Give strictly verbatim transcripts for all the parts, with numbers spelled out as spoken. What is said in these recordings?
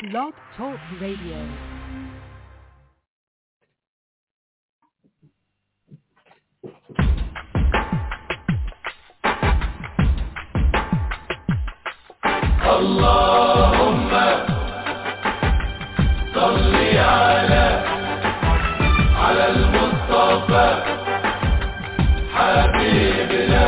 Blog Talk Radio. اللهم صل على على المصطفى حبيبنا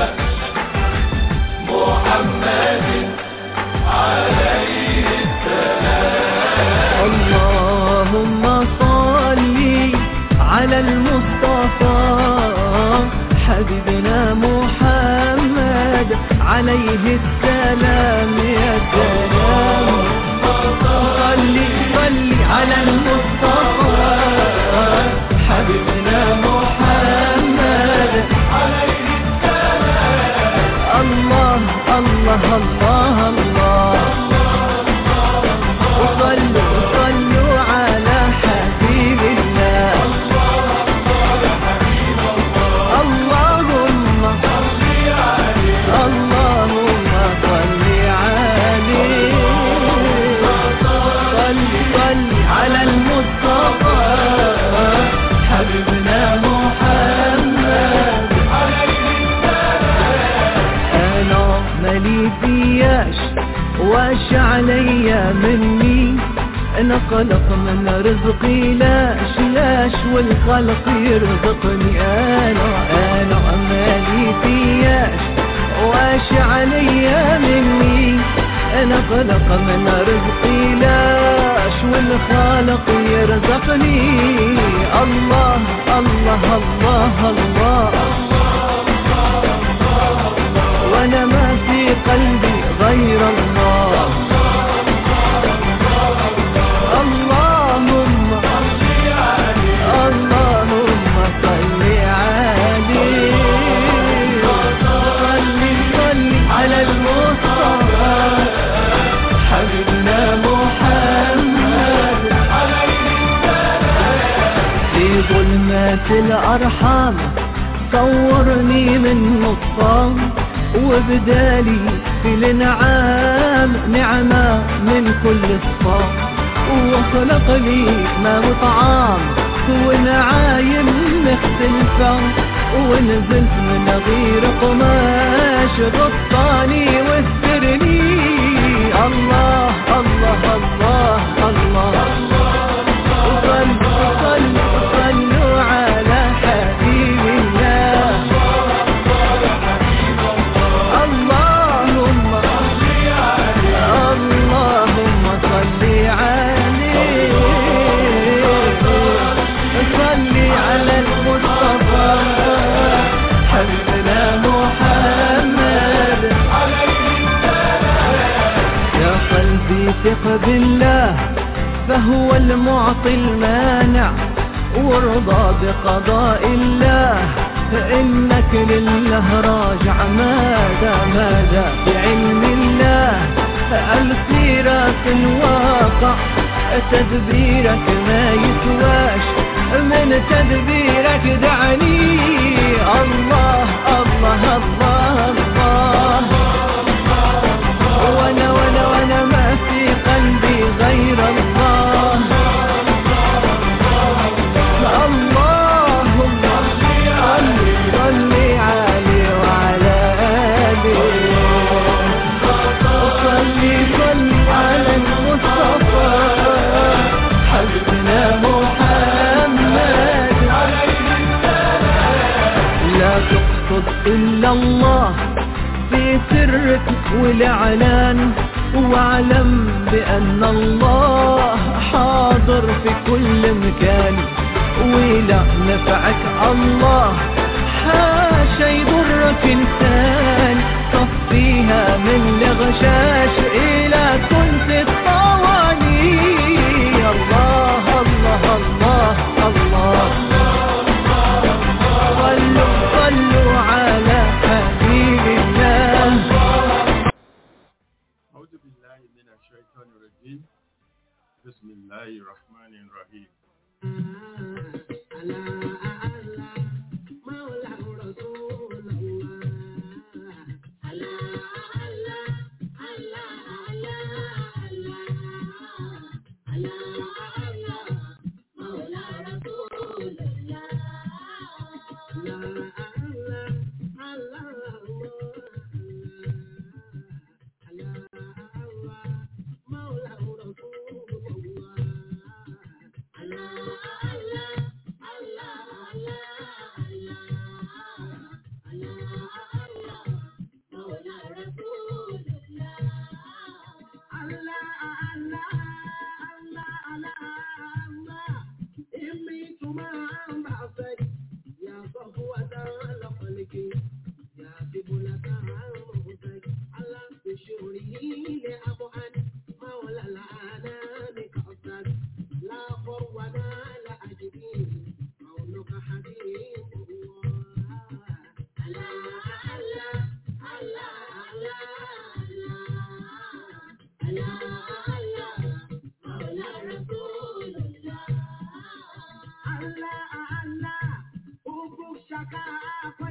محمد عليه السلام. اللهم صل على المصطفى حبيبنا محمد عليه السلام. يا سلام صل صل على المصطفى حبيبنا محمد عليه السلام. الله الله الله الله وصلوا صلوا على حبيب الله. اللهم اللهم صل عليه صل صل على المصطفى حبيبنا محمد. انا مالي فياش واش عليا مني، انا خلق من رزقي لاش لاش والخلق يرزقني. انا انا مالي فياش واش عليا مني، انا خلق من رزقي لاش والخالق يرزقني. الله الله الله الله وانا ما في قلبي غير الله. اللهم اللهم صل عليه صل صل على المصطفى حبيبنا محمد. في ظلمات الأرحام صورني من نصام، وبدالي في الانعام نعمة من كل صفام، وخلق لي ما وطعام ونعايم مختلفة، ونزلت من غير قماش غطاني واسترني. الله الله الله الله صلوا صلوا صلوا على حبيب الله. اللهم اللهم صل عليه صل على المصطفى حبيبنا محمد. يا قلبي ثق بالله فهو المعطي المانع، وارضى بقضاء الله فإنك لله راجع. ماذا ماذا بعلم الله السيرة الواقع، تدبيرك ما يسواش من تدبيرك دعني. الله الله الله الله وانا وانا وانا ما في قلبي غير الله. اللهم صل صل عليه وعلى آله صل صل على المصطفى حبيبنا محمد. لا تقصد إلا الله في سرك والإعلان، واعلم بأن الله حاضر في كل مكان، ولا نفعك الله حاشا يضرك إنسان. صفيها من الغشاش إلى كنت الطواني. الله الله الله الله صلوا صلوا على حبيب الله. أعوذ بالله من الشيطان الرجيم. بسم الله الرحمن الرحيم.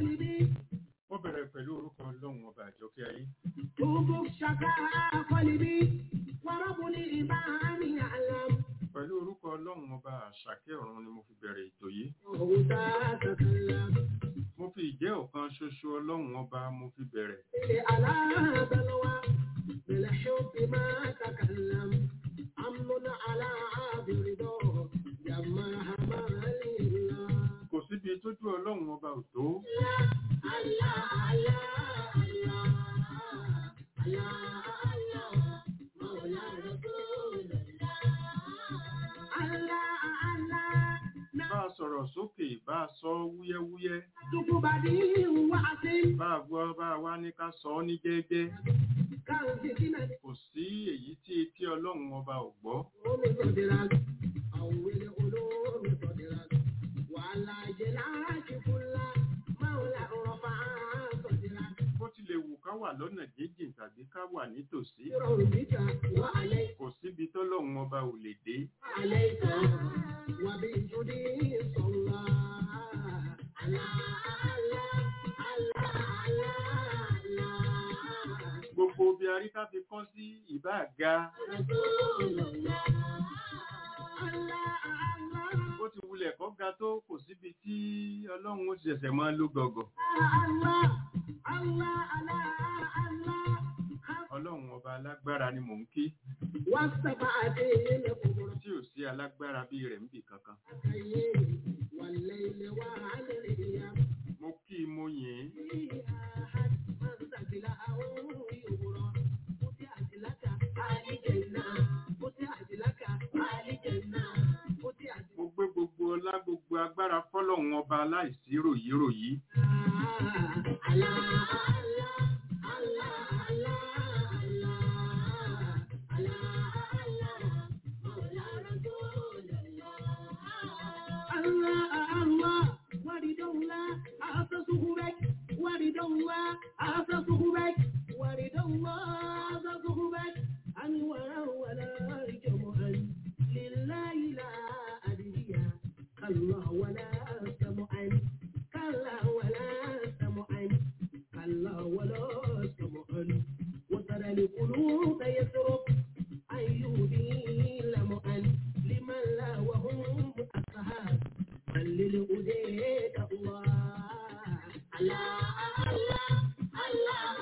قلبي Wọ́n bẹ̀rẹ̀ pẹ̀lú orúkọ Ọlọ́run ọba àjọkẹ́ ayé. توبك شكا قلبي ورب الإيمان يعلم Pẹ̀lú orúkọ Ọlọ́run ọba àṣàkẹ́ ọ̀run ni mo fi bẹ̀rẹ̀ ètò yìí. وهو تتكلم Mo fi ìjẹ́ ọ̀kan ṣoṣo Ọlọ́run ọba mo fi bẹ̀rẹ̀. على بلوى بالحب ما تكلم أمن على برضا جمعها مالي Kò síbi tójú Ọlọ́run ọba ò tó. الله الله الله الله الله مولى رسول الله الله الله Bá a sọ̀rọ̀ sókè, bá a sọ wúyẹ́wúyẹ́, تقبدي وعسل bá a gbọ́ bá a wá ní ká sọ ọ́ ní jẹ́jẹ́. كان في سنة Kò sí èyí tí etí Ọlọ́run ọba ò gbọ́. علوم صدرك أول علوم صدرك وعلى جلاك كل مولى رفع صدرك Bó tilẹ̀ wù ká wà lọ́nà jíjìn tàbí ká wà nítòsí, بربك وعليك kò síbi tọ́lọ́run ọba ò lè dé. عليك وبجدي صلى على الله الله الله Gbogbo bí aríta fi kán sí ìbá àga, رسول الله الله الله bó ti wulẹ̀ kọ́ ga tó kò síbi tí Ọlọ́run ó ti ṣẹ̀ṣẹ̀ máa ló gọ̀gọ̀. الله الله الله الله Ọlọ́run ọba alágbára ni mò ń kí, والسبعة الكبرى tí ò sí alágbára bí rẹ̀ ń bì kankan. والليل والأيام Mo kí i, mo yìn ín. فيها من سجله يغرى فتحت لك الجنة فتحت لك الجنة فتحت Mo gbé gbogbo ọlá gbogbo agbára fọ́lọ́run ọba aláìsí ròyíròyí. الله الله الله الله الله الله ورد الله أسسه بك ورد الله أسسه بك ورد الله أسسه بك أنوارا ولا جمعا لله لا أدري كالله ولا سمعا كالله ولا سمعا كالله ولا سمعا وترى القلوب يسرق أيوبي لمعا لمن لا وهم أصحاب من للأديك الله الله الله الله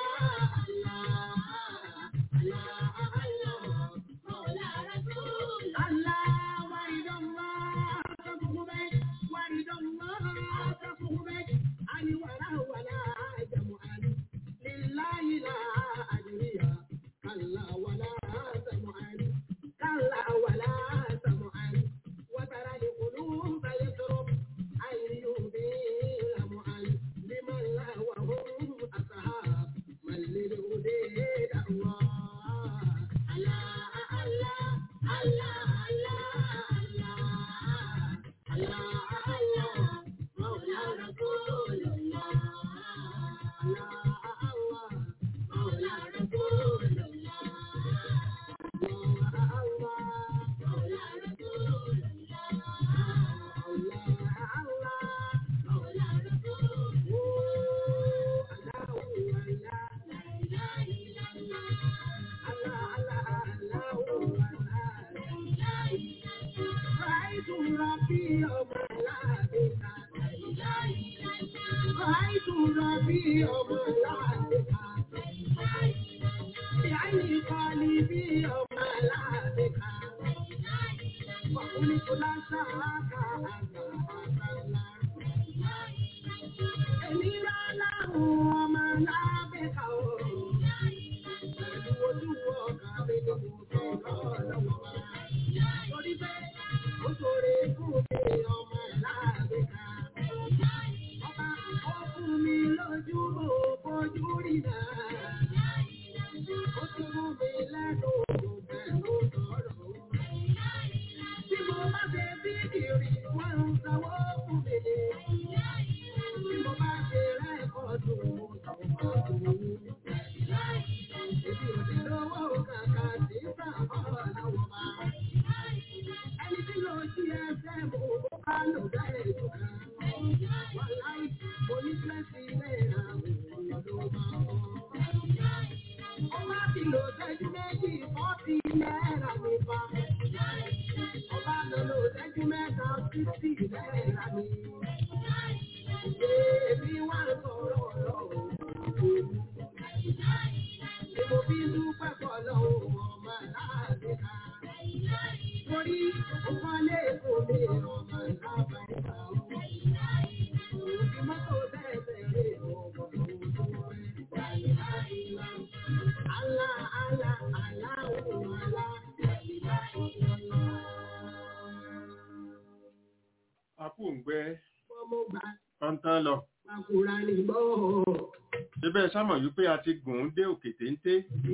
الله الله الله مولى رسول الله ورد الله تصحبك ورد الله تصحبك أن ولا ولا جمعا لله لا أدري كلا ولا سمعا كلا ولا سمعا وترى القلوب يضرب أيوب لمعا لمن لا وهم أصحاب من للهدى الله الله الله الله الله الله الله مولى رسول الله الله الله مولى رسول الله الله الله مولى رسول الله الله الله مولى رسول الله الله لا إله إلا الله الله الله الله الله لا إله إلا الله رأيت ربي يوم لابسا لا إله إلا الله رأيت ربي يوم لابسا لا إله إلا الله بعيني قلبي يوم لابسا لا إله إلا الله وقلت لا شاك أنت الله لا إله إلا الله أمير له وما لابسا لا إله إلا الله وجوهك بدون الله torí bẹ́ẹ̀ ó ṣoore fún mi ọmọ láàbẹ̀ká. Ọba ó fún mi lójú òfojú rí náà. Ó tún fún mi lẹ́nu pẹ̀lú sọ̀rọ̀. Bí mo bá ṣe bí kiri wọ́n bẹ́ẹ̀ rà mí fa. Ọba lọ́lọ́ ìṣẹ́jú mẹ́ta fífì bẹ́ẹ̀ rà mí. Èmi wá sọ̀rọ̀ ọlọ́run. Èmo bí dúpẹ́ pọ̀ lọ́wọ́ ọmọ láàbí ká. Torí ọmọ lè kó mi ọmọ láàbí ká. Òbí mọ́tò bẹ́ẹ̀ bẹ̀rẹ̀ ọmọ tó wẹ̀. Àlá àlá àlá òun àlá. Akú ń gbẹ́ Ọmọ gbà. ọ̀ntán lọ. Àkùrà ní bọ́. Ṣébẹ̀ sámọ̀ wípé a ti gùn ún dé òkè téńté.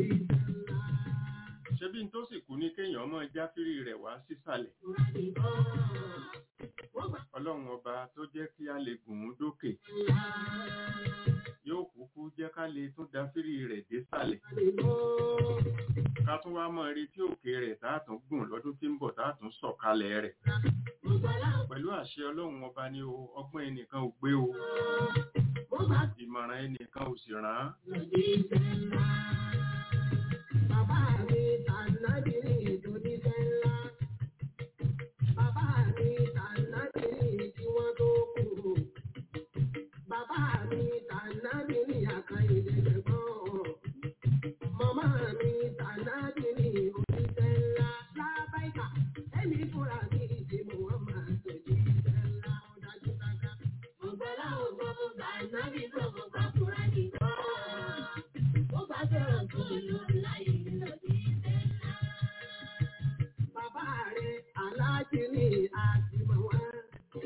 Ṣebí n tó sì kú ní kéèyàn ọmọ jáfírí rẹ̀ wá sísàlẹ̀. Ọlọ́run ọba tó jẹ́ kí a lè gùn ún dókè. Yóò kúkú jẹ́ ká lè tún dáfírí rẹ̀ dé sàlẹ̀. Ká tún wá mọ́ retí òkè rẹ̀ táàtún gùn lọ́dún tí ń bọ̀ táàtún sọ̀kalẹ̀ rẹ̀. Pẹ̀lú àṣẹ Ọlọ́run ọba ni o, ọgbọ́n ẹnìkan ò gbé o. Ìmọ̀ràn ẹnìkan ò sì ràn án. Bàbá mi tànàbí ní ìdóníṣẹ́ ńlá. Bàbá mi tànàbí ní tí wọ́n tó kú. Bàbá mi tànàbí ní àkàyè lẹ́gbẹ̀gbọ́n. Màmá mi tànàbí ní oníṣẹ́ ńlá. Lábáìkà, ẹ̀mí fúnra mi ti mú wọn máa tòjú ìṣẹ́ ńlá ọ̀dájú káká. Ọ̀gbẹ́lá ògbó gbà nábì tó gbogbo àkùrá nìkan. Ó bá fẹ́ràn tó lò láyé lòdì ìṣẹ́ ńlá. Bàbá rẹ̀ aláàjì ni àtìmọ̀ wọn.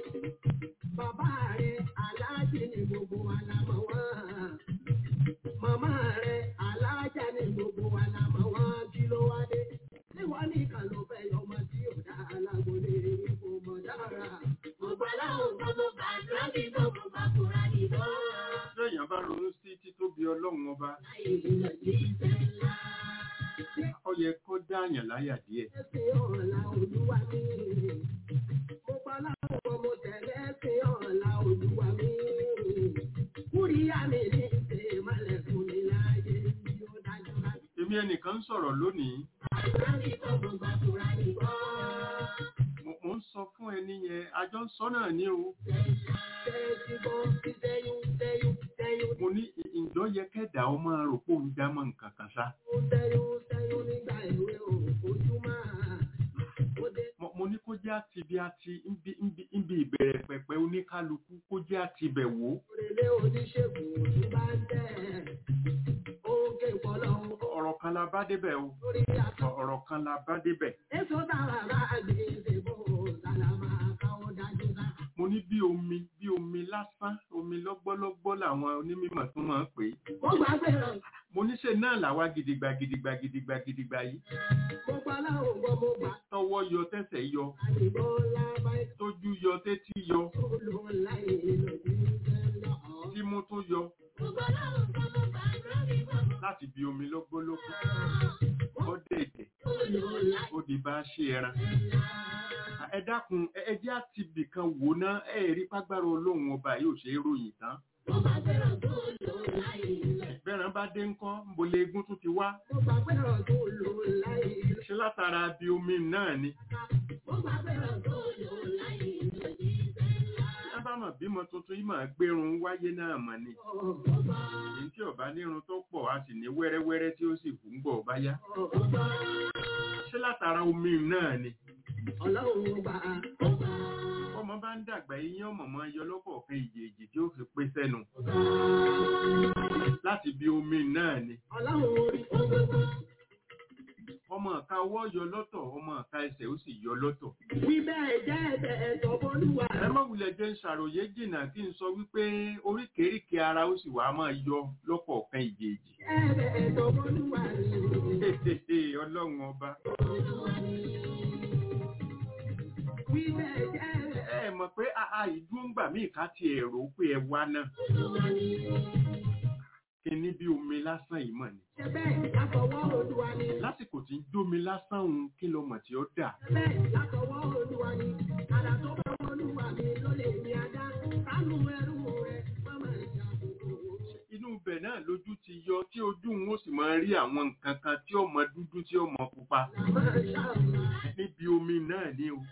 Bàbá rẹ̀ aláàjì ni gbogbo àlámọ̀ wọn. Màmá rẹ̀ aláàjà ni gbogbo àlámọ̀ wọn. Kí ló wá dé? Ṣé wọ́n nìkan ló fẹ́ yọmọ tí ò dá alágbóni ipò mọ̀ dára? Ọ̀gbọ́lá ògbó gbà nábì tó gbogbo àkùrá nìkan. Ṣé èèyàn bá ronú sí títóbi Ọlọ́run ọba? Láyé lòdì ìṣẹ́ ńlá. Ó yẹ kó dáàyàn láyà díẹ̀. Ẹ̀sìn ọ̀la Olúwa mi. Mo pa láwọn mo tẹ̀lé ẹ̀sìn ọ̀la Olúwa mi. Kúríyá mi ní ṣe ìmọ̀lẹ̀ fún mi láyé bí ó dájú láti. Èmi ẹnìkan ń sọ̀rọ̀ lónìí. Àìsàn tó gbogbo àkùrá nìkan. Mo mo ń sọ fún ẹni yẹn, àjọ ń sọ náà ní o. Tẹ́sí bọ́ sí tẹ́yún tẹ́yún tẹ́yún. Mo ní ìjọ yẹ kẹ́dà ó máa rò pé òun dá mọ́ nǹkan kan ṣá. Tẹ́yún tẹ́yún nígbà ìwé òfojúmọ́. Mo mo ní kó jẹ́ àti bí a ti ń bí ń bí ń bí ìbẹ̀rẹ̀ pẹ̀pẹ̀ oníkálukú kó jẹ́ àti bẹ̀ wò. Òrèlé oníṣègùn tó bá ń tẹ̀. Ó ń ké pọ̀lọ́. Ọ̀rọ̀ kan la bá débẹ̀ o. Lórí àtọ̀. Ọ̀rọ̀ kan la bá débẹ̀. Èso tára bá gbé ìdìbò sàlámà káwọ́ dájú ká. Mo ní bí omi bí omi lásán omi lọ́gbọ́lọ́gbọ́ làwọn onímọ̀ tó máa ń pè é. Mo gbàgbé rẹ̀. Mo ní ṣe náà làwa gidigba gidigba gidigba gidigba yìí. Mo pa láwọn gbọ́ mo gbà. Tọwọ́ yọ tẹ́sẹ̀ yọ. Àdìgbò lábá Tójú yọ tétí yọ. ìtòlù láyé lòdì ìjẹ́lá. Tímú tó yọ. Mo pa láwọn gbọ́ mo gbà lórí gbọ́. Láti bí omi lọ́gbọ́lọ́gbọ́. Ó dèdè. Ìtòlù láyé Ó di bá ṣe ẹran. Ẹ dákun ẹ jẹ́ àti bìkan wò ná ẹ rí págbára Ọlọ́run ọba yóò ṣe é ròyìn tán. mo gbàgbé rẹ̀ tó lò láyé lọ. Bẹ́ẹ̀ràn bá dé ńkọ́ ń bolé eégún tún ti wá. Mo gbàgbé rẹ̀ tó lò láyé lọ. Ṣé látara bí omi náà ni? Mo gbàgbé rẹ̀ tó lò láyé lòdì ìjẹ́lá. Ẹ bá mọ̀ bímọ tuntun yìí máa gbérun wáyé náà mọ̀ ni. Ọ̀gbọ́n. Èyí tí ọba nírun tó pọ̀ á sì ní wẹ́rẹ́wẹ́rẹ́ tí ó sì kú ń bọ̀ bá yá. Ọ̀gbọ́n. Ṣé látara omi náà ni? Ọlọ́run gbà ọgbà. Ọmọ bá ń dàgbà eyín ọmọ mọ yọ lọ́kọ̀ọ̀kan ìjèèjì tí ó fi pé sẹ́nu. Láti bí omi náà ni. Ọlọ́run orí gbogbo. Ọmọ ọ̀ka ọwọ́ yọ lọ́tọ̀, ọmọ ọ̀ka ẹsẹ̀ ó sì yọ lọ́tọ̀. Wí bẹ́ẹ̀ jẹ́ ẹ̀bẹ̀ ẹ̀tọ́ bọ́lúwa. Ẹ má wulẹ̀ jẹ́ ń ṣàròyé jìnnà kí n sọ wípé oríkèéríkèé ara ó sì wá máa yọ lọ́kọ̀ọ̀kan ìjèèjì. Ẹ̀bẹ̀ ẹ̀tọ́ bọ́lúwa ni. Ọlọ́run ọba. Wí bẹ́ẹ̀ jẹ́ ẹ̀bẹ̀. Ẹ mọ̀ pé àà ìdúngbà míì ká ti èrò pé ẹ wá náà. Kí ní bí omi lásán yìí mọ̀ ni. Ẹ̀bẹ̀ látọwọ́ Olúwa ni. Lásìkò tí ń dómi lásán òun kí ló mọ̀ tí ó dà. Ẹ̀bẹ̀ látọwọ́ Olúwa ni. Àdá tó bá Olúwa mi ló lè ní adá. Sánú ẹrú rẹ̀ má máa jà gbogbo. Inú ibẹ̀ náà lójú ti yọ tí ojú wọn ó sì máa rí àwọn nǹkan kan tí ó mọ dúdú tí ó mọ pupa níbi omi náà ni o.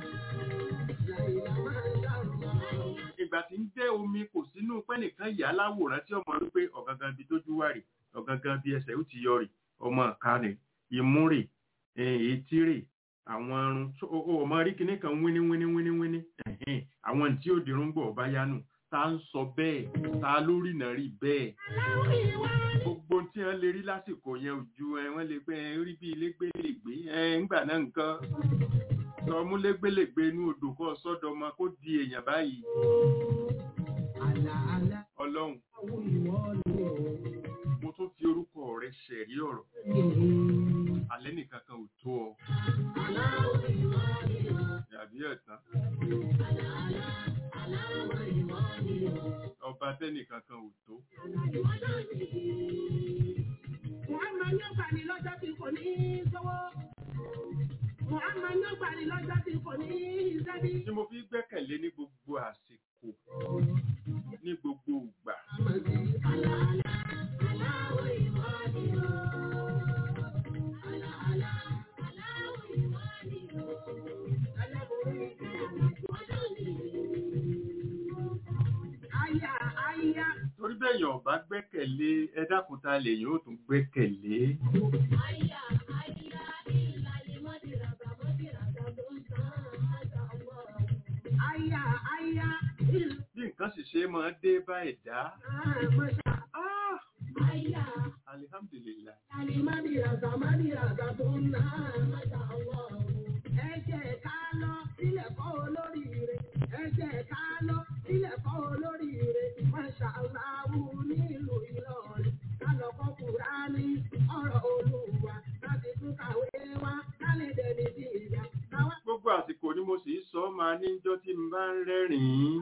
Ìgbà tí ń jẹ́ omi kò sínú pẹ́nìkan yà láwòrán tí ọmọ wípé ọ̀gangan bí tójú wà rè ọ̀gangan bí ẹsẹ̀ ó ti yọ rè ọmọ ọ̀ka rè imú rè etí rè àwọn ọrùn ọmọ rí kinní kan wíní wíní wíní wíní àwọn tí ó dirun gbọ̀ ọba yánu ta ń sọ bẹ́ẹ̀ ta lórí náà rí bẹ́ẹ̀ gbogbo tí wọ́n lè rí lásìkò yẹn ojú ẹ wọ́n lè pẹ́ rí bí ilégbélégbé ẹ ńgbà náà nǹkan sọ mú légbélégbé inú odò kọ́ sọ́dọ̀ ọmọ kó di èèyàn báyìí ọlọ́run mo tún fi orúkọ rẹ ṣẹ̀rí ọ̀rọ̀ alẹ́ nìkan kan ò tó ọ yàbí ẹ̀tàn ọba tẹ́nìkan kan ò tó. Muhammad yóò gbà ní lọ́jọ́ tí kò ní sọ́wọ́. Muhammad yóò gbà ní lọ́jọ́ tí kò ní ìṣẹ́bí. Tí mo fi gbẹ́kẹ̀lé ní gbogbo àsìkò, ní gbogbo ìgbà. Torí bẹ́yàn ọba gbẹ́kẹ̀lé ẹ dákun ta lèyìn ó tún gbẹ́kẹ̀lé. Bí nǹkan sì ṣe máa dé bá ẹ̀dá. Alhamdulillah. Ẹ jẹ́ ká lọ sílẹ̀ kọ́ olórí rẹ̀. Ẹ jẹ́ ká lọ sílẹ̀ kọ́ olórí rẹ̀. Masha Allah nílùú Ìlọrin. Ká lọ kọ́ Kùránì ọ̀rọ̀ Olúwa. Láti tún kàwé wá kálẹ̀ dẹni sí ìyá. Gbogbo àsìkò ni mo sì sọ máa níjọ́ tí n bá ń rẹ́rìn-ín.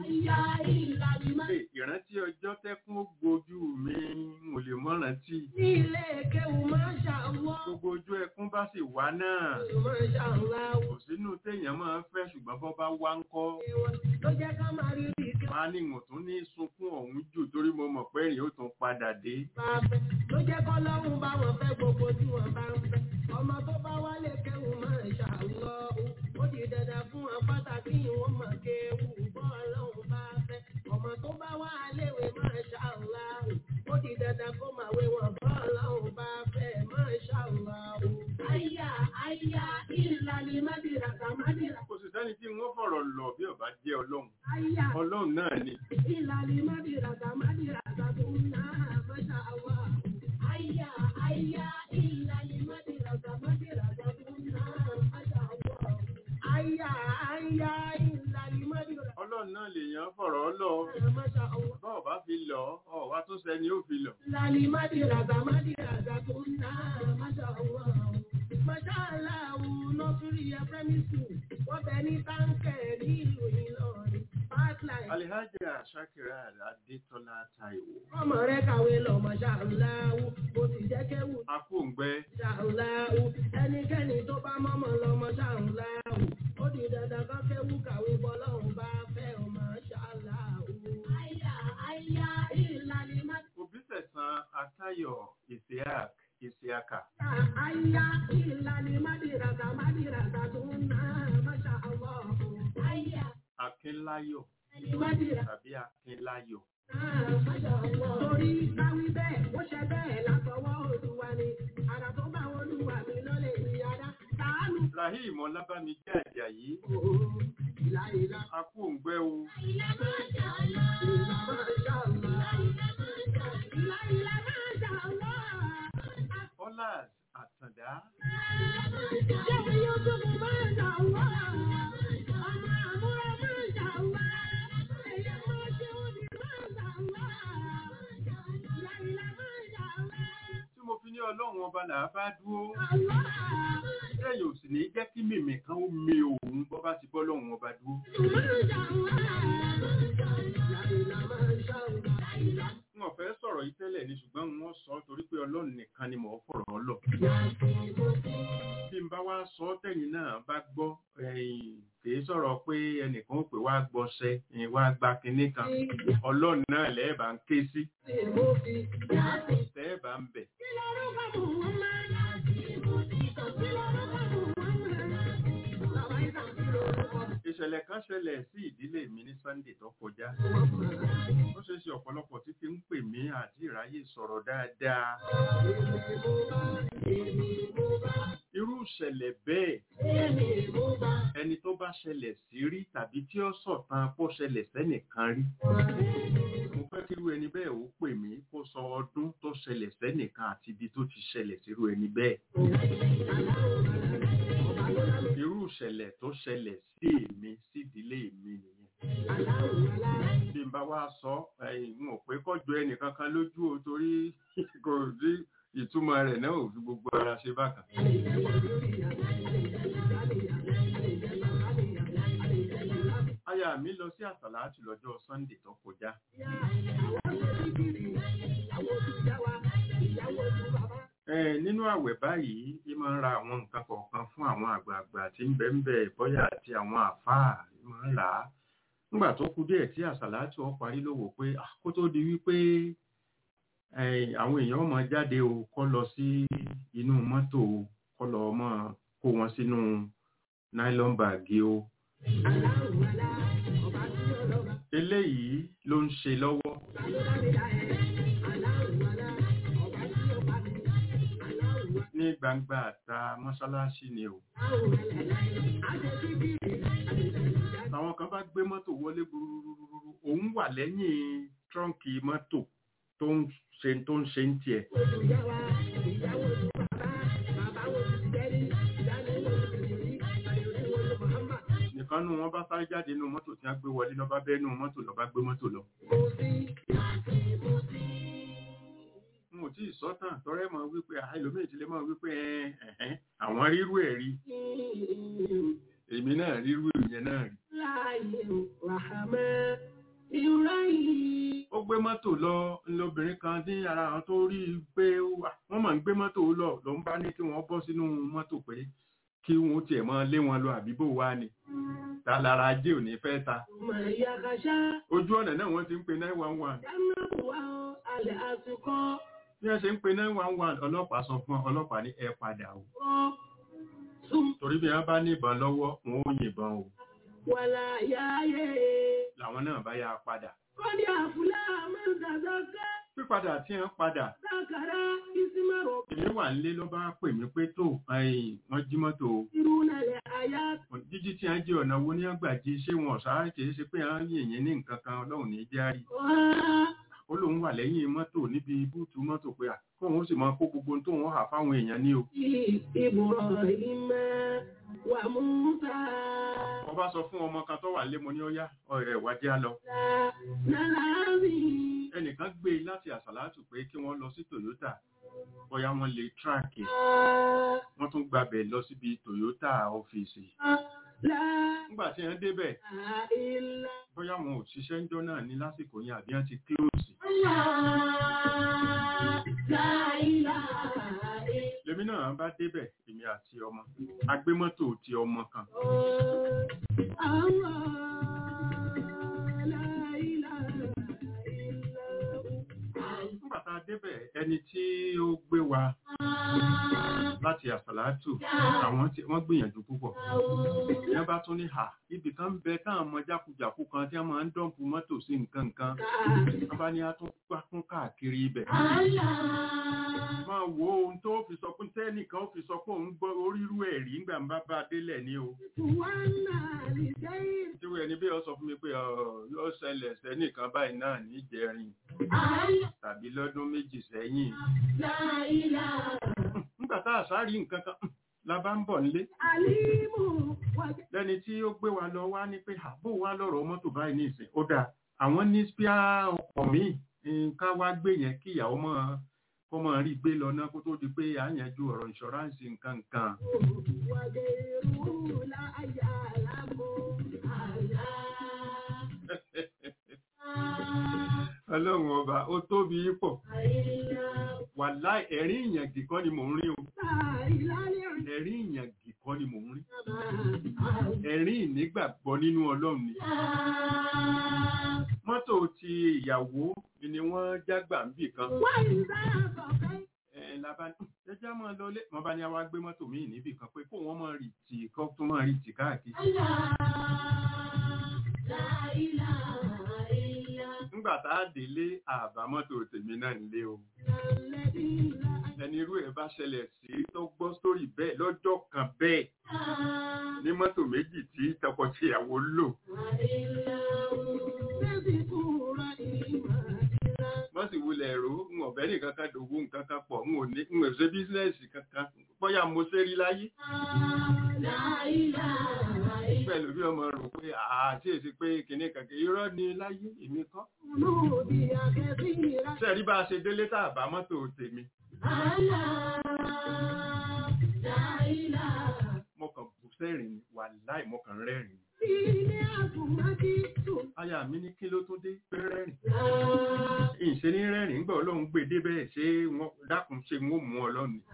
Ìrántí ọjọ́ tẹ́kún gbojú mi mo lè mọ́ rántí. Ilé kéwù Masha Allah. Gbogbo ojú ẹkún bá sì wá náà. Masha Allah. Kò sínú téèyàn máa ń fẹ́ ṣùgbọ́n bọ́ bá wá ń kọ́. Ló jẹ́ ká máa rí rí. Máa ní ìwọ̀n tún ní sunkún ọ̀hún jù torí mo mọ̀ pé èyí ó tún padà dé. Ló jẹ́ kọ́ lọ́rùn bá wọn fẹ́ gbogbo tí wọ́n bá ń fẹ́. Ọmọ tó bá wálé kéwù Masha Allah. Ó di dandan fún wọn pàtàkì ìwọ̀n mọ̀ kéwù bọ́ ọlọ́run bá fẹ́. Ọmọ tó bá wá léwe Masha Allah. Ó di dandan kó máa wé wọn bọ́ ọlọ́run bá fẹ́ Masha Allah. Àyà àyà ìlànà mádìràkà mádìràkà. Kò sì sẹ́ni tí wọ́n fọ̀rọ̀ lọ bí ọba jẹ́ ọlọ́run. Àyà Ọlọ́run náà ni. ìlànà mádìràkà mádìràkà tó ń ná Masha Allah. Àyà àyà ìlànà mádìràkà mádìràkà tó ń ná Masha Allah. Àyà àyà ìlànà mádìràkà. Ọlọ́run náà lèèyàn fọ̀rọ̀ lọ. Masha Allah. Bọ́ọ̀ bá fi lọ, ọ̀wá tó sẹ́ni ó fi lọ. Ìlànà mádìràkà mádìràkà tó ń ná Masha Allah. Masha Allah nọ́sírí primary school wọ́n bẹ ní táǹkẹ̀ ní ìlú Ìlọrin. Pipeline. Alhaja Shakira Adétọ́lá Táíwò. Ọmọ rẹ̀ kàwé lọ Masha Allah bó ti jẹ́ kéwù. Akóǹgbẹ́. Masha Allah ẹnikẹ́ni tó bá mọ́mọ́ lọ Masha Allah ó di dandan kan kéwù kàwé bọ́lọ́run bá fẹ́ ọ Masha Allah. Àyà àyà ìlànà má. Òbí sẹ̀sán Atáyọ̀ Isiaq Isiaka. Àyà ìlànà mádìràkà mádìràkà tó ń ná Masha Allah. Àyà. Akínláyọ̀. Mádìràkà. Tàbí Akínláyọ̀. Torí káwí bẹ́ẹ̀, ó ṣe bẹ́ẹ̀ látọwọ́ Olúwa ni. Àrà tó bá Olúwa mi lọ́lẹ̀ ìyára. Tàánù. Rahim Ọlábámijẹ́ Àjàyí. Ìlà ìlà. Akóǹgbẹ́ o. Ìlà Masha Allah. Ìlà Masha Allah. Ìlà ìlà Masha Allah. Ọlá Àtàndá. Ṣé mi yóò tó fún Masha Allah? Ọmọ àmúra Masha Allah. Ẹ̀yà máa ṣe ó ní Masha Allah. Ìlà ìlà Masha Allah. Tí mo fi ní Ọlọ́run ọba là á bá dúró. Allah. Lẹ́yìn òsì ní jẹ́ kí mèmè kan ó mi òun bọ́ bá ti bọ́ lọ́run ọba dúró. Masha Allah. Ìlà ìlà Masha Allah. Wọ́n fẹ́ sọ̀rọ̀ yìí tẹ́lẹ̀ ní ṣùgbọ́n wọ́n sọ torí pé Ọlọ́run nìkan ni mò ń fọ̀rọ̀ lọ. Bí n bá wá sọ tẹ̀yìn náà téèyàn bá gbọ́ kìí sọ̀rọ̀ pé ẹnìkan ó pè wá gbọ́ṣẹ wá gba kinní kan ọlọ́run náà lẹ́ẹ̀bà ń ké sí tẹ́ẹ̀bà ń bẹ̀. Ìṣẹ̀lẹ̀ kan ṣẹlẹ̀ sí ìdílé mi ní Sunday tó kọjá. Ó ṣe ṣe ọ̀pọ̀lọpọ̀ tí fi ń pè mí àti ìráyè sọ̀rọ̀ dáadáa. Irú ìṣẹ̀lẹ̀ bẹ́ẹ̀ ẹni tó bá ṣẹlẹ̀ sí rí tàbí tí ó sọ̀tàn kó ṣẹlẹ̀ sẹ́nìkan rí. Mo fẹ́ kí irú ẹni bẹ́ẹ̀ ó pè mí kó sọ ọdún tó ṣẹlẹ̀ sẹ́nìkan àti ibi tó ti ṣẹlẹ̀ sí irú ẹni bẹ́ẹ̀. Irú ìṣẹ̀lẹ̀ tó ṣẹlẹ̀ sí èmi sí ìdílé mi nìyẹn. Bí n bá wá sọ n ò pé kọjọ ẹnì kankan lójú o torí kò rí ìtumọ̀ rẹ̀ náà ò fi gbogbo ara ṣe bákan. Aya mi lọ sí àsàlátù lọ́jọ́ Sunday tó kọjá. Nínú àwẹ̀ báyìí, ì máa ń ra àwọn nǹkan kọ̀ọ̀kan fún àwọn àgbààgbà tí ń bẹ ń bẹ bọ́yà àti àwọn àfáà ì máa ń rà á. Nígbà tó kù díẹ̀ tí àsàlátù ó parí ló wò pé kó tó di wípé àwọn èèyàn máa jáde o kọ́ lọ sí inú mọ́tò kọ́ lọ máa kó wọn sínú nylon bag o. Eléyìí ló ń ṣe lọ́wọ́. Ní gbangba àta mọ́ṣáláṣí ni o. Àwọn kan bá gbé mọ́tò wọlé gbúrúrúrú, òun wà lẹ́yìn trọ́ǹkì mọ́tò tó ń ṣe tó ń ṣe ń tiẹ̀. Nìkan nù wọ́n bá sáré jáde nínú mọ́tò tí wọ́n gbé wọlé lọ bá bẹ́ nínú mọ́tò lọ bá gbé mọ́tò lọ. N ò tí ì sọ́tàn tọ́rẹ́ mọ̀ wípé àìlómìnì tí lè mọ̀ wípé ẹ̀hẹ́n àwọn rírú ẹ̀ rí. Èmi náà rírú ìyẹn náà rí. Ó gbé mọ́tò lọ lóbìnrin kan ní ara àwọn tó rí pé wọ́n máa ń gbé mọ́tò lọ ló ń bá ní kí wọ́n bọ́ sínú mọ́tò pé kí wọ́n tiẹ̀ máa lé wọn lọ àbíbò wá ni. Ta lára ajé ò ní fẹ́ ta. Ojú ọ̀nà náà wọ́n ti ń pe nine one one. Bí wọ́n ṣe ń pe nine one one ọlọ́pàá sọ fún ọlọ́pàá ní ẹ padà o. Torí bí wọ́n bá ní ìbọn lọ́wọ́ wọn ò yìnbọn o. Wàlá yáyé. Làwọn náà bá yá padà. Kọ́dí àfúlá mẹ́sàdọ́gá. Pípadà tí wọ́n padà. Lákàrá ìsímọ̀rọ̀. Èmi wà nílé ló bá pè mí pé tó wọ́n jí mọ́tò. Irú nàlẹ̀ àyà. Jíjí tí wọ́n jí ọ̀nà wo ní àgbàjí ṣé wọn ọ̀sá kìí ṣe pé wọ́n yìnyín ní nǹkan kan Ọlọ́run ní járí. Ó lóun wà lẹ́yìn mọ́tò níbi búùtù mọ́tò pé à kóun sì máa kó gbogbo tó wọn hà fáwọn èèyàn ní o. Ìbùrọ̀ ìmọ̀ wà mú ta. Wọ́n bá sọ fún ọmọ kan tó wà lé mo ní ó yá ọ̀rẹ́ ìwádìí á lọ. Ẹnìkan gbé láti àsàlátù pé kí wọ́n lọ sí Toyota bóyá wọ́n lè tíráàkì. Wọ́n tún gbabẹ̀ lọ síbi Toyota ọ́fíìsì. Nígbà tí wọ́n débẹ̀ bóyá wọn ò ṣiṣẹ́ ń jọ náà ní lásìkò yẹn àbí wọ́n ti kílòsì. Lèmi náà bá débẹ̀ èmi àti ọmọ agbémọ́tò ti ọmọ kan. Nígbà tá a débẹ̀ ẹni tí ó gbé wa láti àsàlátù àwọn tí wọ́n gbìyànjú púpọ̀. Ìyẹn bá tún ní hà ibì kan ń bẹ táwọn ọmọ jákujàku kan tí wọ́n máa ń dọ́ǹpù mọ́tò sí nǹkan nǹkan. Wọ́n bá ní a tún gbá fún káàkiri ibẹ̀. Máa wo ohun tó fi sọ pé tẹ́nìkan ó fi sọ pé òun gbọ́ orírú ẹ̀ rí nígbà ń bá bá délẹ̀ ní o. Tí wọ́n ẹni bí ó sọ fún mi pé yóò ṣẹlẹ̀ sẹ́nìkan báyìí náà ní ìjẹrin tàbí lọ́dún méjì sẹ́yìn. Nígbà tá a sáré nǹkan kan la bá ń bọ̀ nílé. Lẹ́ni tí ó gbé wa lọ wá ní pé àbò wa lọ́rọ̀ mọ́tò báyìí ní ìsìn. Ó dáa, àwọn ní spíà ọkọ̀ míì nǹkan wá gbé yẹn kí ìyàwó mọ́ kó máa rí gbé lọ náà kó tó di pé à ń yanjú ọ̀rọ̀ ìṣọ́ráǹsì nǹkan nǹkan. Ọlọ́run ọba ó tóbi pọ̀. Wàláì ẹ̀rín ìyàngì kan ni mò ń rí o. Ẹ̀rín ìyàngì kọ́ ni mò ń rí ẹ̀rín ìnígbàgbọ́ nínú Ọlọ́run ni mọ́tò ti ìyàwó ni wọ́n jágbà ń bì kan lábá ẹjá máa lọ lé wọ́n bá ní àwa gbé mọ́tò míì níbì kan pé kó wọ́n máa rì tì kọ́ tó máa rì tì káàkiri nígbà tá a délé àbá mọ́tò tèmi náà nílé o ẹni irú ẹ̀ bá ṣẹlẹ̀ sí tó gbọ́ sórí bẹ́ẹ̀ lọ́jọ́ kan bẹ́ẹ̀ ní mọ́tò méjì tí tọkọtìyàwó lò wọ́n sì wulẹ̀ ẹ̀rọ ń ọ̀bẹ nìkan kan dòwó nǹkan kan pọ̀ ń ò ní ń ṣe bísínẹ́sì kankan bóyá mo ṣe rí láyé pẹ̀lú bí ọmọ rò pé àti èsì pé kìnnì kankan irọ́ ni láyé èmi kọ́ sẹ́rí bá a ṣe délé tá a bá mọ́tò tèmi mo kàn bù sẹ́rìn wà láì mo kàn rẹ́rìn aya mi ní kí ló tó dé pé rẹ́rìn ìṣe ní rẹ́rìn ńgbà Ọlọ́run gbé dé bẹ́ẹ̀ ṣé wọ́n dákun ṣe ń mú Ọlọ́run ni.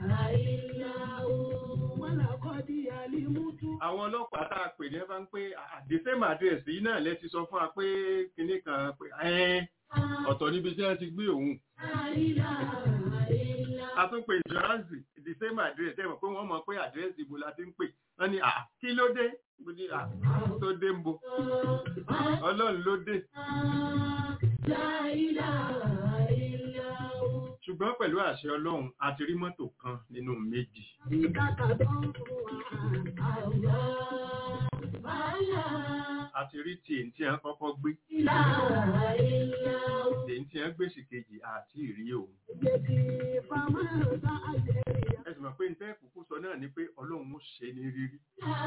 àwọn ọlọ́pàá tá a pè ní ẹ bá ń pé the same address yìí náà lẹ ti sọ fún wa pé kinní kan pé ọ̀tọ̀ níbi tí wọ́n ti gbé òun a tún pè insurance the same address ẹ mọ̀ pé wọ́n mọ̀ pé address ibo la ti ń pè wọ́n ní kí ló dé tó dé ń bo Ọlọ́run ló dé ṣùgbọ́n pẹ̀lú àṣẹ Ọlọ́run a ti rí mọ́tò kan nínú méjì a ti rí tí èyí tí a kọ́kọ́ gbé èyí tí a gbé sí kejì àti ìrí òun ẹ̀sùn mọ̀ pé ní tẹ́ kúkú sọ náà ni pé Ọlọ́run ó ṣe ní rírí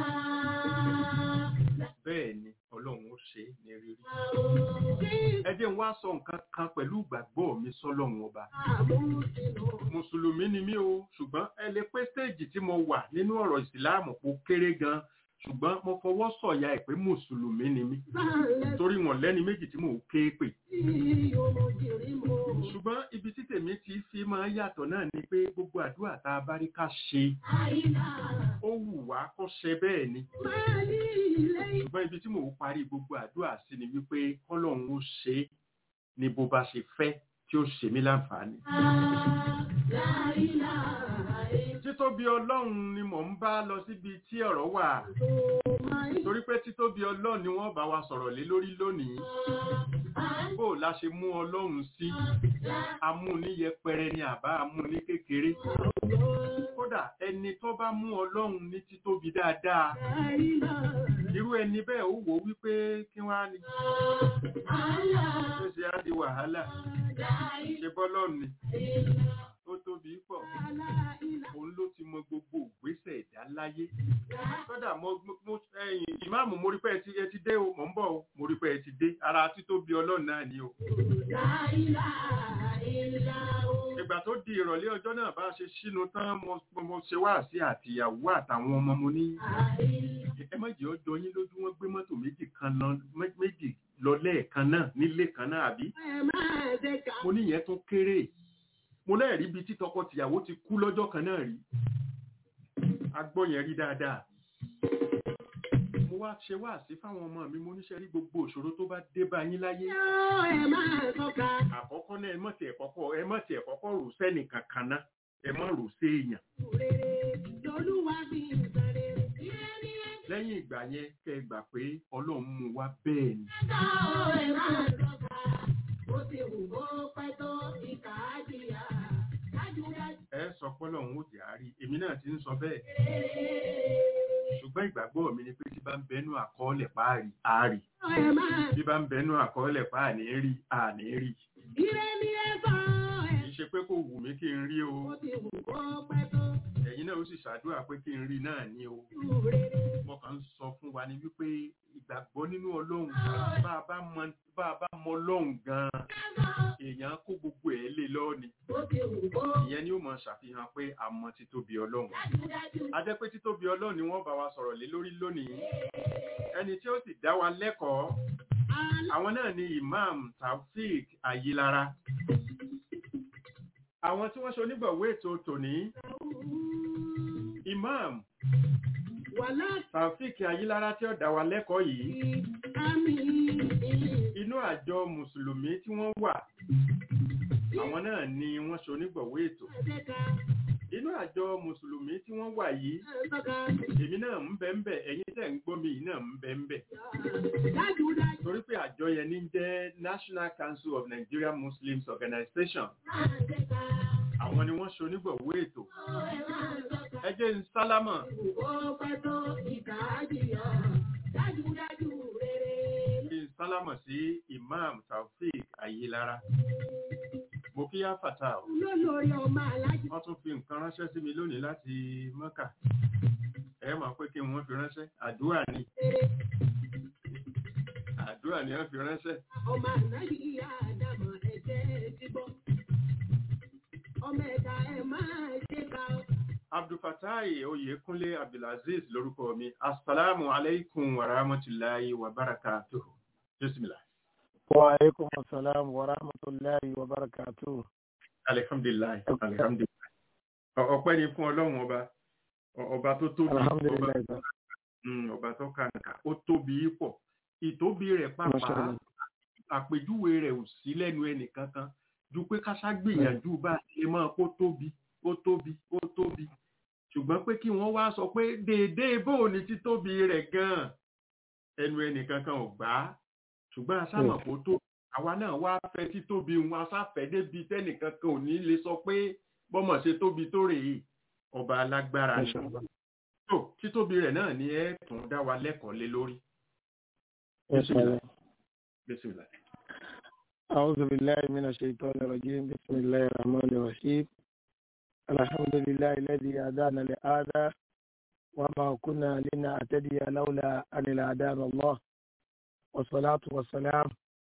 bẹ́ẹ̀ ni Ọlọ́run ó ṣe ní rírí ẹ jẹ́ n wá sọ nǹkan kan pẹ̀lú ìgbàgbọ́ mi sọ́lọ́run ọba mùsùlùmí ni mí o ṣùgbọ́n ẹ lè pé stéèjì tí mo wà nínú ọ̀rọ̀ ìsìláàmù kò kéré gan ṣùgbọ́n mo fọwọ́ sọ̀yà ẹ̀ pé mùsùlùmí ni mí torí wọn lẹ́ni méjì tí mò ń ké pè ṣùgbọ́n ibi tí tèmi ti fi máa yàtọ̀ náà ni pé gbogbo àdúrà tá a bá rí ká ṣe ó wù wá kó ṣe bẹ́ẹ̀ ni ṣùgbọ́n ibi tí mò ń parí gbogbo àdúrà sí ni wípé kọ́lọ́run ó ṣe ní bó bá ṣe fẹ́ tí ó ṣe mí láǹfààní. Títóbi Ọlọ́run ni mò ń bá lọ síbi tí ọ̀rọ̀ wà. Torí pé títóbi Ọlọ́run ni wọ́n bá wa sọ̀rọ̀ lé lórí lónìí. Bó la ṣe mú Ọlọ́run sí? Amúni yẹpẹrẹ ni àbá amúni kékeré. Kódà ẹni tó bá mú Ọlọ́run ní títóbi dáadáa. Irú ẹni bẹ́ẹ̀ ó wò wípé kí wọ́n á ní. Ṣé ṣe á di wàhálà? Ṣé bọ́lọ́run ni? Ó tóbi pọ̀. Òun ló ti mọ gbogbo ìgbésẹ̀ ẹ̀dá láyé. Kódà mo ẹ̀yìn ìmáàmù mo rí pé ẹ ti dé o, mò ń bọ̀ o, mo rí pé ẹ ti dé. Ara títóbi Ọlọ́run náà ni o. Ìgbà tó di ìrọ̀lẹ́ ọjọ́ náà bá ṣe sínú tán mo ṣe wá sí àtìyàwó àtàwọn ọmọ mo ní. Ẹ má jẹ́ ọjọ́ yín lójú wọn gbé mọ́tò méjì kan lọ méjì lọ lẹ́ẹ̀kan náà nílé kan náà àbí. Mo ní ìyẹn tó kéré. Mo lẹ́ẹ̀rí ibi tí tọkọ-tìyàwó ti kú lọ́jọ́ kan náà rí. Agbọ́ yẹn rí dáadáa. Mo wá ṣe wá sí fáwọn ọmọ mi, mo níṣẹ́ rí gbogbo òṣòro tó bá dé bá yín láyé. Àkọ́kọ́ náà ẹ mọ̀ tí ẹ̀ kọ́kọ́ ẹ mọ̀ tí ẹ̀ kọ́kọ́ rò sẹ́nì kankan náà, ẹ mọ̀ rò sí èèyàn. Lẹ́yìn ìgbà yẹn kẹ́ ẹ gbà pé Ọlọ́run mú wa bẹ́ẹ̀ ni. Ẹ sọ pọ́lọ̀ òun ó jẹ́ àárí, èmi náà ti ń sọ bẹ́ẹ̀. Ṣùgbọ́n ìgbàgbọ́ mi ni pé tí bá ń bẹnu àkọọ́lẹ̀ páàrí, àárí. Tí bá ń bẹnu àkọọ́lẹ̀ páàní rí, àní rí. Ìṣe pé kò wù mí kí n rí o. Ẹ̀yin náà ó sì ṣàdúrà pé kí n rí náà ní o. Mo kàn ń sọ fún wa ni wípé ìgbàgbọ́ nínú Ọlọ́run bá a bá mọ Ọlọ́run gan-an èèyàn kó gbogbo ẹ̀ lé lọ́ọ̀ni. Ìyẹn ni ó mọ̀ ṣàfihàn pé a mọ títóbi Ọlọ́run. A jẹ́ pé títóbi Ọlọ́run ni wọ́n bá wa sọ̀rọ̀ lé lórí lónìí. Ẹni tí ó sì dá wa lẹ́kọ̀ọ́ àwọn náà ni Imam Taofeek Ayilara. Àwọn tí wọ́n ṣe onígbọ̀wọ́ ètò tòní. Imam wàlá Taofik Ayílára tí ó dá wa lẹ́kọ̀ọ́ yìí ti àmì inú àjọ mùsùlùmí tí wọ́n wà àwọn náà ni wọ́n ṣe onígbọ̀wọ́ ètò ẹ̀ẹ́dẹ́ka inú àjọ mùsùlùmí tí wọ́n wà yìí ẹ̀ẹ́dọ́ka èmi náà ń bẹ ń bẹ ẹ̀yin tẹ́ ń gbọ́ mi yìí náà ń bẹ ń bẹ dájúdájú torí pé àjọ yẹn ní jẹ́ National Council of Nigerian Muslims Organization ẹ̀ẹ́dẹ́ka àwọn ni wọ́n ṣe onígbọ̀wọ́ ètò ẹ̀ẹ́dọ́ka ẹ jẹ́ ń sálámọ̀ ó pẹ́ tó ìkà àjìyà dájúdájú rere. kí n sálámọ̀ sí Imam Taofik Ayílára mo kí yá fàtà o olólórí ọmọ alájí wọ́n tún fi nǹkan ránṣẹ́ sí mi lónìí láti Mọ́kà ẹ mọ̀ pé kí wọ́n fi ránṣẹ́ àdúrà ni rere àdúrà ni wọ́n fi ránṣẹ́ ọmọ ànábì ìyá àdàmọ̀ ẹ̀jẹ̀ ti bọ́ ọmọ ẹ̀dá ẹ̀ máa ṣe ká ọ. Abdulfatai Oyèkúnlé Abdulaziz lórúkọ mi assalamu alaikum wa rahmatullahi wa barakatuh bismillah. Wa alaikum assalam wa rahmatullahi wa barakatuh. Alhamdulillah alhamdulillah ọpẹ́ ni fún Ọlọ́run ọba ọba tó tóbi Alhamdulillah. ọba tó kàǹkà ó tóbi pọ̀ ìtóbi rẹ̀ pàápàá àpèjúwe rẹ̀ ò sí lẹ́nu ẹnì kankan ju pé ká ṣàgbìyànjú bá ṣe máa kó tóbi ó tóbi ó tóbi ṣùgbọ́n pé kí wọ́n wá sọ pé déédéé bó ní títóbi rẹ̀ gan-an ẹnu ẹnì kankan ò gbà á ṣùgbọ́n aṣáàmọ̀ kó tó àwa náà wá fẹ́ títóbi wọn aṣáfẹ́ débi tẹ́nì kankan ò ní lè sọ pé bọ́mọ̀ ṣe tóbi tó rèé ọba alágbára ni tó títóbi rẹ̀ náà ni ẹ tún dá wa lẹ́kọ̀ọ́ lé lórí. Bismillah. أعوذ بالله من الشيطان الرجيم بسم الله الرحمن الرحيم الحمد لله الذي هدانا لهذا وما كنا لنهتدي لولا أن هدانا الله والصلاة والسلام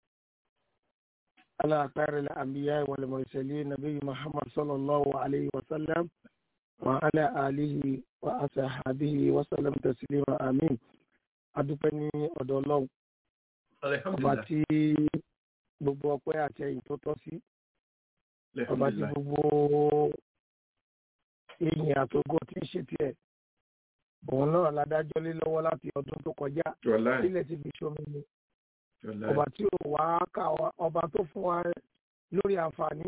على خير الأنبياء والمرسلين نبي محمد صلى الله عليه وسلم وعلى آله وأصحابه وسلم تسليما آمين أدوكني أدولو أباتي gbogbo ọpẹ́ àti ẹ̀yìn tó tọ́ sí ọba tí gbogbo èyìn àtògọ́ tí ń ṣe tiẹ̀ òun náà ládájọ́ lé lọ́wọ́ láti ọdún tó kọjá sílẹ̀ tí fi ṣomi ni ọba tí ò wá ká ọba tó fún wa lórí àǹfààní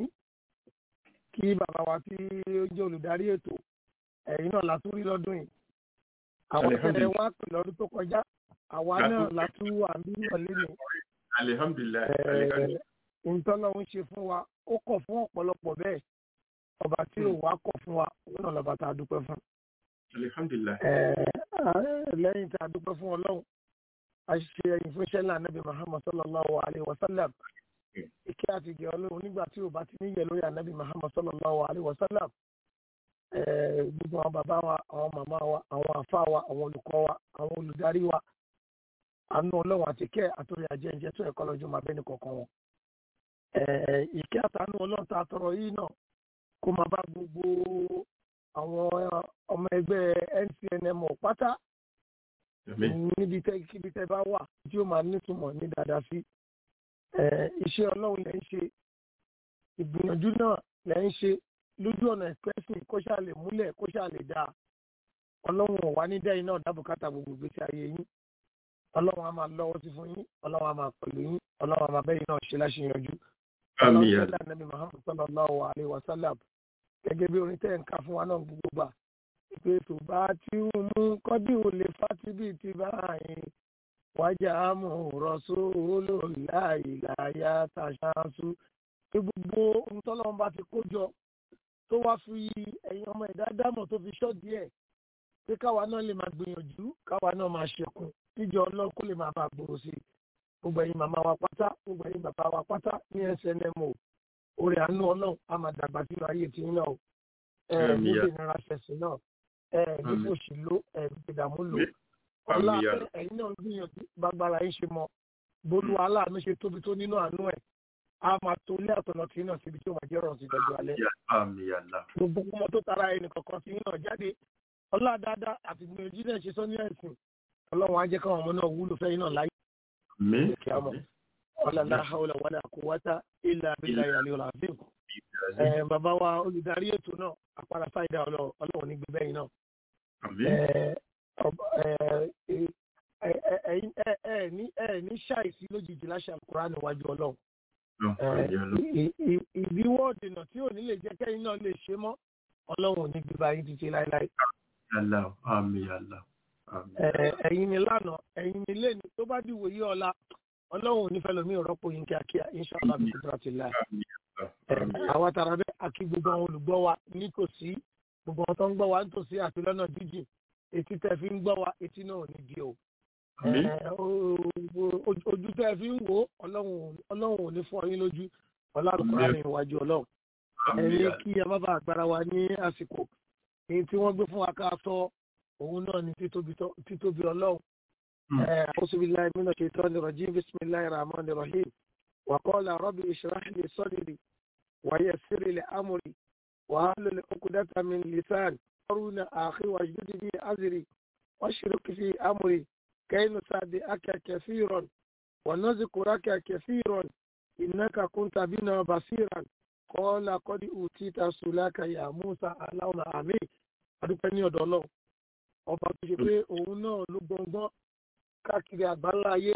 kí bàbá wa tí ó jẹ́ olùdarí ètò ẹ̀yìn náà látún rí lọ́dún yìí àwọn tẹ̀lé wá pè lọ́dún tó kọjá àwa náà látún wà ń bí náà lẹ́nu. Alhamdulillah. Ntọ́lọ́ ń ṣe fún wa, ó kọ̀ fún ọ̀pọ̀lọpọ̀ bẹ́ẹ̀. Ọba tí ò wá kọ̀ fún wa, òun náà lọ́ba tá a dúpẹ́ fún. Alhamdulillah. Lẹ́yìn tá a dúpẹ́ fún Ọlọ́run, a ṣe ẹyin fún iṣẹ́ ńlá Ànábì Muhammad sallallahu alayhi wa sallam. Ìkẹ́ àti ìgẹ̀ Ọlọ́run nígbà tí ò bá ti níyẹ̀ lórí Ànábì Muhammad sallallahu alayhi wa sallam. Gbogbo àwọn bàbá wa, àwọn màmá wa, àwọn àfáà wa, àwọn olùkọ́ wa, àwọn olùdarí wa. Àánú Ọlọ́run àti ìkẹ́ àtòrí àjẹjẹ tó ẹ̀kọ́ lọ́jọ́ máa bẹ́ni kọ̀ọ̀kan wọn. Ìkẹ́ àtàánú Ọlọ́run tá a tọrọ yìí náà kó máa bá gbogbo àwọn ọmọ ẹgbẹ́ N C N M pátá níbi tẹ́ kíbi tẹ́ bá wà tí ó máa nítumọ̀ ní dáadáa sí. Iṣẹ́ Ọlọ́run lẹ́ ń ṣe ìgbìyànjú náà lẹ́ ń ṣe lójú ọ̀nà ẹ̀kẹ́sìn kó ṣáà lè múlẹ̀ kó ṣáà lè dáa. Ọlọ́run ò wá ní dẹ́yìn náà dábùkátà gbogbo ìgbésí ayé yín. Ọlọ́run a máa lọ́wọ́ sí fún yín, Ọlọ́run a máa pẹ̀lú yín, Ọlọ́run a máa bẹ́yìn náà ṣe láṣeyọjú. Àmín. Ọlọ́run Nàbí Muhammad sallallahu alaihi wa sallam gẹ́gẹ́ bí orin tẹ́ ń ká fún wa náà gbogbo gbà. Ìpè tó bá tí ó mú kọ́dí ò lè fátí bíi ti báyìí. Wájà mú rọ̀ṣó olóòláì láyà tàṣáṣú. Pé gbogbo ohun tọ́lọ́run bá ti kó jọ tó wá fi ẹ̀yin ọmọ ẹ̀dá dámọ̀ tó fi ṣọ́ díẹ̀. Pé káwa náà lè máa gbìyànjú, káwa náà máa ṣẹkùn. Ìjọ Ọlọ́run kó lè máa bá gbòòrò sí i. Gbogbo ẹ̀yin màmá wa pátá, gbogbo ẹ̀yin bàbá wa pátá ní S N M O. Orí àánú Ọlọ́run á máa dàgbà sínú ayé tí ń náà. Ẹ ní ìnira ṣẹ̀sìn náà. Ẹ ní fòṣì ló, ẹ ní ìdààmú lò. Ọlá ẹ̀yin náà gbìyànjú gbàgbára yín ṣe mọ. Bolú aláàánú ṣe tóbi tó nínú àánú ẹ̀. A máa tó ilé àtọ̀nà tí náà síbi tí ó máa jẹ́ ọ̀rọ̀ sí ìdájọ́ alẹ́. Gbogbo ọmọ tó tara ẹnì kọ̀ọ̀kan tí náà jáde. Ọlá dáadáa àti gbìyànjú náà ṣe sọ ní ẹ̀sìn. Ọlọ́run á jẹ́ káwọn ọmọ náà wúlò fẹ́yìn náà láyé. Ọlọ́lá haúlà wàlá quwwata illa billahi al-aliyyil azim. Bàbá wa olùdarí ètò náà, àpárá sáìdá Ọlọ́run ní gbé bẹ́yìn náà. ẹ ní ṣàìsí lójijì láṣẹ àkùrá níwájú ọlọ́run. ìdíwọ́ dènà tí ò ní lè jẹ́ kẹ́yìn náà lè ṣe mọ́ ọlọ́run ò ní gbígbá yín títí láéláé. ẹ̀yin ni lánàá ẹ̀yin ni lẹ́nu tó bá dìwò yí ọ̀la ọlọ́run ò ní fẹ́ lómi ìrọ́pò yín kíákíá inṣàlá bí kúndúrà ti láì. àwa tara bẹ́ẹ̀ àkí gbogbo àwọn olùgbọ́ wa nítòsí gbogbo àwọn tó ń gbọ́ wa nítòsí àti lọ́nà jíjìn etí tẹ́ fi ń gbọ́ wa etí náà ò ní di o. ojú tẹ́ fi ń wò ọlọ́run ò ní fọ́ yín lójú ọlọ́run kọ́ra ní iwájú ọlọ́run. ẹni kí a má bàa gbára wa ní àsìkò èyí tí wọ́n gbé fún wa ká sọ òun náà ní títóbi ọlọ́run. أعوذ بالله من الشيطان الرجيم بسم الله الرحمن الرحيم وقال ربي اشرح لي صدري ويسر لي أمري واحلل عقدة من لساني هارون أخي واجدد به أزري واشرك في أمري كي نسبحك كثيرا ونذكرك كثيرا إنك كنت بنا بصيرا قال قد أوتيت سؤلك يا موسى اللهم آمين. adúpẹ́ ní ọ̀dọ̀ Ọlọ́run ọba tó ṣe pé òun náà ló gbọ̀ngbọ́n káàkiri àgbáńlá ayé.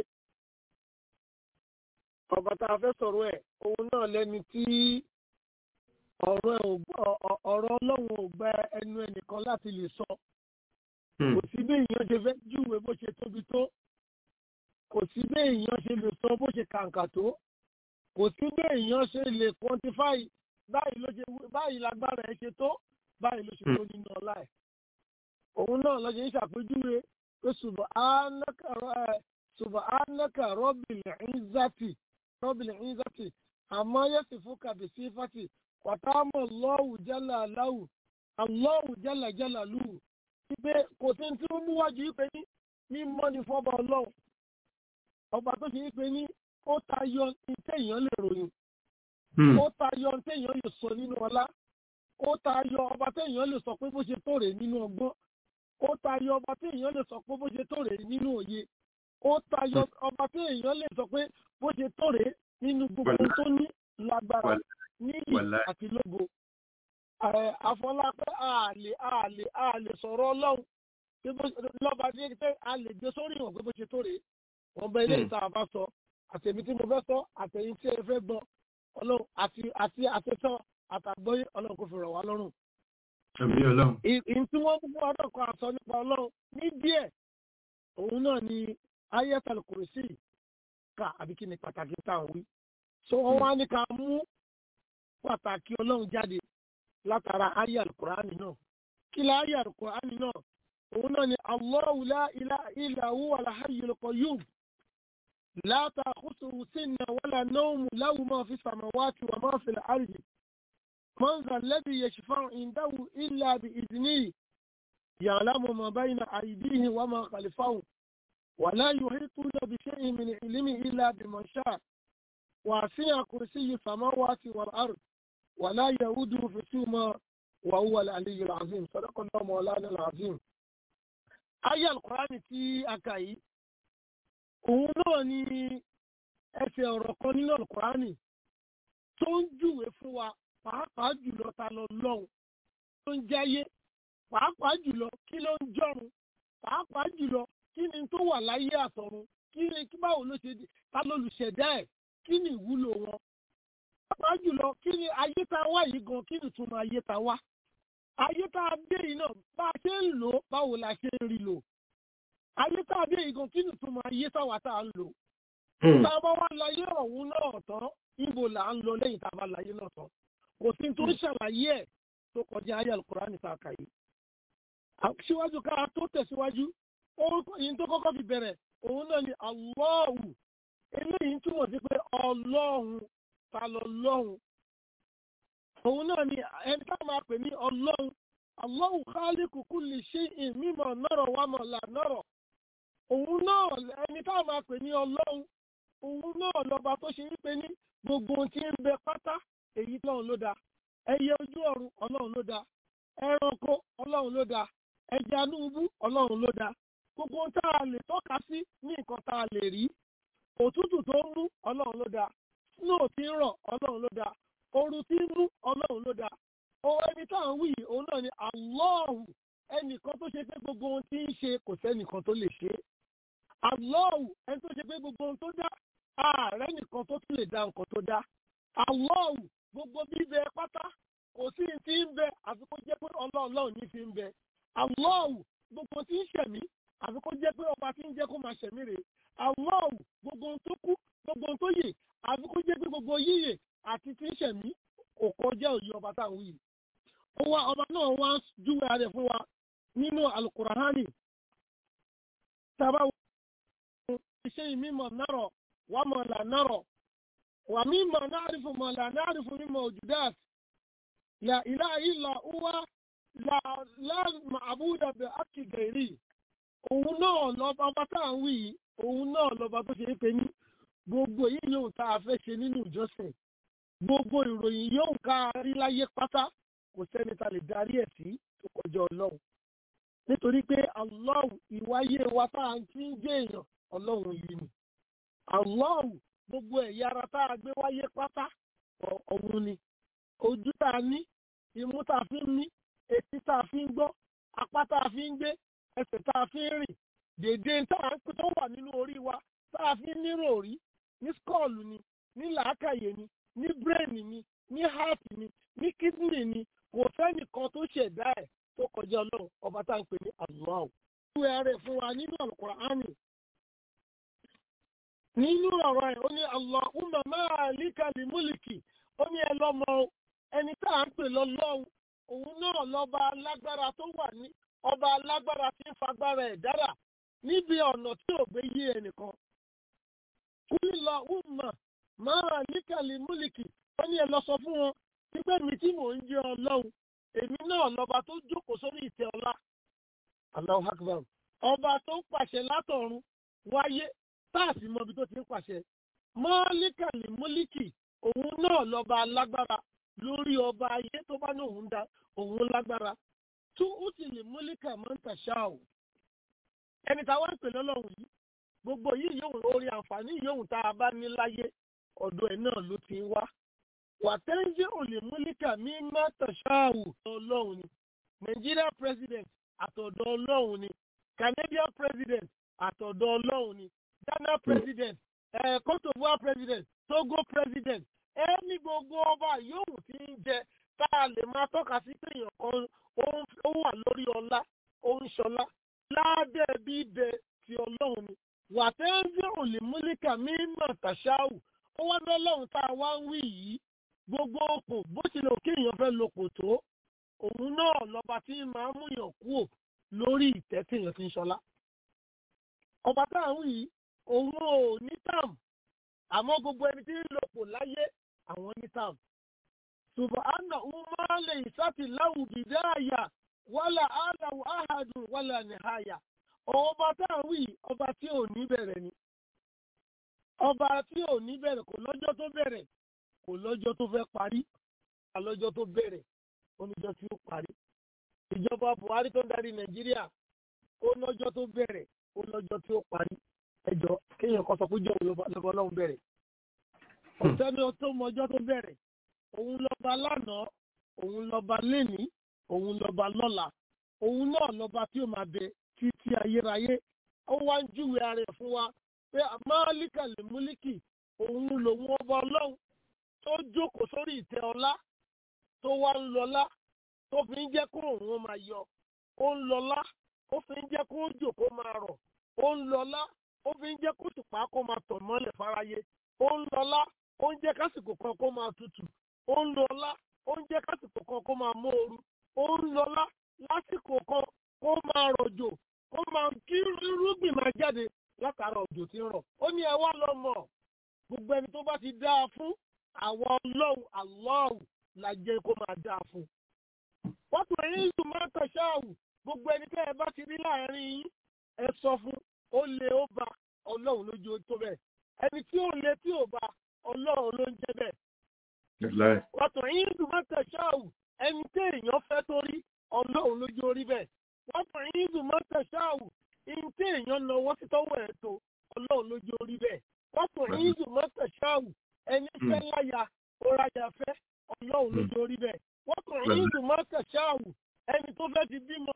ọba tá a fẹ́ sọ̀rọ̀ ẹ̀ òun náà lẹ́ni tí ọ̀rọ̀ Ọlọ́run ò gba ẹnu ẹnìkan láti lè sọ. kò sí bí èèyàn ṣe fẹ́ júwe bó ṣe tóbi tó, kò sí bí èèyàn ṣe lè sọ bó ṣe kàǹkà tó, kò sí bí èèyàn ṣe lè quantify báyìí lágbára ẹ̀ ṣe tó báyìí ló ṣe tó nínú ọlá ẹ̀. òun náà lọ ṣe ń ṣàpèjúwe pé subhanaka rabbil izzati rabbil izzati amma yasifuka bi sifati wa ta'ama Allahu jalla lahu Allahu jalla jalaluhu. Ipe kò sí tí ó mú wájú yìí pé ní mímọ́ ni fọ́bà ọlọ́run. ọba tó ṣe yí pé ní ó tayọ ní téèyàn lè ròyìn, ó tayọ ní téèyàn lè sọ nínú ọlá, ó tayọ ọba téèyàn lè sọ pé bó ṣe tó rèé nínú ọgbọ́n, ó tayọ ọba téèyàn lè sọ pé bó ṣe tó rèé nínú òye, ó tayọ ọba téèyàn lè sọ pé bó ṣe tó rèé nínú gbogbo tó ní lágbára níyì àti lógo. àfọlápẹ́ àlè àlè àlè sọ̀rọ̀ ọlọ́run lọ́ba tí pé a lè gbé sórí ìwọ̀n pé bó ṣe tó rèé. wọ́n bẹ ilé ìta àbá sọ àtẹ̀mí tí mo fẹ́ sọ àtẹ̀yìn tí ẹ fẹ́ gbọ́ ọlọ́run àti àti àtẹ̀tọ́ àtàgbọ́yé ọlọ́run kò fi rọ̀ wá lọ́rùn. ìyìn tí wọ́n mú ọdọ̀ kan àsọ nípa ọlọ́run ní díẹ̀ òun náà ni Ayatul Kursi ká àbí kí ni pàtàkì tá à ń wí. so wọ́n wá ní ká mú pàtàkì ọlọ́run jáde látara Ayatul Qur'ani náà. kí la Ayatul Qur'ani náà? òun náà ni Allahu la ilaha illa huwa al-hayyul qayyum la ta'khudhuhu sinatun wala nawmun lahu ma fi samawati wa ma fi al-ardi man dha alladhi yashfa'u 'indahu illa bi'idhnihi ya'lamu ma bayna aydihim wa ma khalfahum wa la yuhituna bi shay'in min 'ilmihi illa bima sha'a wasi'a kursiyyuhu as-samawati wal-ardi wa la ya'uduhu hifdhuhuma wa huwa al-'aliyyul 'azim. Sadaqallahu mawlana al-'azim. Ayé Al-Qur'ani tí a kà yìí, òun náà ni ẹsẹ̀ ọ̀rọ̀ kan nínú Al-Qur'ani tó ń júwe fún wa pàápàá jùlọ ta lọ lọ́hùn tó ń jáyé, pàápàá jùlọ kí ló ń jọ́run, pàápàá jùlọ kí ni tó wà láyé àtọ̀run, kí ni kí báwo ló ṣe ta lólùṣẹ̀dá ẹ̀, kí ni ìwúlò wọn, pàápàá jùlọ kí ni ayé tá a wá yìí gan, kí ni túmọ̀ ayé tá a wá. Ayé tá a dé yìí náà bá a ṣe ń lò ó báwo la ṣe ń rí lò. Ayé tá a dé yìí gan kí ni túmọ̀ ayé táwa tá a ń lò. Tá a bá wá láyé ọ̀hún náà tán, ibo là ń lọ lẹ́yìn tá a bá láyé náà tán. Kò sí tó ń ṣàlàyé ẹ̀ tó kọjá ayé Al-Qur'ani tá a kà yìí. Síwájú ká tó tẹ̀síwájú, yìí tó kọ́kọ́ fi bẹ̀rẹ̀, òun náà ni Allahu. Eléyìí túmọ̀ sí pé Ọlọ́run ta lọ lọ́hùn. Òun náà ni ẹni ká máa pè ní Ọlọ́run. Allahu khaliqu kulli shay'in mimma nara wa ma la nara. Òun náà ẹni ká máa pè ní Ọlọ́run. Òun náà lọ́ba tó ṣe wípé ní gbogbo ohun tí ń bẹ pátá èyí Ọlọ́run ló dá. Ẹyẹ ojú ọ̀run Ọlọ́run ló dá. Ẹranko Ọlọ́run ló dá. Ẹja núbú Ọlọ́run ló dá. Gbogbo ohun tá a lè tọ́ka sí ní nǹkan tá a lè rí. Òtútù tó ń mú Ọlọ́run ló dá. Snow tí ń rọ̀ Ọlọ́run ló dá. Ooru tí ń mú Ọlọ́run ló dá. Òun ẹni tá à ń wí yìí òun náà ni Allahu, ẹnìkan tó ṣe pé gbogbo ohun tí ń ṣe kò sẹ́nìkan tó lè ṣe. Allahu ẹni tó ṣe pé gbogbo ohun tó dá ààrẹ nìkan tó tún lè dá nǹkan tó dá. Allahu gbogbo bíbẹ pátá kò sí ti ń bẹ àfi kó jẹ́ pé ọlọ́ọ̀lọ́ọ̀ ní fi ń bẹ. Allahu gbogbo tí ń ṣẹ̀mí àfi kó jẹ́ pé ọba tí ń jẹ́ kó máa ṣẹ̀mí rè. Allahu gbogbo ohun tó kú gbogbo ohun tó yè àfi kó jẹ́ pé gbogbo yíyè àti tí ń ṣẹ̀mí kò kọjá òye ọba táwọn wí. Ó wá ọba náà wá júwe ara rẹ̀ fún wa nínú Al-Qur'ani. Tàbá wo ṣe mímọ̀ nárọ̀ wà mọ̀ là nárọ̀ wà mímọ̀ náàrífù mọ̀ là náàrífù mímọ̀ òjúdáàt. La ilaha illa huwa la la ma'buda bi haqqi ghairi. Òun náà lọ́ba ọba táwọn wí òun náà lọ́ba tó ṣe é pé ní gbogbo èyí yóò tá a fẹ́ ṣe nínú ìjọsìn. Gbogbo ìròyìn yóò ká rí láyé pátá kò sẹ́ni ta lè darí ẹ̀ sí tó kọjá ọlọ́run. Nítorí pé Allahu ìwáyé wa tá à ń tí ń jẹ́ èèyàn ọlọ́run yìí ni. Allahu gbogbo ẹ̀yà ara tá a gbé wáyé pátá ọ̀hún ni. Ojú tá a ní, imú tá a fi ń mí, etí tá a fi ń gbọ́, apá tá a fi ń gbé, ẹsẹ̀ tá a fi ń rìn, dèdè tá a ń pè tó wà nínú orí wa tá a fi ń nírò orí, ní skọ́ọ̀lù ni, ní làákàyè ni, ní bírèènì ni, ní háàtì ni, ní kídìnì ni, kò sẹ́nìkan tó ṣẹ̀dá ẹ̀ tó kọjá ọlọ́run ọba tá à ń pè ní Allahu. Ìwé rẹ̀ fún wa nínú Al-Qur'ani. Nínú ọ̀rọ̀ ẹ̀ ó ní Allahumma malikal mulki, ó ní ẹ lọ́mọ ẹni tá à ń pè lọ́lọ́run òun náà lọ́ba alágbára tó wà ní ọba alágbára tí ń fagbára ẹ̀ dára níbi ọ̀nà tí ò gbé yé ẹnìkan. Allahumma malikal mulki, ó ní ẹ lọ sọ fún wọn nígbà mi tí mò ń jẹ́ ọlọ́run èmi náà lọ́ba tó jókòó sórí ìtẹ́ ọlá. Allahu Akbar. Ọba tó ń pàṣẹ látọ̀run wáyé táàsì mọbi tó ti ń pàṣẹ. Malikal mulki, òun náà lọ́ba alágbára lórí ọba ayé tó bá ní òun dá òun lágbára. Tú ó sì lè mulka man tasha'u. Ẹni táwa ń pè lọ́lọ́run yìí gbogbo yìí yóò orí àǹfààní yóò tá a bá ní láyé ọ̀dọ̀ ẹ̀ náà ló ti ń wá. Wàtẹ́ńjẹ́ òlè múlíkà mi má tàṣáàwù ọlọ́run ni. Nigeria president àtọ̀dọ̀ ọlọ́run ni. Canadian president àtọ̀dọ̀ ọlọ́run ni. Ghana president, eh, Cote d'Ivoire president, Togo president. Ẹni gbogbo ọba yóò ti ń jẹ tá a lè máa tọ́ka sí pé èèyàn kan ó wà lórí ọlá, ó ń ṣọlá. Lábẹ́ bíbẹ ti ọlọ́run ni. Wàtẹ́ńjẹ́ òlè múlíkà mi má tàṣáàwù. Ó wá lọ́lọ́run tá a wá ń wí yìí. Gbogbo òpò bó ti lè kí èèyàn fẹ́ lopò tó òun náà lọ́ba tí máa ń múyàn kúrò lórí ìtẹ́ tí èèyàn fi ń ṣọlá. Ọba táwọn yìí òun ò ní tàm àmọ́ gbogbo ẹni tí ń lopò láyé àwọn ní tàm. Subhanahu ma laysati lahu bidaya wala alahu ahadun wala nihaya. Ọba táwọn yìí ọba tí ò ní bẹ̀rẹ̀ ni. Ọba tí ò ní bẹ̀rẹ̀ kò lọ́jọ́ tó bẹ̀rẹ̀. Kò lọ́jọ́ tó fẹ́ parí, àlọ́jọ́ tó bẹ̀rẹ̀, oníjọ́ tí ó parí. Ìjọba Buhari tó ń darí Nàìjíríà, ó lọ́jọ́ tó bẹ̀rẹ̀, ó lọ́jọ́ tí ó parí. Ẹjọ́ kéèyàn kan sọ pé jọ́ lọ́ba Ọlọ́run bẹ̀rẹ̀. Ọ̀sẹ́ni tó mọjọ́ tó bẹ̀rẹ̀, òun lọ́ba lánàá, òun lọ́ba lénìí, òun lọ́ba lọ́la, òun náà lọ́ba tí ó máa bẹ títí ayérayé. Ó wá ń júwe ara ẹ̀ fún wa pé Malikal mulki, òun lòun ọba Ọlọ́run tó jókòó sórí ìtẹ́ ọlá tó wá ń lọlá tó fi ń jẹ́ kó òun máa yọ, ó ń lọlá ó fi ń jẹ́ kó òjò kó máa rọ̀, ó ń lọlá ó fi ń jẹ́ kó tùpá kó máa tàn mọ́lẹ̀ fáráyé, ó ń lọlá ó ń jẹ́ kásìkò kan kó máa tutù, ó ń lọlá ó ń jẹ́ kásìkò kan kó máa móoru, ó ń lọlá lásìkò kan kó máa rọ̀jò kó máa kí irúgbìn máa jáde látara òjò tí ń rọ̀. Ó ní ẹ wá lọ mọ̀ gbogbo ẹni tó bá ti dáa fún àwọn ọlọ́run Allahu la jẹ́ kó máa dáa fún. Wọ́n tún ẹ̀yìn ìlú máa ń tàṣáàwù gbogbo ẹni tẹ́ ẹ bá ti rí láàrin yín ẹ sọ fún ó lé ó bá ọlọ́run lójú tó bẹ́ẹ̀. Ẹni tí ó lé tí ò bá ọlọ́run ló ń jẹ́ bẹ́ẹ̀. Wọ́n tún ẹ̀yìn ìlú máa ń tàṣáàwù ẹni tí èèyàn fẹ́ torí ọlọ́run lójú orí bẹ́ẹ̀. Wọ́n tún ẹ̀yìn ìlú máa ń tàṣáàwù ẹni tí èèyàn lọ́wọ́ sí tọ́wọ́ ẹ̀ tó ọlọ́run lójú orí bẹ́ẹ̀. Wọ́n tún ẹ̀yìn ìlú máa ń tàṣáàwù ẹni fẹ́ láya ọ̀rajà fẹ́ ọlọ́run lójú orí bẹ́ẹ̀. Wọ́n kàn ní ìdùnmọ́ kẹ̀ṣáàwù ẹni tó fẹ́ ti bímọ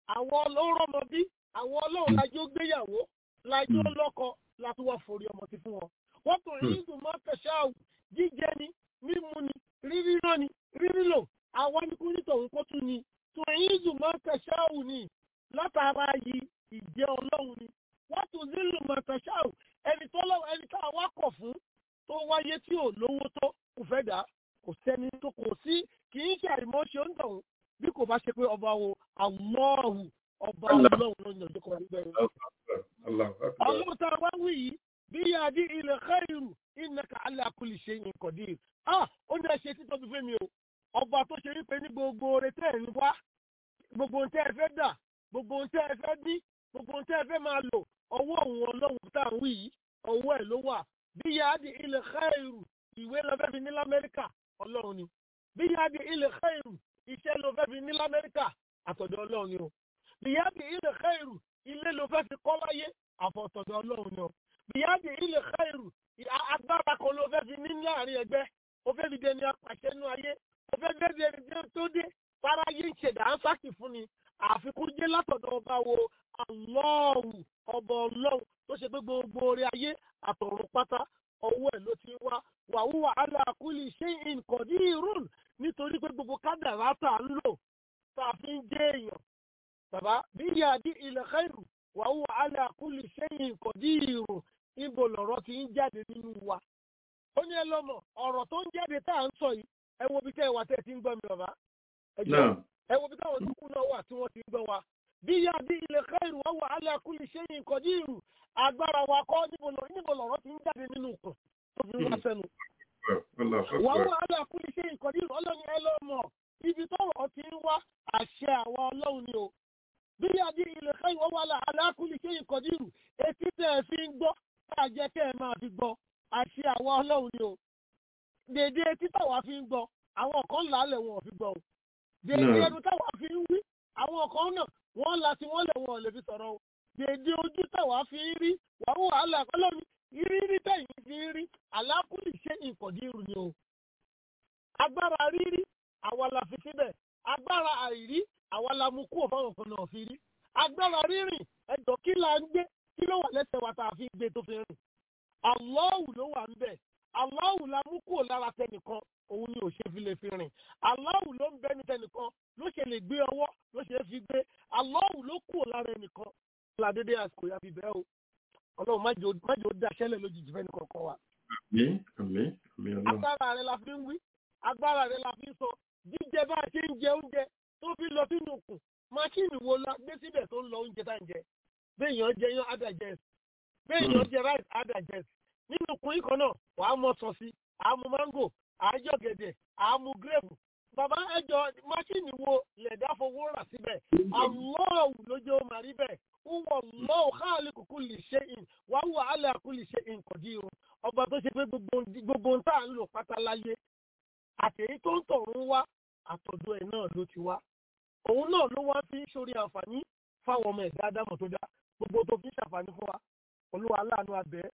àwọn ọlọ́rọ̀ ọmọ bí àwọn ọlọ́run lájọ́ gbéyàwó lájọ́ lọ́kọ láti wá forí ọmọ sí fún wọn. wọ́n tó rí ìdùnmọ́ kẹsàáwù jíjẹ ni mímu ni rírí rán ni rírí lò àwọn nípú nítorí kó tún ni tó rí ìdùnmọ́ kẹsàáwù ni látara yìí ìjẹ́ ọlọ́run ni. wọ́n tó rí ìdùnmọ́ kẹsàáwù ẹni tó lọ́wọ́ ẹni tá a wá kọ̀ fún tó wáyé tí ò lówó tó kò fẹ́ dà kò sẹ́ni tó kò sí kì í ṣe àìmọ́ṣe ń tọ̀hún bí kò bá ṣe pé ọba wo àlọ́ọ̀hù ọba ọlọ́run ló ń yànjú kọ́ níbẹ̀ rẹ̀. ọlọ́run tá a wá wí yìí bí adé ilẹ̀ khairu innaka ala kulli shay'in qadir. ah ó ní ẹ̀ṣẹ̀ títọ́ tó fẹ́ mi o ọba tó ṣe wípé ní gbogbo oore tẹ́ ẹ̀ ń wá gbogbo ohun tẹ́ ẹ fẹ́ dà gbogbo ohun tẹ́ ẹ fẹ́ bí gbogbo ohun tẹ́ ẹ fẹ́ máa lò ọwọ́ òun ọlọ́run tá à ń wí yìí ọwọ́ ẹ̀ ló wà bí adé ilẹ̀ khairu ìwé lọ fẹ́ fi ní lamẹ́ríkà ọlọ́run ni bí adé ilẹ̀ khairu iṣẹ́ ló fẹ́ fi ní lamẹ́ríkà àtọ̀dọ̀ ọlọ́run ni o bíyáàdì ilẹ̀ khairu ilé ló fẹ́ fi kọ́ láyé àfọ̀tọ̀dọ̀ ọlọ́run ni o bíyáàdì ilẹ̀ khairu agbára kan ló fẹ́ fi ní láàrin ẹgbẹ́ ó fẹ́ fi dẹni apàṣẹ nú ayé ó fẹ́ fẹ́ fi ẹni tó dé fáráyé ń ṣẹ̀dá ánsákì fún ni àfikún jẹ́ látọ̀dọ̀ ọba wo Allahu ọba ọlọ́run tó ṣe pé gbogbo orí ayé àtọ̀run pátá ọwọ́ ẹ̀ ló ti wá wa huwa ala kulli shay'in qadirun nítorí pé gbogbo kádàrá tà ń lò tá a fi ń jẹ́ èèyàn. Bàbá bí yàdí ilẹ̀ khairu wa huwa ala kulli shay'in qadirun ibo lọ̀rọ̀ ti ń jáde nínú wa. Ó ní ẹ lọ́mọ ọ̀rọ̀ tó ń jáde tá à ń sọ yìí ẹ wo bí tẹ́ ẹ wà tẹ́ ẹ ti ń gbọ́ mi bàbá. Ẹ jọ ẹ wo bí táwọn tó kù náà wà tí wọ́n ti ń gbọ́ wa. Bí yàdí ilẹ̀ khairu wa huwa ala kulli shay'in qadirun agbára wa kọ́ níbo lọ̀rọ̀ ti ń jáde nínú ìkùn tó fi wá sẹ́nu. Wà wá aláàkúlì ṣe ìkọ̀dí ọlọ́ni ẹlọ́mọ̀ ibi tọ́rọ̀ ti ń wá àṣẹ àwọn ọlọ́run ni o. Bí adé ilẹ̀ káyọ̀ wọ́n wá aláàkúlì ṣe ìkọ̀dí rù etí tẹ́ ẹ fi ń gbọ́ tá a jẹ́ kẹ́ ẹ máa fi gbọ́ àṣẹ àwọn ọlọ́run ni o. Dèdè etí táwa fi ń gbọ́ àwọn kan làálẹ̀ wọn ò fi gbọ́ o. Dèdè ẹnu táwa fi ń wí àwọn kan náà wọ́n la tí wọ́n lẹ̀ wọn ò lè fi sọ̀rọ̀ o. Dèdè ojú táwa fi ń rí wà wá aláàkúlì rírí tẹ̀yìn fi rí aláàkúlì ṣe ìkọ̀dírù ni o. Agbára rírí àwa la fi síbẹ̀. Agbára àìrí àwa la mú kúrò fáwọn kan náà fi rí. Agbára rírìn ẹ̀dọ̀ kí la ń gbé kí ló wà lẹ́sẹ̀ wa tá a fi gbé tó fi rìn. Allahu ló wà ń bẹ̀. Allahu la mú kúrò lára tẹnìkan òun ni ò ṣe fi lè fi rìn. Allahu ló ń bẹ ní tẹnìkan ló ṣe lè gbé ọwọ́ ló ṣe fi gbé. Allahu ló kúrò lára ẹnìkan. Ládédé àsìkò yà fi bẹ́ẹ̀ o. Ọlọ́run má jò má jò daṣẹ́lẹ̀ lójijì fẹ́ni kọ̀ọ̀kan wa. Àmín àmín àmín ọlọ́run. Agbára rẹ̀ la fi ń wí, agbára rẹ̀ la fi ń sọ. Jíjẹ bá a ṣe ń jẹ oúnjẹ tó fi lọ sínú òkun. Máṣíìnì wo la gbé síbẹ̀ tó ń lọ oúnjẹ tá à ń jẹ? Béèyàn jẹ yán adájẹ́sì. Béèyàn jẹ ráìsì adájẹ́sì. Nínú òkun yìí kan náà, wàá mọ sọ sí, àá mu máńgò, àá jọ gẹ̀dẹ̀, àá mu gírèpù. Bàbá ẹjọ́ máṣíìnì wo lẹ̀dá fowó rà síbẹ̀? Allahu lójó máa rí bẹ́ẹ̀. Huwa Allahu khaliqu kulli shay'in wa huwa ala kulli shay'in qadir. Ọba tó ṣe pé gbogbo ń tà ń lò pátá láyé. Àtẹ̀yí tó ń tọ̀run wá, àtọ̀dọ̀ ẹ̀ náà ló ti wá. Òun náà ló wá fi ń ṣorí àǹfààní fáwọn ọmọ ẹ̀dá Ádámọ̀ tó dá. Gbogbo tó fi ń ṣàǹfààní fún wa. Olúwa aláàánú abẹ́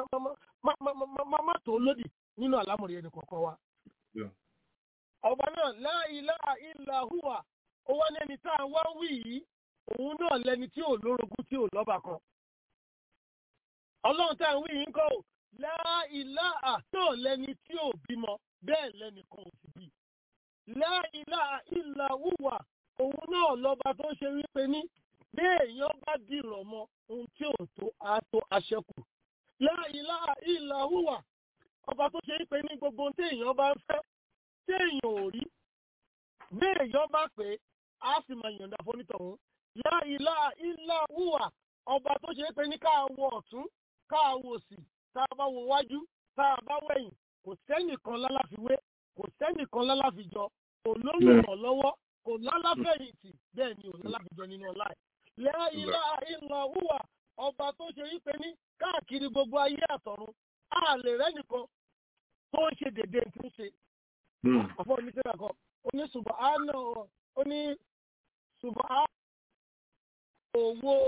má tó lódì nínú àlámọ̀rí ẹnì kọ̀ọ̀kan wa. Ọba náà la ilaha illa huwa. Ó wá ní ẹni tá à ń wá wí yìí. Òun náà lẹni tí ò lórogún tí ò lọ́ba kan. Ọlọ́run tá à ń wí yìí ń kọ́ ò la ilaha náà lẹni tí ò bímọ bẹ́ẹ̀ lẹni kan ò sì bí. La ilaha illa huwa òun náà lọ́ba tó ṣe wípé ní bí èèyàn bá dìrọ̀ mọ́ ohun tí ò tó á tó aṣẹ́kù. La ilaha illa huwa ọba tó ṣe wípé ní gbogbo ohun tí èèyàn bá ń fẹ́ tí èèyàn ò rí bí èèyàn bá pè é á sì máa yọ̀ǹda fónítọ̀hún. La ilaha illa huwa ọba tó ṣe pé ní ká wo ọ̀tún ká wo òsì tá a bá wo wájú tá a bá wẹ̀yìn kò sẹ́nìkan lálàfiwé kò sẹ́nìkan lálàfijọ kò lólùmọ̀ lọ́wọ́ kò lálàfẹ̀yìntì bẹ́ẹ̀ ni ò lálàfijọ nínú ọlá ẹ̀. La ilaha illa huwa ọba tó ṣe pé ní káàkiri gbogbo ayé àtọ̀run á lè rẹ́nìkan tó ń ṣe dédé tí ń ṣe. àfọ oníṣẹ́ra kan oní subhana oní subhana owó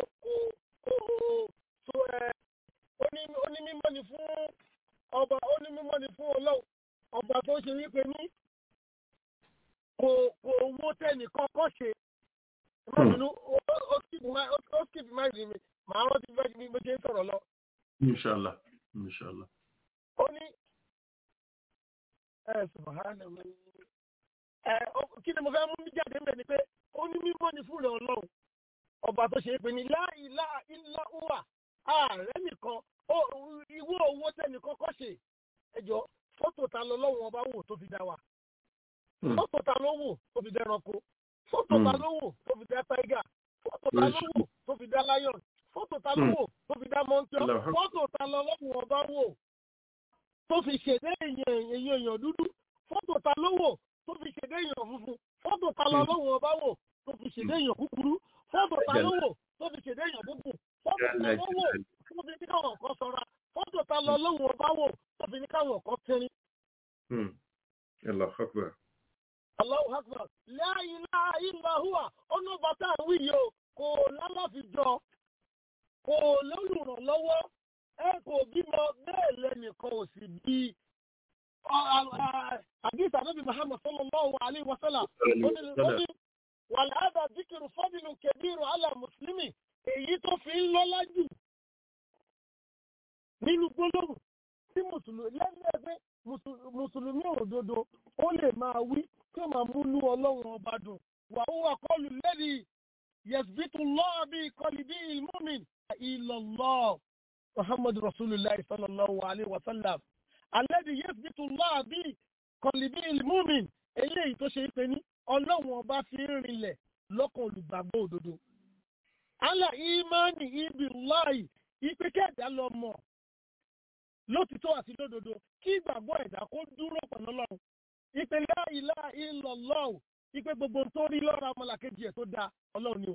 onímọ̀ ni fún ọba onímọ̀ ni fún ọlọ́run ọba tó ṣe wípé ní kò owó tẹ́nìkan kọ́ ṣe má bínú ó skip mind mi màá rántí bẹ́ẹ̀ ni mo ṣe ń sọ̀rọ̀ lọ. Inshallah, inshallah. ó ní ẹ subahana mi ẹ kí ni mo fẹ́ mú mi jáde ń bẹ̀ ni pé ó ní mímọ́ ni fún rẹ̀ ọlọ́run ọba tó ṣe é pé ní la ilaha illa huwa ààrẹ nìkan ìwé owó tẹ́nìkan kọ́ ṣe ẹjọ́ fọ́tò ta lọ lọ́wọ́ ọba wò tó fi dá wa fọ́tò ta ló wò tó fi dá ẹranko fọ́tò ta ló wò tó fi dá tiger fọ́tò ta ló wò tó fi dá lion fọ́tò ta ló wò tó fi dá mountain fọ́tò ta lọ lọ́wọ́ ọba wò tó fi ṣèdé èèyàn èèyàn dúdú fọ́tò ta ló wò tó fi ṣèdé èèyàn funfun fọ́tò ta lọ lọ́wọ́ ọba wò tó fi ṣèdé èèyàn kúkúrú fọ́tò ta ló wò tó fi ṣèdé èèyàn gúngùn fọ́tò ta ló wò tó fi ní káwọn kan ṣọ́ra fọ́tò ta lọ lọ́wọ́ ọba wò tó fi ní káwọn kan tẹ́rín. Allahu Akbar. Allahu Akbar. La ilaha illa huwa ọ̀nà bàtà wí yìí o kò lálàfíjọ kò lólùrànlọ́wọ́ ẹ kò bímọ bẹ́ẹ̀ lẹ́nìkan ò sì bí àdìsá Ànábì Muhammad sallallahu alayhi wa sallam ó ní wàlàádà díkìrù fọ́bìnú kẹbíru alá mùsùlùmí èyí tó fi ń lọ́lá jù nínú gbólóhùn tí mùsùlùmí lẹ́yìn ẹgbẹ́ mùsùlùmí òdodo ó lè máa wí tí ó máa múnú ọlọ́run ọba dùn wà ó wà kọlù lẹ́dí yẹ̀sbítù lọ́ọ̀ bí kọlì bí ìmúmin illallah muhammadu rasulullah sallallahu alayhi wa sallam alẹ́dí yẹ̀sbítù lọ́ọ̀ bí kọlì bí ìmúmin eléyìí tó ṣe é pé ní ọlọ́run ọba fi ń rinlẹ̀ lọ́kàn olùgbàgbọ́ òdodo. Alá ìmánì ibi láì ipe kẹ́ẹ̀dá lọ mọ̀ lótìtọ́ àti lódodo kí ìgbàgbọ́ ẹ̀dá kó dúró pẹ̀lú ọlọ́run. Ipe la ilaha illallah ipe gbogbo tó rí lọ́ra ọmọlàkejì ẹ̀ tó da ọlọ́run ni o.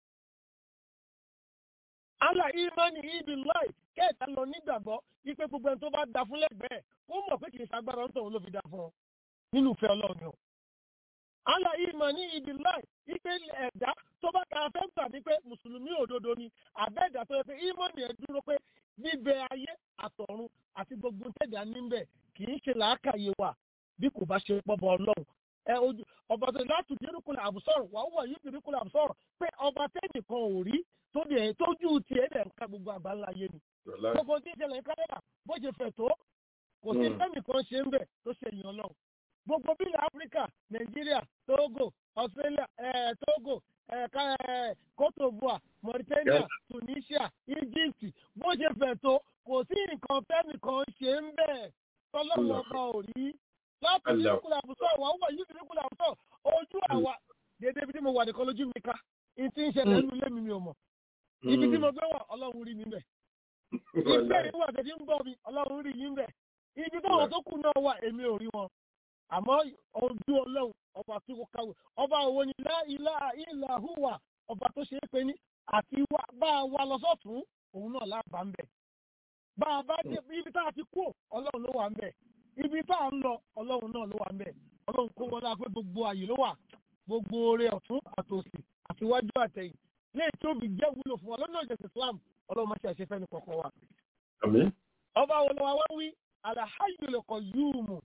Alá ìmánì ibi láì kẹ́ẹ̀dá lọ nígbàgbọ́ ipe gbogbo ẹni tó bá da fún lẹ́gbẹ̀ẹ́ kó mọ̀ pé kì í ṣagbára ń tọ̀hún ló fi da fún ọ nínú ìfẹ́ ọlọ́run ni o. Alá ìmọ̀ ní ibi láì ipe ẹ̀dá tó bá ta fẹ́ gbà ní pé mùsùlùmí òdodo ni àbẹ́ẹ̀dá tó yẹ pé ìmọ̀ ni ẹ̀ dúró pé bíbẹ ayé àtọ̀run àti gbogbo tẹ̀dá níbẹ̀ kì í ṣe làákàyè wa bí kò bá ṣe pọ́bọ ọlọ́run. Ẹ ojú ọba tó láti dírúkulẹ̀ àbùsọ̀rọ̀ wà wọ̀ yìí dírúkulẹ̀ àbùsọ̀rọ̀ pé ọba tẹ́nìkan ò rí tó dẹ̀ tójú tiẹ̀ dẹ̀ ń ká gbogbo àgbáńlá ayé ni. Gbogbo tí ìṣẹ̀lẹ̀ kádàrá bó ṣe fẹ̀ tó kò sí tẹ́nìkan ṣe ń bẹ̀ tó ṣe èèyàn ọlọ́run. Gbogbo bílẹ̀ Áfíríkà, Nàìjíríà, Togo, Australia, eh, Togo, eh, eh, Cote d'Ivoire, Mauritania, yes. Tunisia, Egypt, bó ṣe fẹ̀ tó kò sí nǹkan tẹ́nìkan ṣe ń bẹ̀ tọ́lọ́wọ́ ọba ò rí. Láti ìdíkùlẹ̀ àbùsọ̀ àwọn ọmọ yìí ìdíkùlẹ̀ àbùsọ̀ ojú àwa dédé ibi tí mo wà nìkan lójú mi ká ní tí ń ṣẹlẹ̀ nínú ilé mi mi ò mọ̀. Ibi tí mo gbé wà Ọlọ́run rí mi bẹ̀. Ìgbẹ́ yìí wà tẹ̀sí ń bọ̀ mi Ọlọ́run rí yín bẹ̀. Ibi táwọn tó kù náà wà èmi ò rí wọn. Àmọ́ ojú ọlọ́run ọba tí kò káwé ọba òwò ni la ilaha illa huwa ọba tó ṣe é pé ní àti bá a wá lọ sọ́tún òun náà lábàá ń bẹ̀. Bá a bá dé ibi tá a ti kú ọlọ́run ló wà ń bẹ̀. Ibi tá a ń lọ ọlọ́run náà ló wà ń bẹ̀. Ọlọ́run kó wọlé pé gbogbo ààyè ló wà gbogbo oore ọ̀tún àtòsì àtiwájú àtẹ̀yìn lẹ́yìn tí ó fi jẹ́ wúlò fún wa lọ́nà ìjẹ̀sìn Islam ọlọ́run má ṣe àṣẹ fẹ́ni kọ̀ọ̀kan wa. Àmín. Ọba wo ló wá wá wí al-hayyul qayyum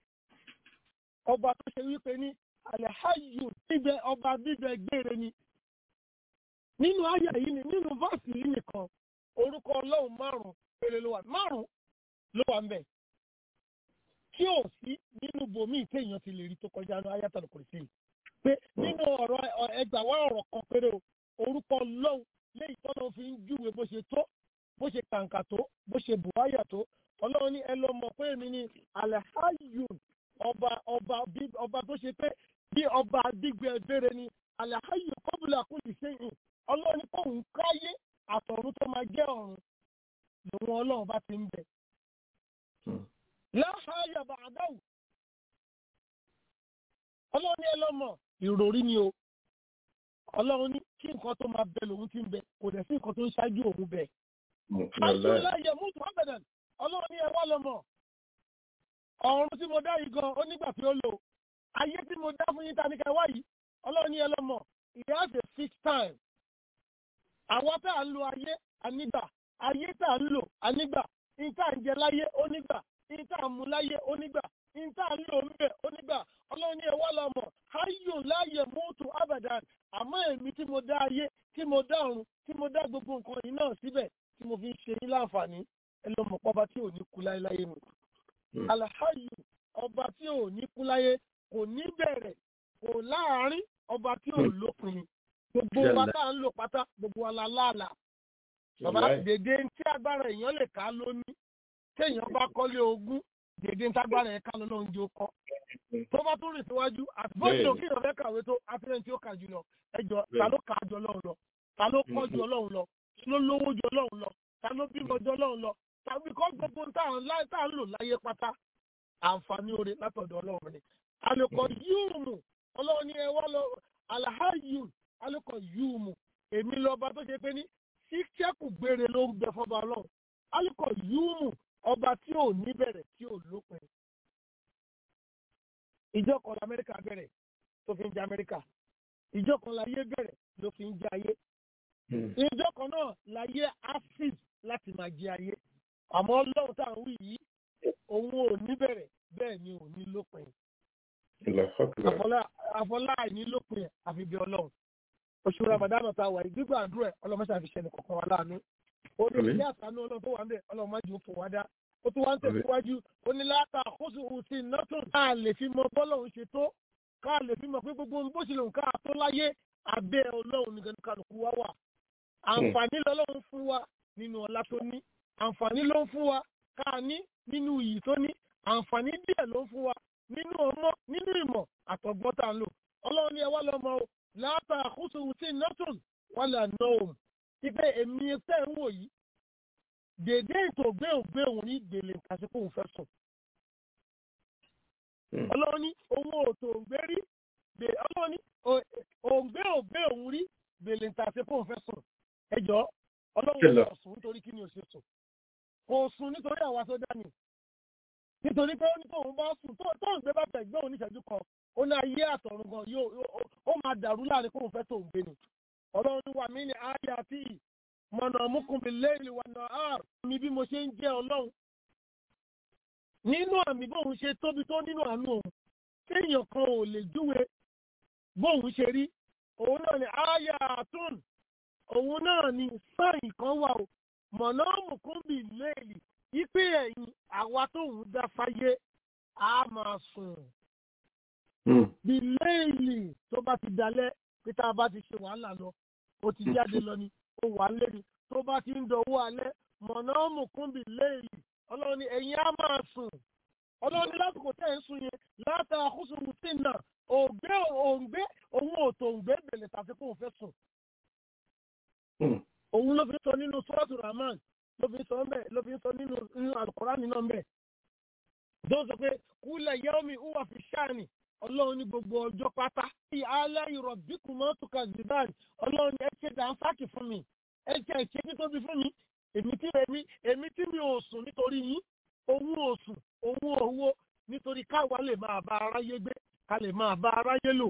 ọba tó ṣe wípé ní alẹ́háyù bíbẹ ọba bíbẹ gbére ni nínú ayé yìí ni nínú fásitì yìí nìkan orúkọ ọlọ́run márùn-ún péré ló wà márùn-ún ló wà ń bẹ̀ tí ò sí nínú bòmíì téèyàn ti lè rí tó kọjá ní Ayatul Kursi pé nínú ọ̀rọ̀ ẹgbà wá ọ̀rọ̀ kan péré o orúkọ ọlọ́run léyìí tọ́lọ́ fi ń júwe bó ṣe tó bó ṣe kàǹkà tó bó ṣe bùháyà tó ọlọ́run ní ẹ lọ mọ̀ pé èmi ni alẹ́háyù ọba ọba bí ọba tó ṣe pé bí ọba gbígbẹ bẹ̀rẹ̀ ni àlàáyé kọbùlà kò lè ṣe yìn ọlọ́run ní kóun káyé àtọ̀run tó máa jẹ́ ọ̀run lòun ọlọ́run bá ti ń bẹ. láhàáyà bàdáwù ọlọ́run ní ẹlọ́mọ ìròrí ni o ọlọ́run ní kí nǹkan tó máa bẹ lòun ti ń bẹ kò dẹ̀ sí nǹkan tó ń ṣáájú òun bẹ. àìsíláyè mútu abẹ́dẹ̀ ọlọ́run ní ẹwà lọ́mọ ọ̀run tí mo dá yìí gan ó nígbà tí ó lò ayé tí mo dá fún yín ta ní ká wá yìí ọlọ́run ní ẹlọ́mọ it has a fixed time. àwọn tá à ń lo ayé ànígbà ayé tá à ń lò ànígbà ìta ń jẹ láyé ó nígbà ìta ń mu láyé ó nígbà níta ló ń bẹ̀ ó nígbà ọlọ́run ní ẹwà lọ́mọ hayyun la yamutu abadan àmọ́ èmi tí mo dá ayé tí mo dá ọ̀run tí mo dá gbogbo nǹkan yìí náà síbẹ̀ tí mo fi ń ṣe yín láǹfààní ẹ lọ mọ̀ pọ́ba tí ò ní kú láéláé mi. alahayyu ọba tí ò ní kú láyé kò ní bẹ̀rẹ̀ kò láàárín ọba tí ò lópin gbogbo wa tá à ń lò pátá gbogbo wa la láàlà. bàbá dèdè tí agbára èèyàn lè ká lónìí téèyàn bá kọ́lé ogún dèdè tí agbára ẹ̀ ká lọ́nà oúnjẹ ó kọ́. tó bá tún rìn síwájú àtúbọ̀tì òkè ìrọ̀lẹ́ kàwé tó àfihàn tí ó kà jù lọ ẹjọ́ ta ló kà á jọ lọ́run lọ ta ló kọ́ jù ọlọ́run lọ ta ló lówó jù ọlọ́run lọ ta ló bímọ jù ọlọ́run lọ tàbí kọ́ gbogbo tá à ń lò láyé pátá àǹfààní oore látọ̀dọ̀ ọlọ́run ni. àlùkò yúùmù ọlọ́run ní ẹ wá lọ alahayyu àlùkò yúùmù èmi lọ́ba tó ṣe pé ní ṣíṣẹ́kù gbére ló ń bẹ fọba ọlọ́run àlùkò yúùmù ọba tí ò ní bẹ̀rẹ̀ tí ò lópin. ìjọ kan lamẹ́ríkà bẹ̀rẹ̀ tó fi ń jẹ amẹ́ríkà ìjọ kan láyé bẹ̀rẹ̀ ló fi ń jẹ ayé ìjọ kan náà láyé acid láti máa jẹ ayé àmọ́ ọlọ́run tá à ń wí yìí òun ò ní bẹ̀rẹ̀ bẹ́ẹ̀ ni ò ní lópin. àfọlá àìní lópin àfi bí ọlọ́run oṣù Ramadan ta wà gbígbà àdúrà ọlọ́mọṣẹ́ àfiṣẹ́ ní kọ̀ọ̀kan wa láàánú. ó ní ìyá àtàánú ọlọ́run tó wà ń bẹ̀ ọlọ́run má jù ú fò wá dá. ó tún wá ń tẹ̀síwájú ó ní láta àkóso òsì nọ́tún ká lè fi mọ bọ́lọ́run ṣe tó ká lè fi mọ pé gbogbo bó ṣe lòun ká tó láyé abẹ́ ọlọ́run nìkan kálukú wá wà. àǹfààní lọ́lọ́run fún wa nínú ọlá tó ní àǹfààní ló ń fún wa ká ní nínú iyì tó ní àǹfààní díẹ̀ ló ń fún wa nínú ọmọ nínú ìmọ̀ àtọ̀gbọ́n tá ń lò ọlọ́run ní ẹ wá lọ́mọ o láta àkóso òsì nọ́tún wà lànà òun ipe èmi ẹsẹ̀ ń wò yìí dèdè ètò ògbé ògbé òun ní gbèlè àsìkò òun fẹ́ sùn. ọlọ́run ní owó òtò ògbé rí ọlọ́run ní ògbé ògbé òun rí gbèlè àsìkò òun fẹ́ sùn. ẹ jọ ọlọ́run kò sùn nítorí kí ni ò ṣe sùn kò sùn nítorí àwa tó dání nítorí pé ó ní tóun bá sùn tóun gbé bá tẹ̀ gbé òun níṣẹ́jú kan ó ní ayé àtọ̀run gan yóò ó máa dàrú láàrin kóun fẹ́ tóun gbé ni. ọlọ́run wà mí ní ayé àti mọ̀nà ọmọkùnmi lẹ́yìn wà náà á mi bí mo ṣe ń jẹ́ ọlọ́run nínú àmì bóun ṣe tóbi tó nínú àánú òun téèyàn kan ò lè júwe bóun ṣe rí òun náà ní ayé àtún òun náà ní sáyìn kan wà o mọ̀nà ọmọkùnmi lẹ́yìn ipe ẹ̀yìn àwa tóun dá fáyé á máa sùn bí lẹ́yìn tó bá ti dalẹ̀ pé tá a bá ti ṣe wàhálà lọ ó ti jáde lọ ni ó wà lẹ́ni tó bá ti ń dọ̀wọ́ alẹ́ mọ̀nà ọmọkùnbi lẹ́yìn ọlọ́run ni ẹ̀yin á máa sùn ọlọ́run ni lásìkò tẹ̀ ń sùn yẹn láta àkóso wùtí náà òǹgbé òǹgbé òun ò tó òǹgbé bẹ̀lẹ̀ tàbí kó o fẹ́ sùn. òun ló fi sọ nínú sọ́ọ̀tù Rahman ló fi sọ mbẹ́ ló fi sọ nínú Al-Qur'an nínú mbẹ́ tó sọ pé kúlẹ̀ yẹ́wọ́mi hùwà fi ṣáàní ọlọ́run ní gbogbo ọjọ́ pátá. bí alẹ́ ìrọ̀ bí kò mọ́ tó ka zidan ọlọ́run ẹ ṣe dànsáàkì fún mi ẹ ṣe ìṣe títóbi fún mi èmi tí èmi èmi tí mi ò sùn nítorí yín òun ò sùn òun òwò nítorí káwa lè máa bá aráyé gbé ká lè máa bá aráyé lò.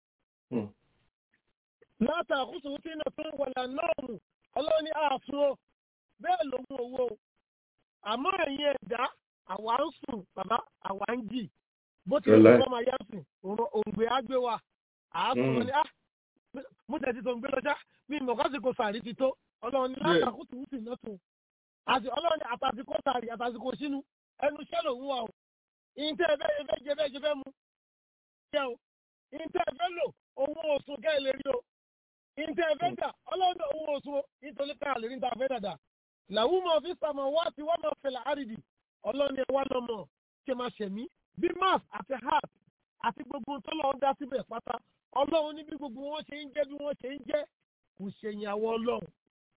láta àkóso tí iná tó ń wọlé náà mú ọlọ́run ní ààfin o bẹ́ẹ̀ lòun òwò àmọ́ ẹ̀yin ẹ̀dá àwa ń sùn bàbá àwa ń jì bó ti lè fọ́ máa yá sùn òǹgbẹ àgbé wa àásùn ní á mo tẹ̀sí tó ń gbé lọ́jà mi mọ̀ kásìkò sàrí ti tó ọlọ́run ní láti àkóso wùsì náà tún àti ọlọ́run ní àtàsìkò sàrí àtàsìkò sínú ẹnu iṣẹ́ lòun wà o ìyíntẹ́ ẹ̀fẹ́ ẹ̀fẹ́ jẹ bẹ́ẹ̀ jẹ fẹ́ mu jẹ́ o ìyíntẹ́ ẹ̀fẹ́ lò owó oṣù kẹ́ẹ̀ lè rí o ìyíntẹ́ ẹ̀fẹ́ dà ọlọ́run owó oṣù nítorí káà lè rí níta fẹ́ dàda làwùmọ̀ fi sàmọ̀ wá ti wọ́n mọ̀ fẹ̀lẹ̀ àrídì ọlọ́run ẹ̀ wá lọ́mọ ṣe máa ṣẹ̀mí bí mass àti heart àti gbogbo tó lọ́wọ́ dá síbẹ̀ pátá ọlọ́run ní bí gbogbo wọn ṣe ń jẹ́ bí wọ́n ṣe ń jẹ́ kò ṣèyìn àwọn ọlọ́run.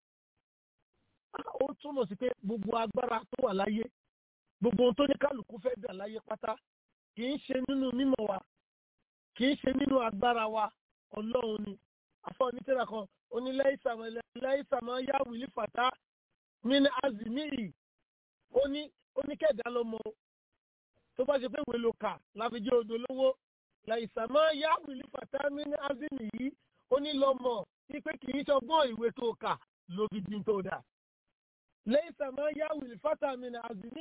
ó túmọ̀ sí pé gbogbo agbára tó wà láyé gbogbo ohun tó ní kálukú fẹ́ dà láyé pátá kì í ṣe nínú mímọ̀ wa kì í ṣe nínú agbára wa ọlọ́run ni. afọ onítẹ̀rà kan onílẹ̀-ìsàmọ̀ yá wìlí fàtà mí ní azimi oníkẹ̀dá ló mọ̀ tó bá ṣe pé ìwé ló kà láfijọ́ odò lówó láìsàmọ́ yá wìlí fàtámì ní azimi yìí ó ní lọ́mọ wípé kì í ṣọgbọ́n ìwé tó kà lóbi dín tó dà. láìsàmọ́ yá wìlí fàtámì ní azimi yìí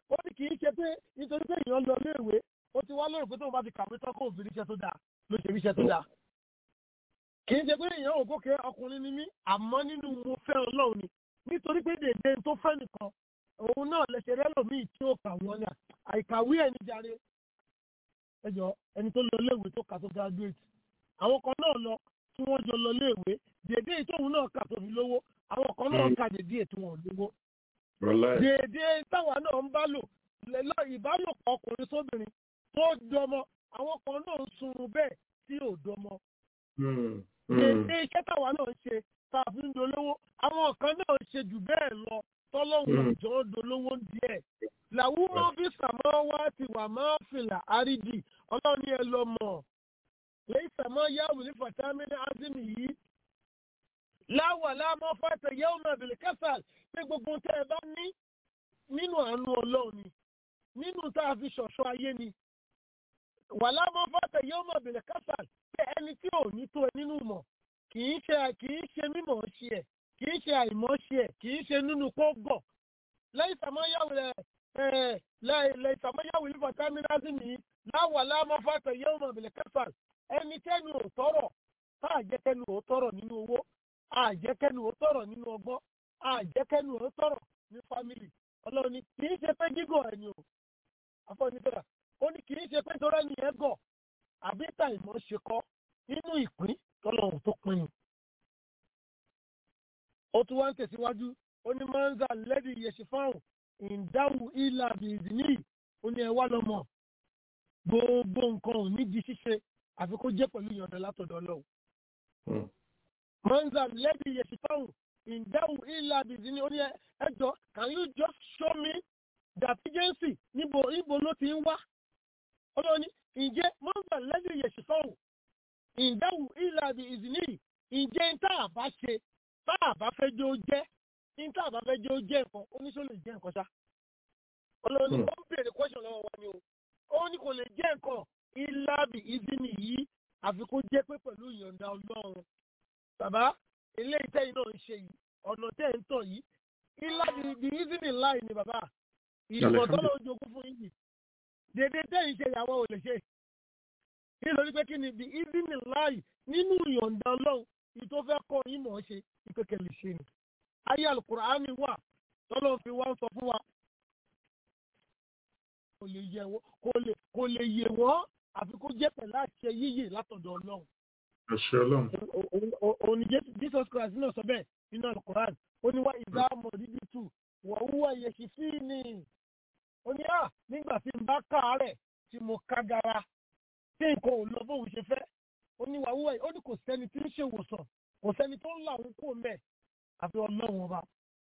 ó ní kì í ṣe pé nítorí pé èèyàn lọ léèwé ó ti wá lórí pé tóun bá ti kàwé tán kó òfin iṣẹ́ tó dáa ló ṣe iṣẹ́ tó dáa. kì í ṣe pé èèyàn ò gòkè ọkùnrin ni mí àmọ́ nínú mo fẹ́ Ọlọ́run ni nítorí pé dèdè tó fẹ́ nìkan òun náà lè ṣe rẹ́lòmíì tí ó kà wọ́n ní àìkàwé ẹni jàre ẹjọ́ ẹni tó lọ léèwé tó kà tó graduate àwọn kan náà lọ tí wọ́n jọ lọ léèwé dèdè tóun náà kà tó fi lówó àwọn kan náà kà dèdè tí wọ́n lówó. dèdè táwa náà ń bá lò ìbálòpọ̀ ọkùnrin sóbìnrin tó dọmọ àwọn kan náà ń sunrun bẹ́ẹ̀ tí ò dọmọ. dèdè iṣẹ́ táwa náà ń ṣe tá a fi ń dolówó àwọn kan náà ń ṣe jù bẹ́ẹ̀ lọ tọ́lọ́wọ́ ìjọ dolówó díẹ̀. làwọn máa fi sàmọ́ wá ti wà máa fìlà àrídì ọlọ́ni ẹ lọ mọ̀ lẹ́yìn sàmọ́ yáwù ní fàtámínà ázìmì yìí láwà láàmọ́ fàtẹ̀ yẹ́wò máa bèèrè kẹsàl pé gbogbo tẹ́ ẹ bá ní nínú àánú ọlọ́run ni nínú tá a fi ṣọ̀ṣọ́ ayé ni wà láàmọ́ fàtẹ̀ yẹ́wò máa bèèrè kẹsàl pé ẹni tí ò ní tó ẹ nínú mọ̀ kì í ṣe kì í ṣe mímọ̀ ṣe ẹ̀ kì í ṣe àìmọ̀ ṣe ẹ̀ kì í ṣe nínú kó gọ̀ lẹ́yìn sàmọ́yàwó rẹ̀ lẹ́yìn sàmọ́yàwó ní fàtámínà ázìmì yìí láwà láàmọ́ fàtẹ̀ yẹ́wò máa bèèrè kẹsàl ẹni tẹ́nu ò tọrọ tá àjẹkẹ́nu ò tọrọ nínú owó àjẹkẹ́nu ò tọrọ nínú ọgbọ́n àjẹkẹ́nu ò tọrọ ní fámìlì ọlọ́run ni kì í ṣe pé gígọ̀ ẹni o afọ́nifẹ́ra ó ní kì í ṣe pé torí ẹni yẹn gọ̀ àbí ta ìmọ̀ ṣe kọ́ nínú ìpín tọ́lọ́run tó pín in. ó tún wá ń tẹ̀síwájú ó ní manza lẹ́dí yẹ̀ṣì fáwọn ìdáhù ìlà bìzìní ó ní ẹ wá lọ́mọ gbogbo nǹkan ò ní di ṣíṣe àfi kó jẹ́ pẹ̀lú ìyọ̀ǹda látọ̀dọ̀ Ọlọ́run. manza lẹ́dí yẹ̀ṣì fáwọn ìdáhù ìlà bìzìní ó ní ẹjọ́ can you just show me that agency níbo níbo ló ti ń wá ọlọ́run ní ǹjẹ́ manza lẹ́dí yẹ̀ṣì fáwọn ìdáhù ìlà bìzìní ǹjẹ́ tá a bá ṣe tá a bá fẹ́ jẹ́ ó jẹ́ ní tá a bá fẹ́ jẹ́ ó jẹ́ nǹkan oníṣó lè jẹ́ nǹkan ṣá ọlọ́run ní ó ń béèrè question lọ́wọ́ wa ni o ó ní kò lè jẹ́ nǹkan ìlàbì ìdíni yìí àfi kó jẹ́ pé pẹ̀lú ìyọ̀ǹda ọlọ́run bàbá eléyìí tẹ́yìn náà ń ṣe yìí ọ̀nà tẹ́ ń tọ̀ yìí ìlàbì ìdíni láì ni bàbá ìmọ̀ tọ́lọ́ ojú ogún fún yìí dédé tẹ́yìn ṣe ìyàwó ò lè ṣe nítorí pé kí ni bí ìdíni láì nínú ìyọ̀ǹda ọlọ́run ìtò fẹ́ kọ́ yín mọ̀ ọ́ ṣe ìpèkè lè ṣe ni ayé Al-Qur'ani wà tọ́lọ́ fi wá ń sọ fún wa kò lè yẹ wọ́n kò lè kò lè yẹ wọ́n àfi kó jẹ́ pẹ̀lú àṣẹ yíyè látọ̀dọ̀ ọlọ́run. àṣẹ ọlọ́run. òní Jesus Christ náà sọ bẹ́ẹ̀ nínú Al-Qur'an ó ní wá ìdá mọ̀dídì tù wọ́n wúwo yẹ̀sì sí ni ó ní à nígbà tí n bá káàárẹ̀ tí mo kágara tí nǹkan ò lọ bóun ṣe fẹ́ ó ní wà wúwo yìí ó ní kò sẹ́ni tí ń ṣèwòsàn kò sẹ́ni tó ń là ń kó mẹ́ àfi ọlọ́run ọba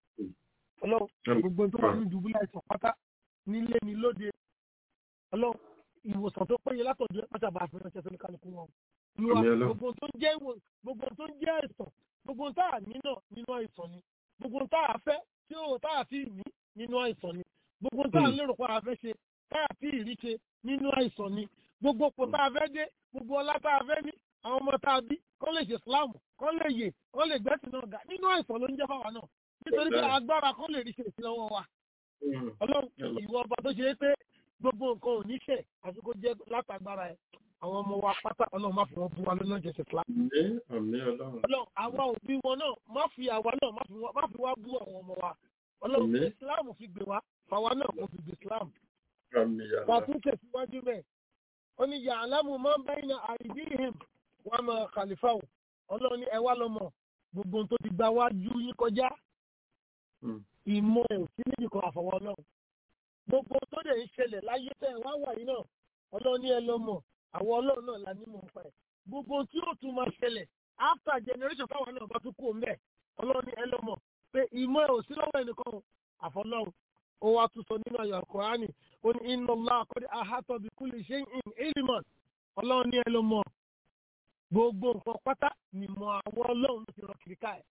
ọlọ́run gbogbo tó wà ní ìdúgbò àìsàn pátá nílé ni lóde ọlọ́run ìwòsàn tó péye látọ̀dọ̀ pátàbà àfihàn ṣẹ́sọ́ ní kálukú wọn. gbogbo tó ń jẹ́ gbogbo tó ń jẹ́ àìsàn gbogbo tá a ní náà nínú àìsàn ni gbogbo tá a fẹ́ tí ó tá a fi ní nínú àìsàn ni gbogbo tá a lérò pé a fẹ́ ṣe tá a fi rí ṣe nínú àìsàn ni gbogbo kò tá a fẹ́ dé gbogbo ọlá tá a fẹ́ ní àwọn ọmọ tá a bí kọ́ lè ṣe Islam kọ́ lè yè kọ́ lè gbẹ́sìn náà ga nínú àìsàn ló ń jẹ́ fáwa náà nítorí pé agbára kọ́ lè rí ṣe sí lọ́wọ́ wa ọlọ́run ìwọ ọba tó ṣe é pé gbogbo nǹkan ò ní ṣe àti kó jẹ́ látàgbára ẹ̀ àwọn ọmọ wa pátá ọlọ́run má fi wọn bú wa lọ́nà jẹ̀sẹ̀ fúlá. ọlọ́run àwa òbí wọn náà má fi àwa náà má fi wá bú àwọn ọmọ wa ọlọ́run Islam fi gbé wa fàwa náà kò fi gbé Islam. wàtún tẹ̀síwájú bẹ́ẹ̀ ó ní ya'lamu ma bayna aydihim wa ma khalfahum ọlọ́run ní ẹ wá lọ́mọ gbogbo tó ti gba wájú yín kọjá ìmọ̀ ẹ̀ sí níbi kan àfọwọ́ náà gbogbo tó dẹ̀ ń ṣẹlẹ̀ láyé tẹ̀ wá wà yìí náà ọlọ́run ní ẹ lọ́mọ àwọn ọlọ́run náà la nímọ̀ nípa ẹ̀ gbogbo tí ó tún máa ṣẹlẹ̀ after generation fáwọn náà bá tún kú òun bẹ́ẹ̀ ọlọ́run ní ẹ lọ́mọ pé ìmọ̀ ẹ̀ ò sí lọ́wọ́ ẹnìkan àfọlọ́run ó wá tún sọ nínú ayọ̀ Al-Qur'ani ó ní inna Allaha qad ahata bi kulli shay'in ilman ọlọ́run ní ẹ lọ́mọ gbogbo nǹkan pátá ni mọ̀ àwọn ọlọ́run ló ti rọ kiri ká ẹ̀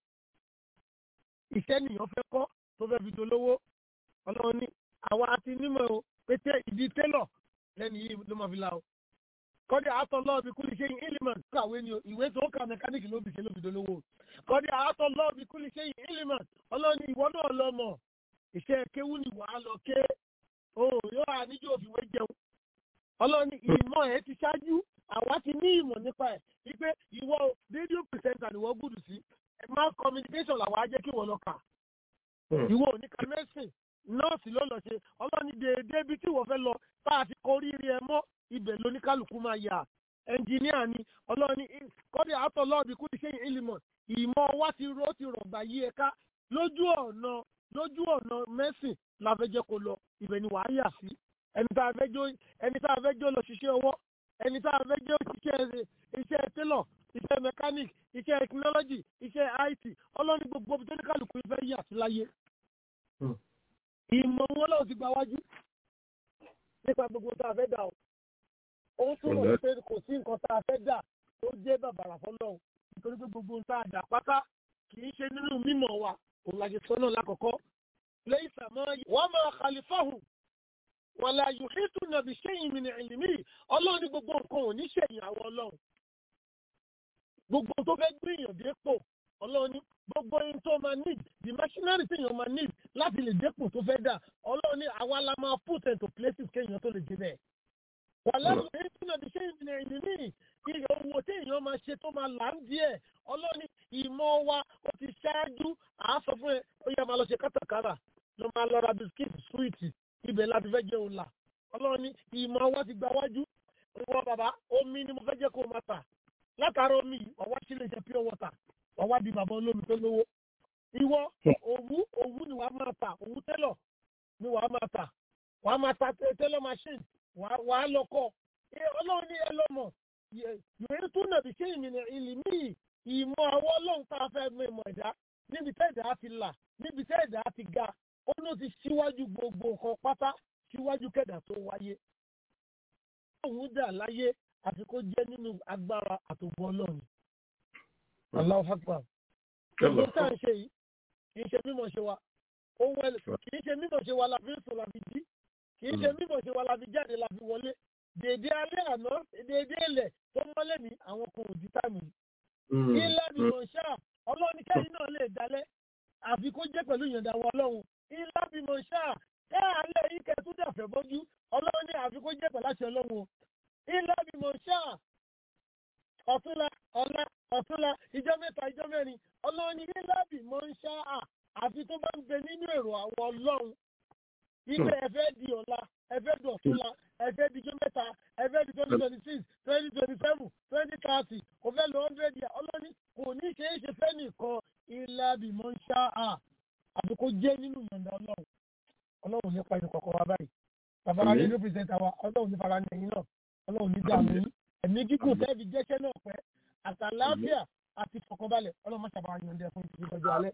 iṣẹ́ nìyàn fẹ́ kọ́ tó fẹ́ fi dolówó ọlọ́run ní àwa àti nímọ̀ o pété ìdí tẹ́lọ̀ lẹ́nu yìí ló máa fi la o kọ́dí àtọ̀ lọ́ọ̀bì kúlì ṣe ìlímọ̀n kàwé ni o ìwé tó kà mẹkáníìkì ló bì ṣe ló fi dolówó kọ́dí àtọ̀ lọ́ọ̀bì kúlì ṣe ìlímọ̀n ọlọ́run ìwọ náà lọ mọ̀ iṣẹ́ kéwú ni wàá lọ ké òun yóò wà níjọ́ òfìwé jẹun ọlọ́ni ìmọ̀ ẹ̀ ti ṣáájú àwa ti ní ìmọ̀ nípa ẹ̀ wípé ìwọ rédíò pìrìsẹ́ńtà ni wọ́n gbùdù sí mass communication làwọn á jẹ́ kí wọ́n lọ kà ìwọ ò ní ka mẹ́sìn nọ́ọ̀sì ló lọ ṣe ọlọ́ni déédéé bí tí wọ́n fẹ́ lọ tá a ti koríire ẹ mọ́ ibẹ̀ lóníkálukú máa yà ẹnjìníà ni ọlọ́ni kọ́dé àtọ̀ lọ́ọ̀bì kú ti ṣe ìlímọ̀ ìmọ̀ wa ti ro ti rọ̀gbà yí ẹ̀ka lójú ọ̀nà lójú ọ̀nà mẹ́sìn la fẹ́ jẹ́ kó lọ ibẹ̀ ni wàá yà sí ẹni tá a fẹ́ jó ẹni tá a fẹ́ jó lọ ṣiṣẹ́ ọwọ́ ẹni tá a fẹ́ jó ṣiṣẹ́ iṣẹ́ télọ̀ iṣẹ́ mechanic iṣẹ́ technology iṣẹ́ I T ọlọ́ni gbogbo tó ní kálukú ìfẹ́ yà sí láyé ìmọ̀ wọn lọ́wọ́ ti gba wájú nípa gbogbo tá a fẹ́ dà ó òun túmọ̀ sí pé kò sí nǹkan tá a fẹ́ dà tó jẹ́ bàbàrà fọlọ́run nítorí pé gbogbo tá a dà pátá kì í ṣe nínú mímọ̀ wa òun la ṣe sọ náà lákọ̀ọ́kọ́ lẹ́yìn sàmọ́ wọ́n máa kàlífàhùn wọ́n la yóò fi tún nàbì ṣẹ́yìn mi ní ìlímì ọlọ́run ní gbogbo nǹkan ò ní ṣẹ̀yìn àwọn ọlọ́run gbogbo tó fẹ́ gbìyàn dépò ọlọ́run ní gbogbo ohun tó máa need the machinery téèyàn máa need láti lè dépò tó fẹ́ dà ọlọ́run ní àwa la máa put into places kéèyàn tó lè dé bẹ́ẹ̀. wàhálà yóò fi tún nàbì ṣẹ́yìn mi ní ìlímì iye owó téèyàn máa ṣe tó máa là ń díẹ̀ ọlọ́run ní ìmọ̀ wa ó ti ṣáájú àásọ fún ẹ ó yẹ máa lọ ṣe kátàkárà ló máa lọ ra bisikíìtì súwìtì ibẹ̀ láti fẹ́ jẹ́ òun là ọlọ́run ní ìmọ̀ wa ti gba wájú ìwọ bàbá omi ni mo fẹ́ jẹ́ kó o máa tà látara omi ọ̀wá sílé iṣẹ́ pure water ọ̀wá di bàbá olómi tó lówó ìwọ òwú òwú ni wàá máa tà òwú tẹ́lọ̀ ni wàá máa tà wàá máa ta tẹ́lọ̀ machine wàá lọ kọ́ ọlọ́run ní ẹ lọ́mọ yòóyè tó nàbì ṣé ìmìnira ìlímì ìmọ̀ àwọn ọlọ́run tá a fẹ́ mọ ìmọ̀ ẹ̀dá níbi tẹ́ ẹ̀dá ti là níbi tẹ́ ẹ̀dá ti ga ó ló ti síwájú gbogbo nǹkan pátá síwájú kẹ̀dá tó wáyé. òun dà láyé àti kó jẹ́ nínú agbára àtògbọ́ ọlọ́run. Allahu Akbar. Ìgbó tá à ń ṣe yìí kì í ṣe mímọ̀ ṣe wa. Ó wẹ̀l kì í ṣe mímọ̀ ṣe wa la fi ń sùn la fi jí. Kì í ṣe mímọ̀ ṣe wa la fi jáde la fi wọlé. Dèdè alẹ́ àná dèdè ilẹ̀ tó mọ́lẹ̀ ní àwọn kan ò di táìmù yìí. Ilé àbímọ̀ ṣáà ọlọ́run kẹ́yìn náà lè dalẹ̀ àfi kó jẹ́ pẹ̀lú ìyọ̀ǹda wa ọlọ́run. Ilé àbímọ̀ ṣáà kẹ́ alẹ́ yìí kẹ́ tún dàfẹ́ bọ́jú ọlọ́run ní àfi kó jẹ́ pẹ̀lú àṣẹ ọlọ́run. Ilé àbímọ̀ ṣáà ọ̀túnla ọ̀la ọ̀túnla ìjọ mẹ́ta ìjọ mẹ́rin ọlọ́run ní ilé àbímọ̀ ṣáà àfi tó bá ń bẹ nínú èrò àwọn ọlọ́run. Ilé ẹ̀fẹ́ di ọ̀la ẹ̀fẹ́ di ọ̀túnla ẹ̀fẹ́ di ìjọ mẹ́ta ẹ̀fẹ́ di twenty twenty six twenty twenty seven twenty thirty kò fẹ́ lọ hundred yà ọlọ́run kò ní ṣe é ṣe fẹ́ nìkan ilé àbímọ̀ ṣáà àfi kó jẹ́ nínú ìyọ̀ǹda ọlọ́run. Ọlọ́run nípa ẹni kọ̀ọ̀kan wa báyìí. Bàbá wa ní ló pèsè wa ọlọ́run ní fara ní ẹ̀yìn náà ọlọ́run ní dààmú yín ẹ̀mí gígùn tẹ́ẹ̀bì jẹ́ṣẹ́ náà pẹ́ àtàlàáfíà àti ìfọ̀kànbalẹ̀ ọlọ́run máa ṣàbàwá yọ̀ǹda fún ìdílé ọjọ́ alẹ́.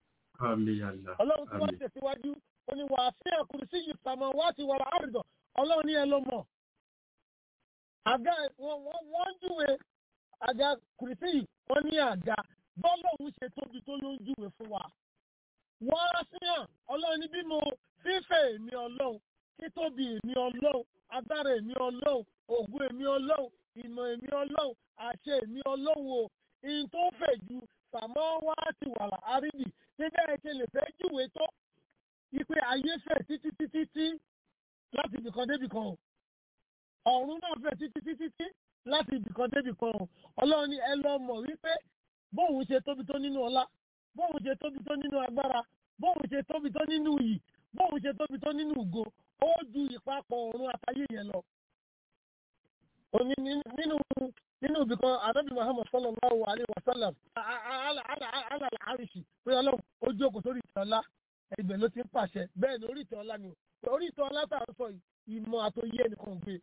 Ọlọ́run tí wọ́n tẹ̀síwájú ó ní wàá sí ẹ̀kúrú sí yìí sàmọ́ wá ti wàrà àrùdọ̀ ọlọ́run ní ẹ ló mọ̀. Àga wọ́n júwe àga kùrìsì yìí wọ́n ní àga bọ́lọ́hún ṣe tóbi tó ló ń júwe fún wa. Wọ́n á sí hàn ọlọ́run ní bí mo fífẹ́ èmi ọlọ́run títóbi èmi ọlọ́run agbára èmi ọlọ́run ògùn èmi ọlọ́run ìmọ̀ èmi ọlọ́run àṣẹ èmi ọlọ́run o ìyìn tó fẹ̀ ju sàmọ́ wá ti wà láàrídì níbẹ̀ ẹ ṣe lè fẹ́ júwe tó ipe ayé fẹ̀ títí títí tí láti ibìkan débìkan o ọ̀run náà fẹ̀ títí títí tí láti ibìkan débìkan o ọlọ́run ni ẹ lọ mọ̀ wípé bóun ṣe tóbi tó nínú ọlá bóun ṣe tóbi tó nínú agbára bóun ṣe tóbi tó nínú iyì bóun ṣe tóbi tó nínú ògo ó ju ìpapọ̀ ọ̀run àtayé yẹn lọ. Òní nínú nínú ibìkan Ànábì Muhammad sallallahu alaihi wa sallam ala al-arishi pé ọlọ́run ó jókòó sórí ìtẹ́ ọlá ibẹ̀ ló ti ń pàṣẹ bẹ́ẹ̀ ni orí ìtẹ́ ọlá ni orí ìtẹ́ ọlá tá à ń sọ ìmọ̀ àtòyé ẹnìkan gbé.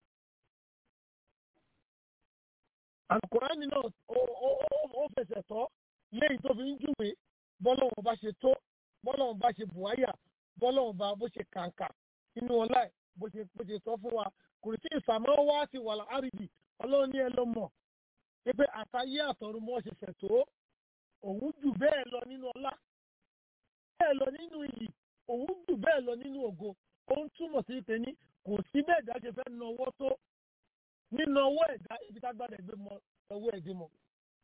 Al-Qur'ani náà ó fẹsẹ̀ tọ́ léyìí tó fi ń júwe bọ́lọ́run bá ṣe tó bọ́lọ́run bá ṣe bùháyà bọ́lọ́run bá bó ṣe kàǹkà nínú ọlá ẹ̀ bó ṣe bó ṣe sọ fún wa kùrìsì ìsàmọ́ wá sí wàhálà àrídì ọlọ́run ní ẹ ló mọ̀ pé àtayé àtọ̀run mọ́ ṣe fẹ̀ tó òun jù bẹ́ẹ̀ lọ nínú ọlá bẹ́ẹ̀ lọ nínú iyì òun jù bẹ́ẹ̀ lọ nínú ògo ó ń túmọ̀ sí pé ní kò sí bẹ́ẹ̀ ẹ̀dá ṣe fẹ́ na ọwọ́ tó nínú ọwọ́ ẹ̀dá ibi tágbádá ẹgbẹ́ mọ ọwọ́ ẹ̀dín mọ́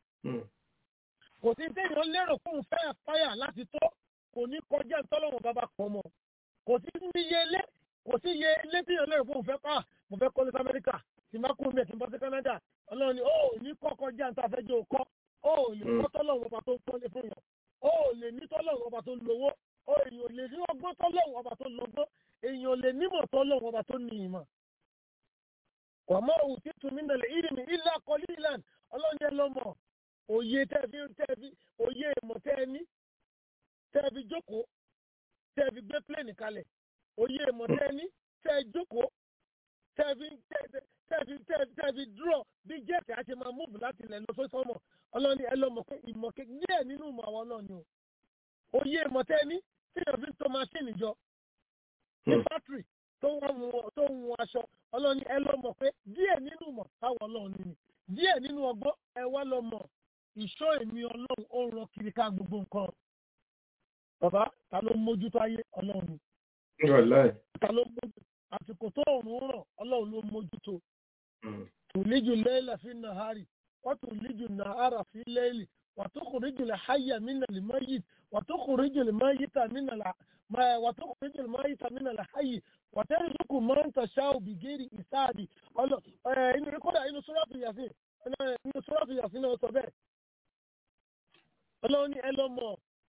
kò sí téèyàn lérò fún fẹ́ fáyà láti tó kò ní kọjá ìtọ́lọ́wọ̀n bàbá kan mọ́ kò sí níyelé kò sí iye ilé tí ìyànlẹ́ ìfowó fẹ́ pa mo fẹ́ kọ́lé sí Amẹ́ríkà tí má kú mi ẹ̀ tí n bọ́ sí Canada ọlọ́run ni ó ní kọ́kọ́ jẹ́ àǹtá fẹ́ jẹ́ òkọ́ ó lè kọ́ tọ́lọ́run ọba tó kọ́lé fún yàn ó lè ní tọ́lọ́run ọba tó lówó ó èèyàn lè ní ọgbọ́n tọ́lọ́run ọba tó lọ́gbọ́n èèyàn lè nímọ̀ tọ́lọ́run ọba tó ní ìmọ̀. wàmọ́ òun ti tún mí nàlẹ́ ìrìnmi ilé akọ́lé ìlànà ọlọ́run yẹn lọ́mọ òye tẹ́ẹ̀fì tẹ́ẹ̀fì òye ìmọ̀ tẹ́ẹ̀ní tẹ́ẹ̀fì jókòó tẹ́ẹ̀fì gbé pléènì kalẹ̀ òye ìmọ̀ tẹ́ẹ̀ní tẹ́ẹ̀ jókòó tẹ́ẹ̀fì tẹ́ẹ̀fì tẹ́ẹ̀fì dúró bí jẹ́ẹ̀tì á ṣe máa múùbù láti ilẹ̀ lọ sọ́mọ̀ ọlọ́ni ẹ lọ́mọ pé ìmọ̀ díẹ̀ nínú ìmọ̀ àwọn náà ni o òye ìmọ̀ tẹ́ẹ̀ní tẹ́ẹ̀fì tó máṣíìnì jọ ní fátìrì tó ń wọ aṣọ ọlọ́ni ẹ lọ́mọ pé díẹ̀ nínú ìmọ̀ táwọn ọlọ́run ní díẹ̀ nínú ọgbọ́n ẹ wá lọ́mọ ìṣọ́ èmi ọlọ́run ó ràn kiri ká gbogbo nǹkan. Bàbá ta ló mójútó ayé ọlọ́run ni. Ta ló mójútó àsìkò tó òòrùn ràn ọlọ́run ló mójútó. Tùlíjù lẹ́yìn fi nàárì wọ́n tùlíjù nàárà fi lẹ́yìn wàtúkùrìjù lè háyà mínà lè máyì wàtúkùrìjù lè máyì tà mínà lè wàtúkùrìjù lè máyì tà mínà lè háyì wàtẹ́rìndínlùkù máa ń tàṣà òbígẹ́rì ìsáàdì ọlọ́ inú kódà inú sọ́rọ́ọ̀tù yàsín inú sọ́rọ́ọ̀tù yàsín náà sọ bẹ́ẹ̀. Ọlọ́run ní ẹlọ́mọ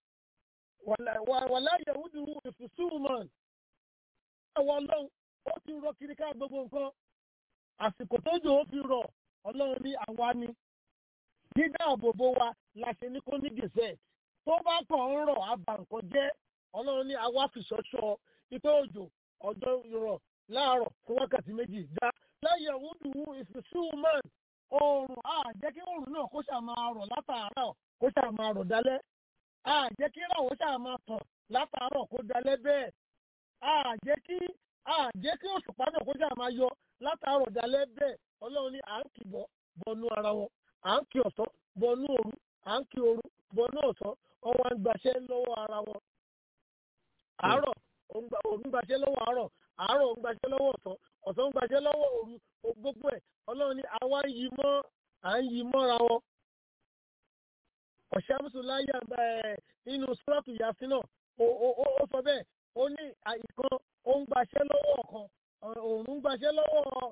wàlá yahudu ìfùsùnmọ̀n àwọn ọlọ́run ó ti rọ kiri ká gbogbo nǹkan àsìkò tó jò ó fi rọ̀ ọlọ́run ní àwa ni dídá àbòbò wa la ṣe ní kó ní gèsè tó bá kàn ń rọ̀ àbà nǹkan jẹ́ ọlọ́run ní àwa fi ṣọ́ṣọ́ ipé òjò ọjọ́ rọ̀ láàárọ̀ fún wákàtí méjì já láyé yahudu ìfùsùnmọ̀n oòrùn á jẹ́ kí oòrùn náà kó ṣàmà rọ̀ látàárọ̀ kó ṣáà máa rọ̀ dalẹ́ a jẹ́ kí ìràwọ̀ ṣáà máa tàn látàárọ̀ kó dalẹ́ bẹ́ẹ̀ a jẹ́ kí a jẹ́ kí òṣùpá náà kó ṣáà máa yọ látàárọ̀ dalẹ́ bẹ́ẹ̀ ọlọ́run ní à ń kì bọ́ bọnú ara wọn à ń kì ọ̀sán bọnú òru à ń kì òru bọnú ọ̀sán wọn wá ń gbaṣẹ́ lọ́wọ́ ara wọn àárọ̀ òru ń gbaṣẹ́ lọ́wọ́ àárọ̀ àárọ̀ ń gbaṣẹ́ lọ́wọ́ ọ̀sán ọ̀sán ń gbaṣẹ́ lọ́wọ́ òru gbogbo ẹ̀ ọlọ́run ní àwa ń yí mọ́ à ń yí mọ́ra wọn. Ọ̀ṣàmùsù láyà nínú sọ́ọ̀tù yàsí náà ó sọ bẹ́ẹ̀ ó ní ìkan ó ń gbaṣẹ́ lọ́wọ́ ọ̀kan òun ń gbaṣẹ́ lọ́wọ́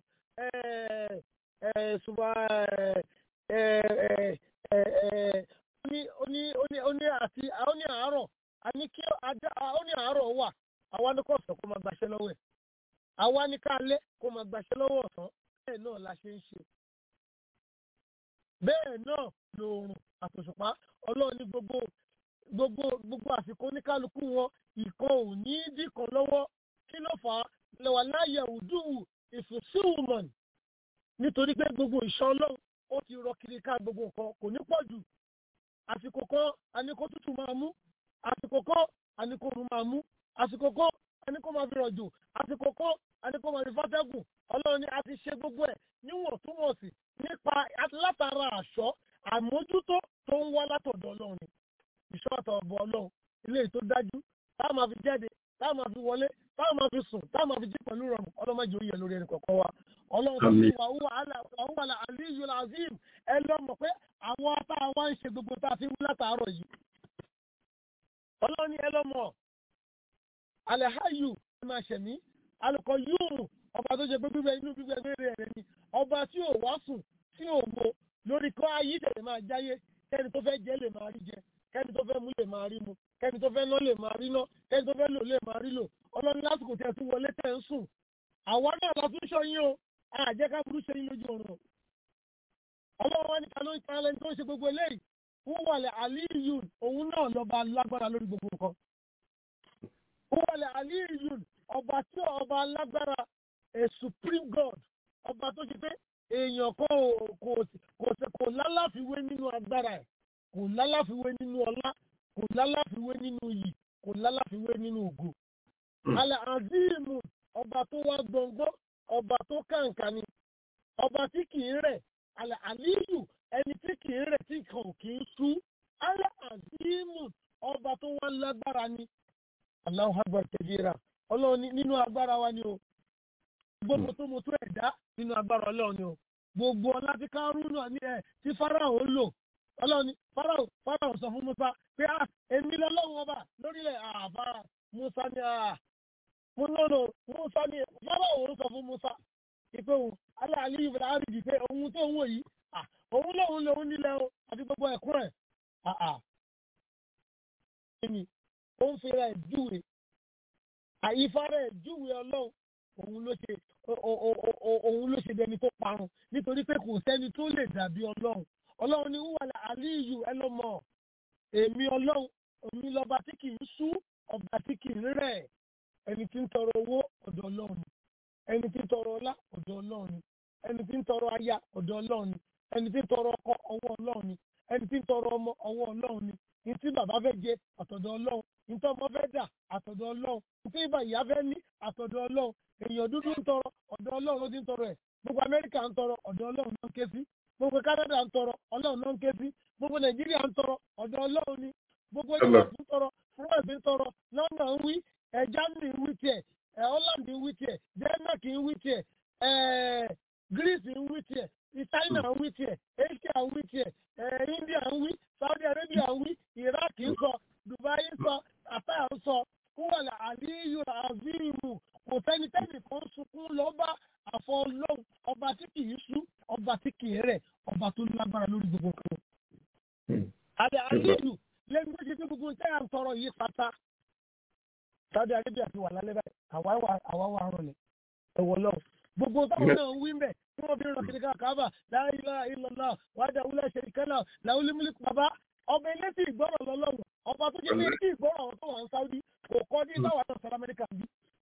ṣùgbọ́n ó ní àti ó ní àárọ̀ ó ní àárọ̀ wà àwa ní kọ̀ọ̀sán kó máa gbaṣẹ́ lọ́wọ́ ẹ̀ àwa ní kálẹ́ kó máa gbaṣẹ́ lọ́wọ́ ọ̀sán bẹ́ẹ̀ náà la ṣe ń ṣe bẹ́ẹ̀ náà lòrùn àtòṣùpá ọlọ́run ní gbogbo gbogbo gbogbo àsìkò oníkálukú wọn ìkan ò ní dìkan lọ́wọ́ kí ló fà á lẹ́wà láyà òdùwù ìfòsíwùmọ̀n nítorí pé gbogbo ìṣọ́ ọlọ́run ó ti rọ kiri ká gbogbo nǹkan kò ní pọ̀ jù àsìkò kan àníkó tútù máa mú àsìkò kan àníkó òru máa mú àsìkò kan àníkó máa fi rọ̀jò àsìkò kan àníkó máa fi fátẹ́gùn ọlọ́run ní a ti ṣe gbogbo ẹ̀ níwọ̀ntúnwọ̀nsì nípa látara àṣọ àmójútó tó ń wá látọ̀dọ̀ ọlọ́run ni ìṣọ́ àtọ̀bọ̀ ọlọ́run ilé tó dájú táwọn máa fi jáde táwọn máa fi wọlé táwọn máa fi sùn táwọn máa fi jí pẹ̀lú ìrọ̀rùn ọlọ́mọdé ó yẹ lórí ẹnì kọ̀ọ̀kan wa ọlọ́run tó ti wà wà là aliyu azim ẹ lọ mọ̀ pé àwọn apá wa ń ṣe gbogbo tá a fi wú látàárọ̀ yìí ọlọ́run ni ẹ lọ mọ̀ alẹ́háyù ẹ máa ṣẹ̀mí alùkọ yóò ọba tó jẹ pé gbígbẹ inú gbígbẹ mẹ́rẹ̀ rẹ̀ ni ọba tí ò wá sùn tí ò wo lórí kọ́ ayé tẹ̀lé máa jáyé kẹ́ni tó fẹ́ jẹ lè máa rí jẹ kẹ́ni tó fẹ́ mú lè máa rí mu kẹ́ni tó fẹ́ ná lè máa rí ná kẹ́ni tó fẹ́ lò lè máa rí lò ọlọ́run lásìkò tẹ̀ tún wọlé tẹ̀ ń sùn àwa náà la tún ṣọ́ yín o àjẹ́ ká burú ṣe yín lójú ọ̀run ọlọ́run wa ní ta ló ń ta lẹ́ni tó ń ṣe gbogbo eléyìí wọ́n wà lẹ̀ àlíyù òun náà lọ́ba lágbára lórí gbogbo nǹkan wọ́n wà lẹ̀ àlíyù ọba tí ọba lágbára a supreme god ọba tó ṣe pé èèyàn kan kò kò kò lálàfiwé nínú agbára ẹ̀ kò lálàfiwé nínú ọlá kò lálàfiwé nínú iyì kò lálàfiwé nínú ògo. alẹ́ azimu ọba tó wá gbọ̀ngbọ́ ọba tó kàǹkà ni ọba tí kì í rẹ̀ alẹ́ àlíyù ẹni tí kì í rẹ̀ tí kàn kì í sú alẹ́ azimu ọba tó wá lágbára ni Allahu akbar kabira ọlọ́run nínú agbára wa ni o gbogbo tó mo tó ẹ̀dá nínú agbára ọlọ́run ni o gbogbo ọlá tí Kárúnà ní ẹ̀ tí Fáráò lò ọlọ́run ni Fáráò Fáráò sọ fún Musa pé à èmi lọ́lọ́run ọba lórílẹ̀ àfárá Musa ni à mo lọ́nà Musa ní yàrá òun sọ fún Musa ìpé òun alẹ́ àlẹ́ ìbẹ̀rẹ̀ àrídì pé òun tó ń wò yìí òun lòun lòun nílẹ̀ o àti gbogbo ẹ̀kún ẹ̀ àà ẹni ó ń fi rẹ̀ júwe àyífá rẹ̀ júwe ọlọ́run òun ló ṣe òun ló ṣe dẹni tó parun nítorí pé kò sẹ́ni tó lè dàbí ọlọ́run ọlọ́run ní wàlà àlíyù ẹlọ́mọ èmi ọlọ́run èmi lọ́ba tí kì í sú ọba tí kì í rẹ̀ ẹni tí ń tọrọ owó ọ̀dọ̀ ọlọ́run ni ẹni tí ń tọrọ ọlá ọ̀dọ̀ ọlọ́run ni ẹni tí ń tọrọ aya ọ̀dọ̀ ọlọ́run ni ẹni tí ń tọrọ ọkọ ọwọ́ ọlọ́run ni ẹni tí ń tọrọ ọmọ ọwọ́ ọlọ́run ni ní tí bàbá fẹ́ jẹ àtọ̀dọ̀ ọlọ́run ní tí ọmọ fẹ́ dà àtọ̀dọ̀ ọlọ́run ní tí ìyá fẹ́ ní àtọ̀dọ̀ ọlọ́run èèyàn dúdú ń tọrọ ọ̀dọ̀ ọlọ́run ló ti ń tọrọ ẹ̀ gbogbo Amẹ́ríkà ń tọrọ ọ̀dọ̀ ọlọ́run náà ń ké sí gbogbo Canada ń tọrọ ọlọ́run náà ń ké sí gbogbo Nàìjíríà ń tọrọ ọ̀dọ̀ ọlọ́run ni gbogbo Europe ń tọrọ France ń tọrọ London ń wí ẹ̀ Germany ń wí tiẹ̀ ẹ̀ Holland ń wí tiẹ̀ Denmark ń wí tiẹ̀ ẹ̀ Greece ń wí tiẹ̀ China ń wí tiẹ̀ Asia ń wí tiẹ̀ ẹ̀ India ń wí Saudi Arabia ń wí Iraq ń sọ Dubai ń sọ Qatar ń sọ kúwàlà àlíyù àzíìmù kò sẹ́ni tẹ́nì kan sunkún lọ́ba àfọ ọlọ́run ọba tí kì í sú ọba tí kì í rẹ̀ ọba tó lágbára lórí gbogbo kan. àlẹ́ àlíyù lẹ́nu tó ṣe pé gbogbo tẹ́ à ń tọrọ yìí pátá Saudi Arabia ti wà lálẹ́ báyìí àwa wà rọlẹ̀ ẹ̀wọ̀ lọ́wọ́ gbogbo táwọn náà ń wí mbẹ̀ tí wọ́n fi ràn kiri káàkiri la ilaha illallah wahdahu la sharika lahu lahul mulku bàbá ọba elétí ìgbọ́rọ̀ lọ́lọ́run ọba tó jẹ́ elétí ìgbọ́rọ̀ àwọn tó wà ń Saudi kò kọ́ ní báwa náà sọ́lá Amẹ́ríkà ń bí.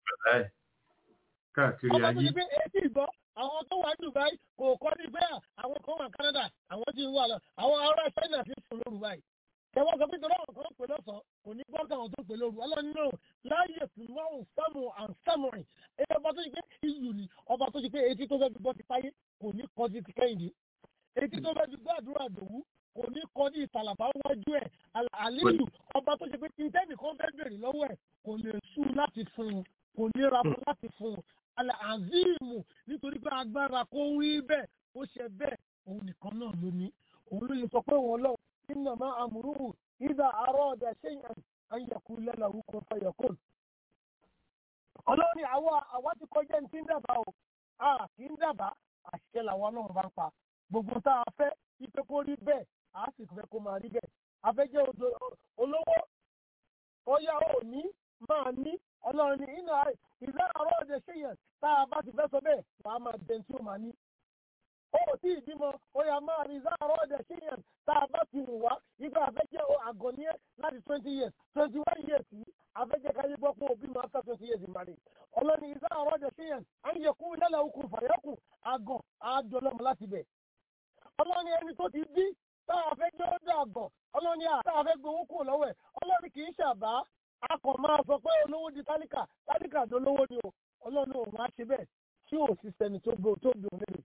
káàkiri ọba tó ayé jẹ́ pé elétí ìgbọ́ àwọn tó wà ní Dubai kò kọ́ ní bẹ́ẹ̀ àwọn kan wà Canada àwọn tí ń wà lọ àwọn ará China ti sùn lóru báyìí. Tẹ̀wọ́n sọ pé tọ́lá àwọn kan pè lọ́sàn-án kò ní gbọ́ káwọn tó pè lóru ọlọ́run náà láàyè tìmọ́rùn sámù àǹsámùrìn èyí ọba tó ṣe pé iyù ni ọba tó ṣe pé etí tó fẹ́ fi gbọ́ ti táyé kò ní kọ́ sí ti kẹ́hìndé etí tó fẹ́ fi gbọ́ àdúrà dòwú kò ní kọ́ ní ìtàlàbà wájú ẹ̀ àlejò ọba tó ṣe pé kí n tẹ́nì kan fẹ́ bèrè lọ́wọ́ ẹ̀ kò lè sú láti fún un kò ní ra fún láti fún un àzíìmù nítorí pé agbára kó wí bẹ́ẹ̀ ó ṣe bẹ́ẹ̀ òun nìkan náà ló ní òun ló lè sọ pé òun ọlọ́run إنما أمره إذا أراد شيئا أن يقول له كن فيكون. Ọlọ́run ni àwa àwa ti kọjá ní tí ń dábàá o a kì í dábàá àṣìṣe làwọn náà bá ń pa gbogbo tá a fẹ́ ipe kó rí bẹ́ẹ̀ a sì fẹ́ kó máa rí bẹ́ẹ̀ a fẹ́ jẹ́ olówó ọyá ò ní máa ní Ọlọ́run ni iná ìlà àárọ̀ ọ̀dẹ̀ ṣèyàn tá a bá ti fẹ́ sọ bẹ́ẹ̀ wàá máa dẹ̀ tí ó máa ní. Ó tí ìbímọ ó yà máa rí záàrọ̀ ọ̀dẹ̀ ṣíyàn tá a bá ti wù wá nígbà àfẹ́jẹ́ àgọ́ ní ẹ́ láti twenty years twenty one years yìí àfẹ́jẹ́ káyé gbọ́ pé òbí máa fẹ́ twenty years ìmàlè ọlọ́ni záàrọ̀ ọ̀dẹ̀ ṣíyàn à ń yẹ kú lẹ́la okùn fàyẹ́kù àgọ́ àjọlọ́mọ láti bẹ̀. ọlọ́ni ẹni tó ti bí tá a fẹ́ jẹ́ ọdẹ àgọ́ ọlọ́ni tá a fẹ́ gbowó kù lọ́wọ́ ẹ̀ ọlọ́ni kì í ṣàbá akọ̀ máa sọ pé olówó di tálíkà tálíkà tó lówó ni o ọlọ́ni òun á ṣe bẹ́ẹ̀ tí ò sí sẹ́ni tó gbó tó bí òun lè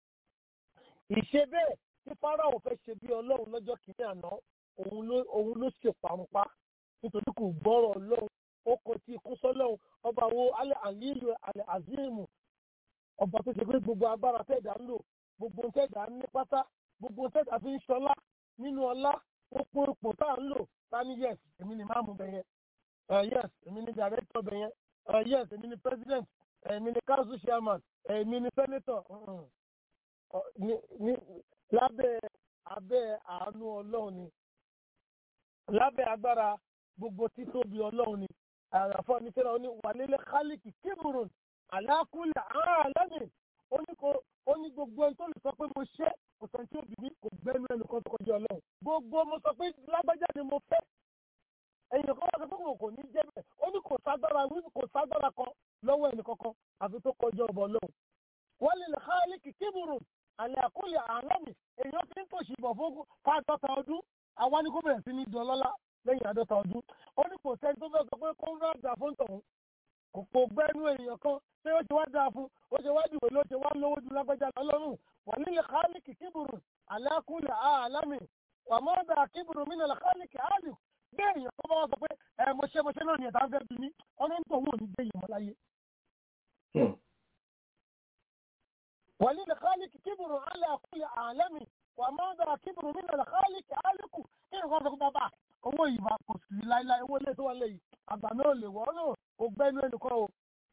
ìṣe bẹ́ẹ̀ tí Fáráò fẹ́ ṣe bí ọlọ́run lọ́jọ́ kìíní àná òun ló ṣe pàrọ̀pá nítorí kò gbọ́rọ̀ ọlọ́run ó kọ tí ikú sọ́lọ́run ọba wo alẹ́ àlílù alẹ́ àzíìmù ọba tó ṣe pé gbogbo agbára tẹ̀dá ń lò gbogbo tẹ̀dá ń ní pátá gbogbo tẹ̀dá fi ń ṣọlá nínú ọlá ó pọ̀ ipò tá à ń lò ta ni yes èmi ni máàmù bẹ̀yẹn yes èmi ni director bẹ̀yẹn yes èmi ni president èmi ni council chairman èmi ni senator. Mm-hmm. Ní ní lábẹ́ abẹ́ àánú ọlọ́run ni lábẹ́ agbára gbogbo títóbi ọlọ́run ni àràfọ́ ní kíra oní wàlélẹ́ kálíkì kíbrùn àlákùlẹ̀ àálẹ́mì ó ní gbogbo ẹni tó lè sọ pé mo ṣe kò sọ tí ó bì mí kò gbẹ́nu ẹnu kan tó kọjá ọlọ́run gbogbo mo sọ pé lágbájá ni mo fẹ́ ẹ̀yìn kan wá sọ pé kò ní jẹ́ bẹ́ẹ̀ ó ní kò ságbára wí kò ságbára kan lọ́wọ́ ẹnì kankan àfi tó kọjá ọ̀bọ̀ ọlọ́run wàlélẹ́ kálíkì kíbrùn àlẹ́ àkúlẹ̀ àlámì èèyàn ti ń tòṣì bọ̀ fún fàdọ́ta ọdún àwa ni kó bẹ̀rẹ̀ sí ní dọlọ́lá lẹ́yìn àádọ́ta ọdún ó ní kò sẹ́ni tó fẹ́ sọ pé kó ń rà dà fún tọ̀hún kò kò gbẹ́nu èèyàn kan ṣé ó ṣe wá dáa fún ó ṣe wá dìbò ló ṣe wá lówó ju lágbájá lọ́lọ́run wà nílẹ̀ kálíkì kíbùrù àlẹ́ àkúlẹ̀ àlámì wà mọ́ bá kíbùrù mí nílẹ̀ kálíkì àlù bẹ́ẹ̀ èèyàn tó bá wá sọ pé ẹ mo ṣe mo ṣe náà ni ẹ̀dá fẹ́ bí mi ọlọ́run tó wọ́n ò ní gbé yìí mọ́ láyé. وللخالق كبر على كل عالم وماذا كبر من الخالق عالق كيف قصدك بابا owó yìí máa kò sí láíláí owó ilé tó wà lẹ́yìn àgbà náà lè wọ́n náà kò gbẹ́nu ẹnu kan o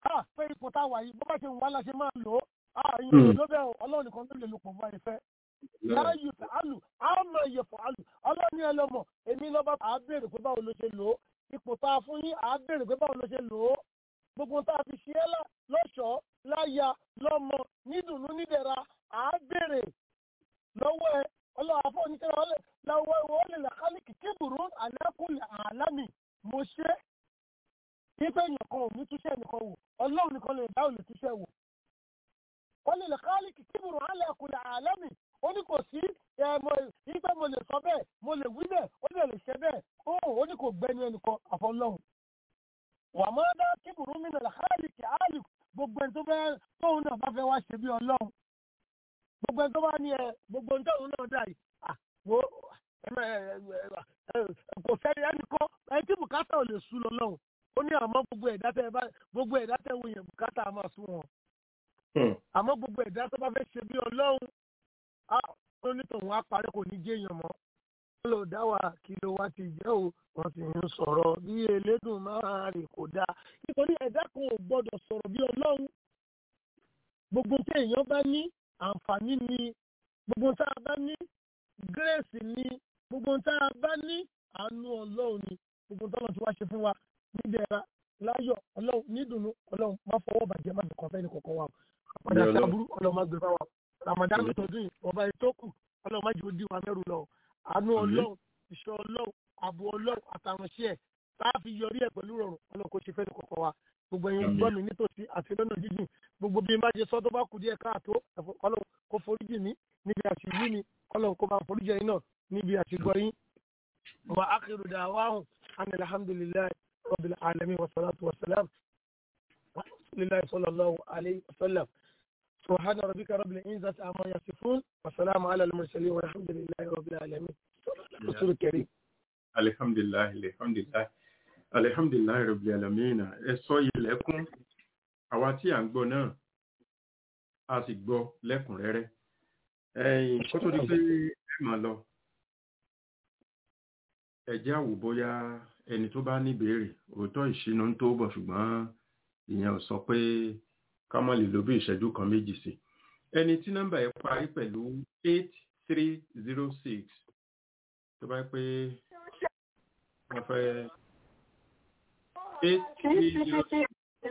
á pé ipò tá a wà yìí bó bá ṣe wà la ṣe máa lò ó á ìyẹn ló bẹ́ẹ̀ ọlọ́run nìkan ló lè lò pọ̀ bá ẹ fẹ́. láàyè fàálù àmọ́ iye fàálù ọlọ́ni ẹ lọ́mọ èmi lọ́ba à á béèrè pé báwo ló ṣe lò ó ipò tá a fún yín à á béèrè pé báwo ló ṣe lò ó gbogbo tá a fi ṣe é lọ́ṣọ̀ọ́ láya lọ́mọ nídùnnú nídẹ̀ra à á béèrè lọ́wọ́ ẹ ọlọ́wọ́ afọ́ oníkẹ́rẹ́ ọlẹ́ lọ́wọ́ ìwọ lè làkálì kìkì burú àlékún àlámì mo ṣe ipe nìkan ò ní túṣẹ́ nìkan wò ọlọ́run nìkan lè dá ò lè túṣẹ́ wò wọ́n lè làkálì kìkì burú àlékún àlámì ó ní kò sí ipe mo lè sọ bẹ́ẹ̀ mo lè wí bẹ́ẹ̀ ó lè lè ṣe bẹ́ẹ̀ ó ní kò gbẹ́ni ẹnìkan àfọlọ́run wà mọ́ dá kíburú mi nà làkálì kì áàlì gbogbo ẹni tó fẹ́ tóun náà bá fẹ́ wá ṣe bí ọlọ́run gbogbo ẹni tó bá ní ẹ gbogbo ẹni tóun náà dà yìí àwo kò sẹ́ni ẹni kọ́ ẹni tí bùkátà ò lè sú lọ lọ́hùn ó ní àmọ́ gbogbo ẹ̀dá tẹ́ bá gbogbo ẹ̀dá tẹ́ wò yẹn bùkátà á máa sú wọn àmọ́ gbogbo ẹ̀dá tó bá fẹ́ ṣe bí ọlọ́run ó ní tòun á parí kò ní jẹ́ èèyàn mọ́ wọ́n lò dá wa kí ló wá ti jẹ́ o wọ́n ti ń sọ̀rọ̀ bí elédùn máa rè kó dáa nítorí ẹ̀dá kan ò gbọ́dọ̀ sọ̀rọ̀ bí ọlọ́run gbogbo tí èèyàn bá ní àǹfààní ni gbogbo tá a bá ní gírèsì ni gbogbo tá a bá ní àánú ọlọ́run ni gbogbo tọ́lọ̀ tí wàá ṣe fún wa nídẹ̀ẹ́ra láyọ̀ ọlọ́run nídùnnú ọlọ́run má fọwọ́ bàjẹ́ má nìkan fẹ́ ní kọ̀ọ̀kan wa àpàdé àti àbúrú ọlọ́run má gbé bá wa ramadan tọdún yìí ọba ètò kù ọlọ́run má jẹ́ ó dí wa mẹ́rù lọ àánú ọlọ́run ìṣọ́ ọlọ́run ààbò ọlọ́run àtàránṣẹ́ ẹ̀ tá a fi yọrí ẹ̀ pẹ̀lú rọrùn ọlọ́run kò ṣe fẹ́ ní kọ̀ọ̀kan wa gbogbo ẹ̀yin gbọ́ mi nítòsí àti lọ́nà jíjìn gbogbo bí n bá ṣe sọ tó bá kù díẹ̀ káàtó ọlọ́run kó foríjì mí níbi àṣìyí mi ọlọ́run kó bá foríjì ẹ̀yin náà níbi àṣìgbọ́ yín. wa akhiru da'wahum anil hamdulillahi rabbil alamin wa salatu wa salam wa rasulillahi sallallahu alayhi wa sallam subhana rabbika rabbil izzati amma yasifun wa salamun ala al mursalin walhamdulillahi rabbil alamin. rasul karim. alhamdulillah alhamdulillah alhamdulillahi rabbil alamin. ẹ sọ ilẹ̀kùn àwa tí à ń gbọ́ náà a sì gbọ́ lẹ́kùnrẹ́rẹ́ ẹ̀yìn kó tó di pé ẹ máa lọ ẹ jẹ́ á wò bóyá ẹni tó bá ní ìbéèrè òótọ́ ìṣínú ń tó bọ̀ ṣùgbọ́n ìyẹn ò sọ pé ká má lè lo bí ìṣẹ́jú kan méjì sí ẹni tí nọ́mbà ẹ parí pẹ̀lú eight three zero six tó bá pé wọ́n fẹ́ eight three zero six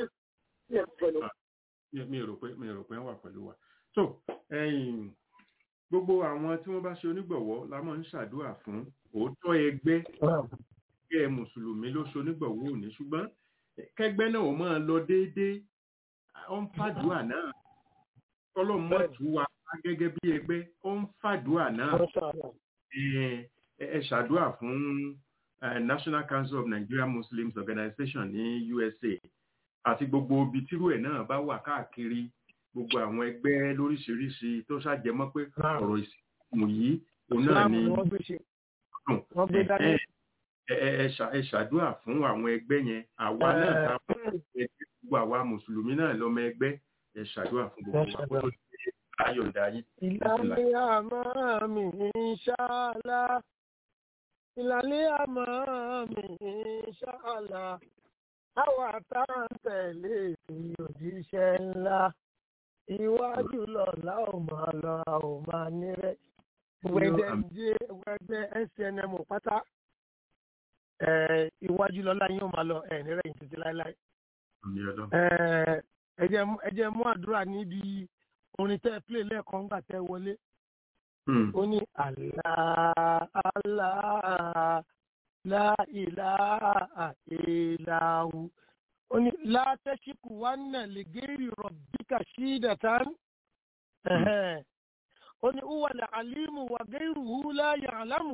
mi rò pé mi rò pé wà pẹ̀lú wa so ẹ̀yin gbogbo àwọn tí wọ́n bá ṣe onígbọ̀wọ́ la máa ń ṣàdúrà fún òótọ́ ẹgbẹ́ ẹgbẹ́ mùsùlùmí ló ṣe onígbọ̀wọ́ òní ṣùgbọ́n kẹgbẹ́ náà ò máa lọ déédéé ó ń fàdúrà náà tọ́lọ́ mọ́ tù wá gẹ́gẹ́ bí ẹgbẹ́ ó ń fàdúrà náà ẹ ṣàdúrà fún National Council of Nigerian Muslims Organization ní U S A àti gbogbo ibi tírú ẹ̀ náà bá wà káàkiri gbogbo àwọn ẹgbẹ́ lóríṣiríṣi tó ṣàjẹmọ́ pé ọ̀rọ̀ ìsìnkú yìí òun náà ni ẹ ṣàdúrà fún àwọn ẹgbẹ́ yẹn àwa náà ta gbogbo àwa mùsùlùmí náà lọ́mọ ẹgbẹ́ ẹ ṣàdúrà fún gbogbo wa tó ṣe ayọ̀dá yín. ìlàlẹ́ àmọ́ mi ìṣàlá ìlàlẹ́ àmọ́ mi ìṣàlá àwa tá à ń tẹ̀lé èyí òjíṣẹ́ ńlá iwájú lọ́la ò máa lọ ò máa nírẹ́ wẹ́dẹ́ wẹ́dẹ́ S N M pátá iwájú lọ́la yín ò máa lọ ẹ̀ nírẹ́ yìí títí láéláé. ẹ jẹ́ mú àdúrà níbi orin tẹ́ ẹ pílè lẹ́ẹ̀kan gbà tẹ́ wọlé. ó ní Allah Allah la ilaha illahu ó ní látẹ́síkù wá nà lè gẹ́rì rọ̀bíkà ṣídàtàn ó ní uwa lè alimu wà gẹ́rù hú láyà alámù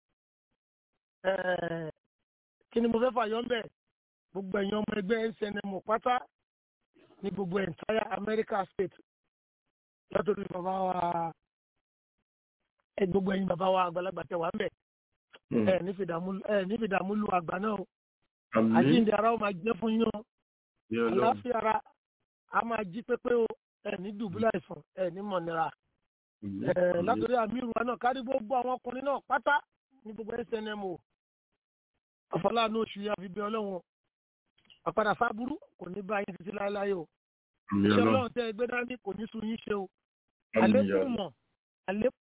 kí ni mo fẹ́ fàyọ́ mbẹ́ gbogbo ẹ̀yàn ọmọ ẹgbẹ́ S N M pátá ní gbogbo entire America state látòrí bàbá wa gbogbo ẹ̀yin bàbá wa àgbàlagbà tẹ̀ wá mbẹ́ ẹ ní fìdààmú lu àgbà náà o àjíǹde ara ó máa jẹ́ fún yín o àláfíà ara a máa jí pépé o ẹ ní dùbúlẹ̀ àìsàn ẹ ní mọ̀nira ẹ látòrí àmì ìrùwà náà kárí gbogbo àwọn ọkùnrin náà pátá ní gbogbo S N M o àfọláàánú oṣù yà fi bí ọlọ́run àpàdà sábúrú kò ní bá yín títí láéláé o àmì iṣẹ́ ọlọ́run ọlọ́run tẹ́ ẹ gbé dání kò ní sun yín ṣe o àmì àlékún ọlọ́run mọ̀ àlékún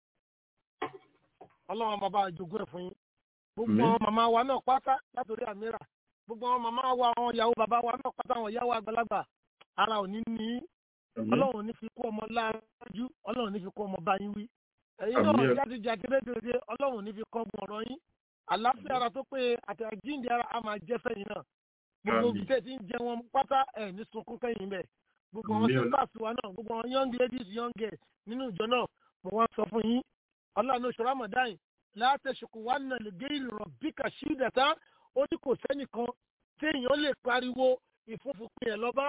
ọlọ́run bàbá àjogún ẹ̀ fún yín gbogbo Àmín. àwọn màmá wa náà pátá látòrí àmìrà gbogbo àwọn màmá wa àwọn ìyàwó bàbá wa náà pátá àwọn ìyàwó àgbàlagbà ara ò ní ní àmì ọlọ́run ò ní fi kó ọmọ láàájú ọlọ́run ò ní fi kó ọmọ bá yín wí ẹ̀yin Àmín. náà jáde jáde lédèrèdè ọlọ́run ò ní fi kọ́ ọmọ ọ̀rọ̀ yín àlàáfíà ara tó pé àti àjíǹde ara a máa jẹ́ fẹ́yìn náà gbogbo Àmín. ibi tẹ́ ti ń jẹ wọn pátá ẹ̀ ní sunkún kẹ́yìn bẹ́ẹ̀ gbogbo àwọn Àmín. sisters wa náà gbogbo àwọn young ladies young girls nínú ìjọ náà mo wá sọ fún yín ọlọ́run oṣù ramadan látẹ̀sùkù wà náà lè gé ìlú rọ̀bíkà ṣídẹ̀tà ó ní kò sẹ́nìkan téèyàn lè pariwo ìfúnfúnpin ẹ̀ lọ́ba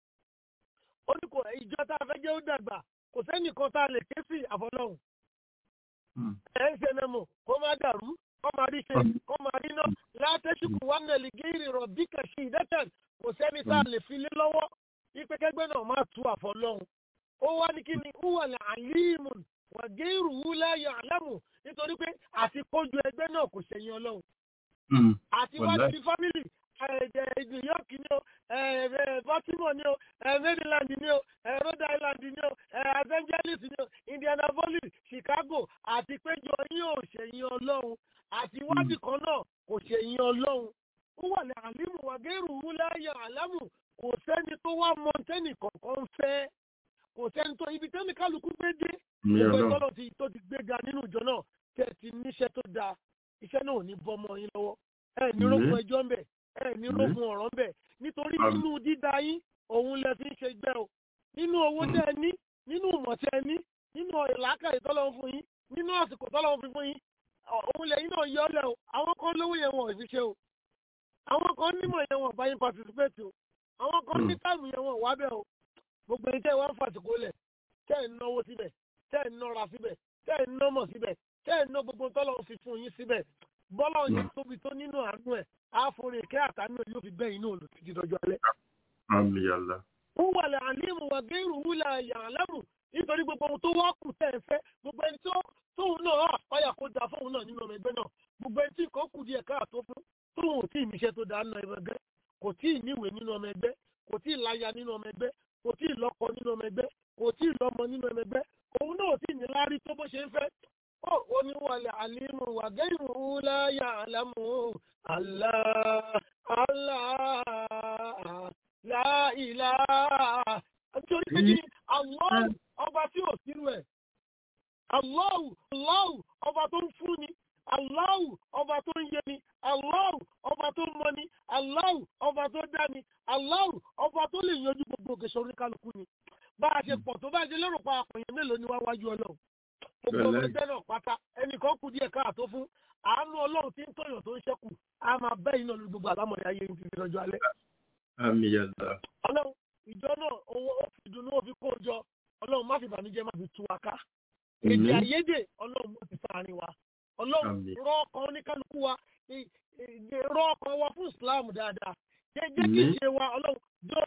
ó ní kò ìjọ tá a fẹ́ jẹ́ ó dàgbà kò sẹ́nìkan tá a lè ké sí àfọlọ́hùn Mm. ẹ̀ ń ṣe mẹ́mọ̀ kó má dàrú kó má rí ṣe kó má rí náà látẹ̀sùkù wà náà lè gé ìlú rọ̀bíkà ṣídẹ̀tà kò sẹ́ni tá a lè fi lé lọ́wọ́ ìpẹ́kẹ́gbẹ́ náà má tu àfọlọ́hùn ó wá ní kí ni ó wà ní àlímù wàgéèrú wúláyà àlámù nítorí pé àti kójú ẹgbẹ́ náà kò ṣẹ̀yìn ọlọ́run Mm. àti wá Wàláhì. sí fámìlì New York ni o Baltimore ni o Maryland ni o Rhode Island ni o Los Angeles ni o Indianapolis Chicago àti péjọ yín ò ṣẹ̀yìn ọlọ́run àti wádìí kan náà kò ṣẹ̀yìn ọlọ́run ó wà ní àlímù wàgéèrú wúláyà àlámù kò sẹ́ni tó wá mọ́ńtẹ́nì kọ̀ọ̀kan fẹ́ kò sẹ́ni tó ibi tẹ́ni kálukú gbé dé Àmì gbogbo ọlọ́run ìtọ́lọ̀ ti tó ti gbéga nínú ìjọ náà tẹ̀ ti níṣẹ́ tó dáa iṣẹ́ náà ò ní bọ́ ọmọ yín lọ́wọ́ ẹ ní Àmín. rógun ẹjọ́ ń bẹ̀ ẹ ní Àmín. rógun ọ̀rọ̀ ń bẹ̀ nítorí Àmín. nínú dídá yín òun lẹ fi ń ṣe gbẹ́ o nínú owó tẹ́ ẹ ní nínú ìmọ̀ tẹ́ ẹ ní nínú ìlàkà ìtọ́lọ́run fún yín nínú àsìkò tọ́lọ́run fi fún yín ọ̀- òun lẹ́yìn náà yọ ọ́ lẹ̀ o àwọn kan lówó yẹn wọn ò fi ṣe o àwọn kan nímọ̀ yẹn wọn ò bá yín participate o àwọn kan ní Mm. táìmù yẹn wọn ò wá bẹ̀ o gbogbo ẹni tẹ́ ẹ wá ń fàsìkò lẹ̀ tẹ́ ẹ ń náwó síbẹ̀ tẹ́ ẹ̀ ń nọ́ra síbẹ̀ tẹ́ ẹ̀ ń nọ́mọ̀ síbẹ̀ tẹ́ ẹ̀ ń ná gbogbo tọ́lọ́ fi fún yín síbẹ̀ bọ́lá òye tóbi tó nínú àánú ẹ̀ àforin ìkẹ́ àtàánú ẹ̀ yóò fi bẹ́ẹ̀ inú olùtìjì dọjọ́ alẹ́. àmì ọlá ó wà lẹ́ àlímù wà gẹ́rù wúlà yàlámù nítorí gbogbo ohun tó wá kù tẹ́ ẹ fẹ́ gbogbo ẹni tó tóun náà àpáyà kó da fóun náà nínú ọmọ ẹgbẹ́ náà gbogbo ẹni tí nǹkan kù díẹ̀ káàtó fún tóun ò tí ì níṣẹ́ tó dáa nínú ọmọ ẹgbẹ́ kò tí ì níwèé nínú ọmọ ẹgbẹ́ kò tí ì láya nínú ọmọ ẹgbẹ́ kò tí ì lọ́kọ nínú ọmọ ẹgbẹ́ kò tí ì lọ́mọ nínú ọmọ ẹgbẹ́ òun náà ò tí ì ní láárí tó bó ṣe ń fẹ́ ó oníwàlẹ̀ àlímù wà gẹ́rù láyà àlámù Allah Allah láìlá nítorí pé kí Allah ọba tí ò sínú ẹ̀ Allah Allah ọba tó ń fún ni Allah ọba tó ń yẹ ni Allah ọba tó ń mọ ni Allah ọba tó dá ni Allah ọba tó lè yanjú gbogbo òkèṣọ oníkálukú ni bá a ṣe pọ̀ tó bá a ṣe lérò pa àpòyàn mélòó ni wá wájú ọlọ́run gbogbo ọmọ ẹgbẹ́ náà pátá ẹnìkan kù díẹ̀ káàtó fún àánú ọlọ́run tí ń tọ̀yàn tó ń ṣẹ́kù á máa bẹ́ iná lu gbogbo àlámọ̀rí ayé yìí ti lọ́jọ́ alẹ́. àmì ọlá ọlọ́run ìjọ náà owó ó fi dùnú ó fi kó jọ ọlọ́run má fi bànújẹ́ má fi tú wa ká èdè àìyedè ọlọ́run mú ti sáárín wa ọlọ́run Àmín. rọ ọkàn oníkálukú wa ì- ì- rọ ọkàn wa fún Islam dáadáa jẹ́ jẹ́ kí Àmín. ṣe wa ọlọ́run jọ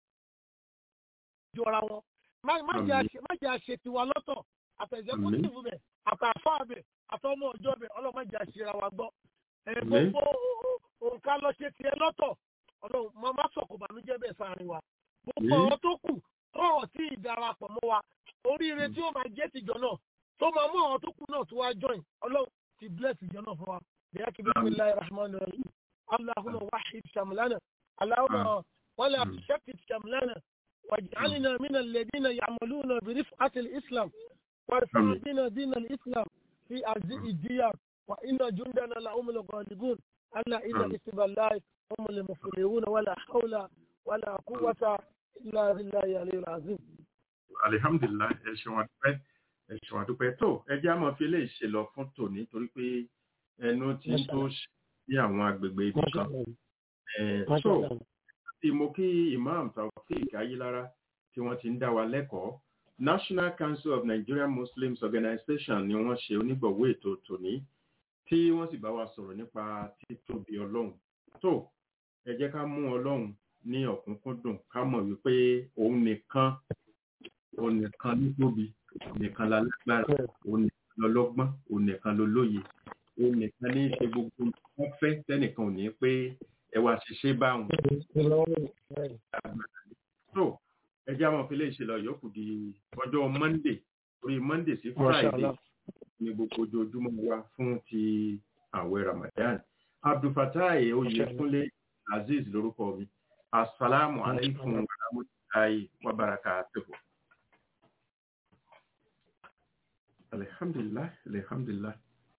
jọra wọn má má jẹ́ Àmín. àṣe má jẹ́ àṣe tiwa lọ́tọ̀ àtẹ̀sẹ̀kọ́tìfù bẹ̀ àtàfà bẹ̀ àtọmọ ọjọ́ bẹ̀ ọlọ́run má jẹ́ àṣe ra wa gbọ́ ẹ̀ Àmín. gbogbo o- o- òǹkà lọ ṣe tiẹ̀ lọ́tọ̀ ọlọ́run má má sọ̀kò bànújẹ́ bẹ̀ sáárín wa gbogbo Àmín. ọ̀rọ̀ tó kù tọ̀rọ̀ tí ìdarapọ̀ mọ́ wa oríire tí ó máa jẹ́ tìjọ náà tó máa mú àwọn tó kù náà tó wá join ọlọ́run ti bless ìjọ náà fún wa bẹ́ẹ̀ kí bismillahir rahmanir rahim allahumma wahid shamlana allahumma wala Àmín. tushakkit shamlana waj'alna min alladhina ya'maluna bi rif'ati al-islam warfa' Àmín. bina din al-islam fi ardi diyar wa inna jundana lahumul ghalibun alla inna Àmín. isballahi humul muflihun wala hawla wala quwwata illa billahi al-aliyyil azim. alihamdulilayi ẹ ṣeun adúpẹ́ ẹ ṣeun adúpẹ́ tó ẹ jẹ́ àmọ́ fi eléyìí ṣe lọ fún tòní torí pé ẹnu tí ń tó ṣe ní àwọn agbègbè ibì kan Eh, so tí mo kí imam taofeek ayélára tí wọ́n ti ń dá wa lẹ́kọ̀ọ́ National Council of Nigerian Muslims Organization ni wọ́n ṣe onígbọ̀wọ́ ètò tòní tí wọ́n sì bá wa sọ̀rọ̀ nípa títóbi ọlọ́run tó ẹ jẹ́ ká mú ọlọ́run ní ọ̀kúnkúndùn ká mọ̀ wípé òun nìkan òun nìkan ní tóbi nìkan la lágbára òun nìkan lọ́lọ́gbọ́n òun nìkan ló lóye òun nìkan ní í ṣe gbogbo nǹkan fẹ́ tẹ́nìkan ò ní pé ẹ wá ṣiṣẹ́ báwọn. so ẹ jẹ́ àwọn òfin lè ṣe lọ yòókù di ọjọ́ monday orí monday sí friday ní gbogbo ojoojúmọ́ wa fún ti àwẹ̀ ramadan. abdulfatai oyèkúnlé azeez lórúkọ mi. asalaamu alaykum wa rahmatulahi wa barakatuhu. alhamdulillah alhamdulillah.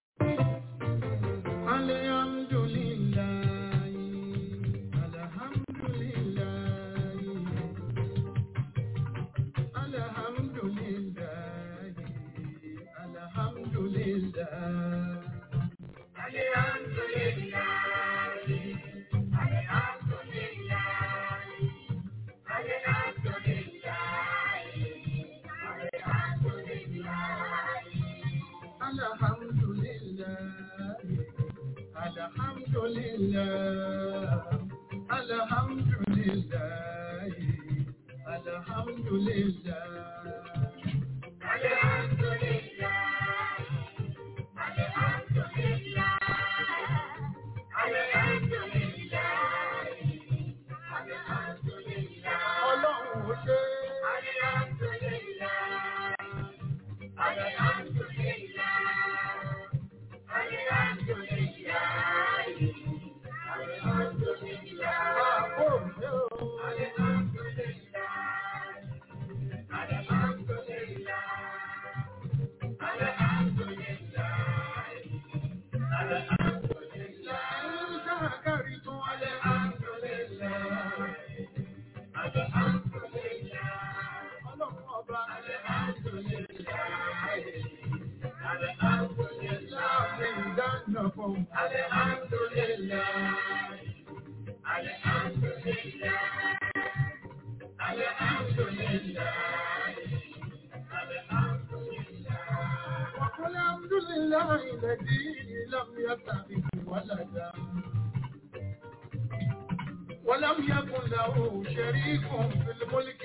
ولم يكن له شريك في الملك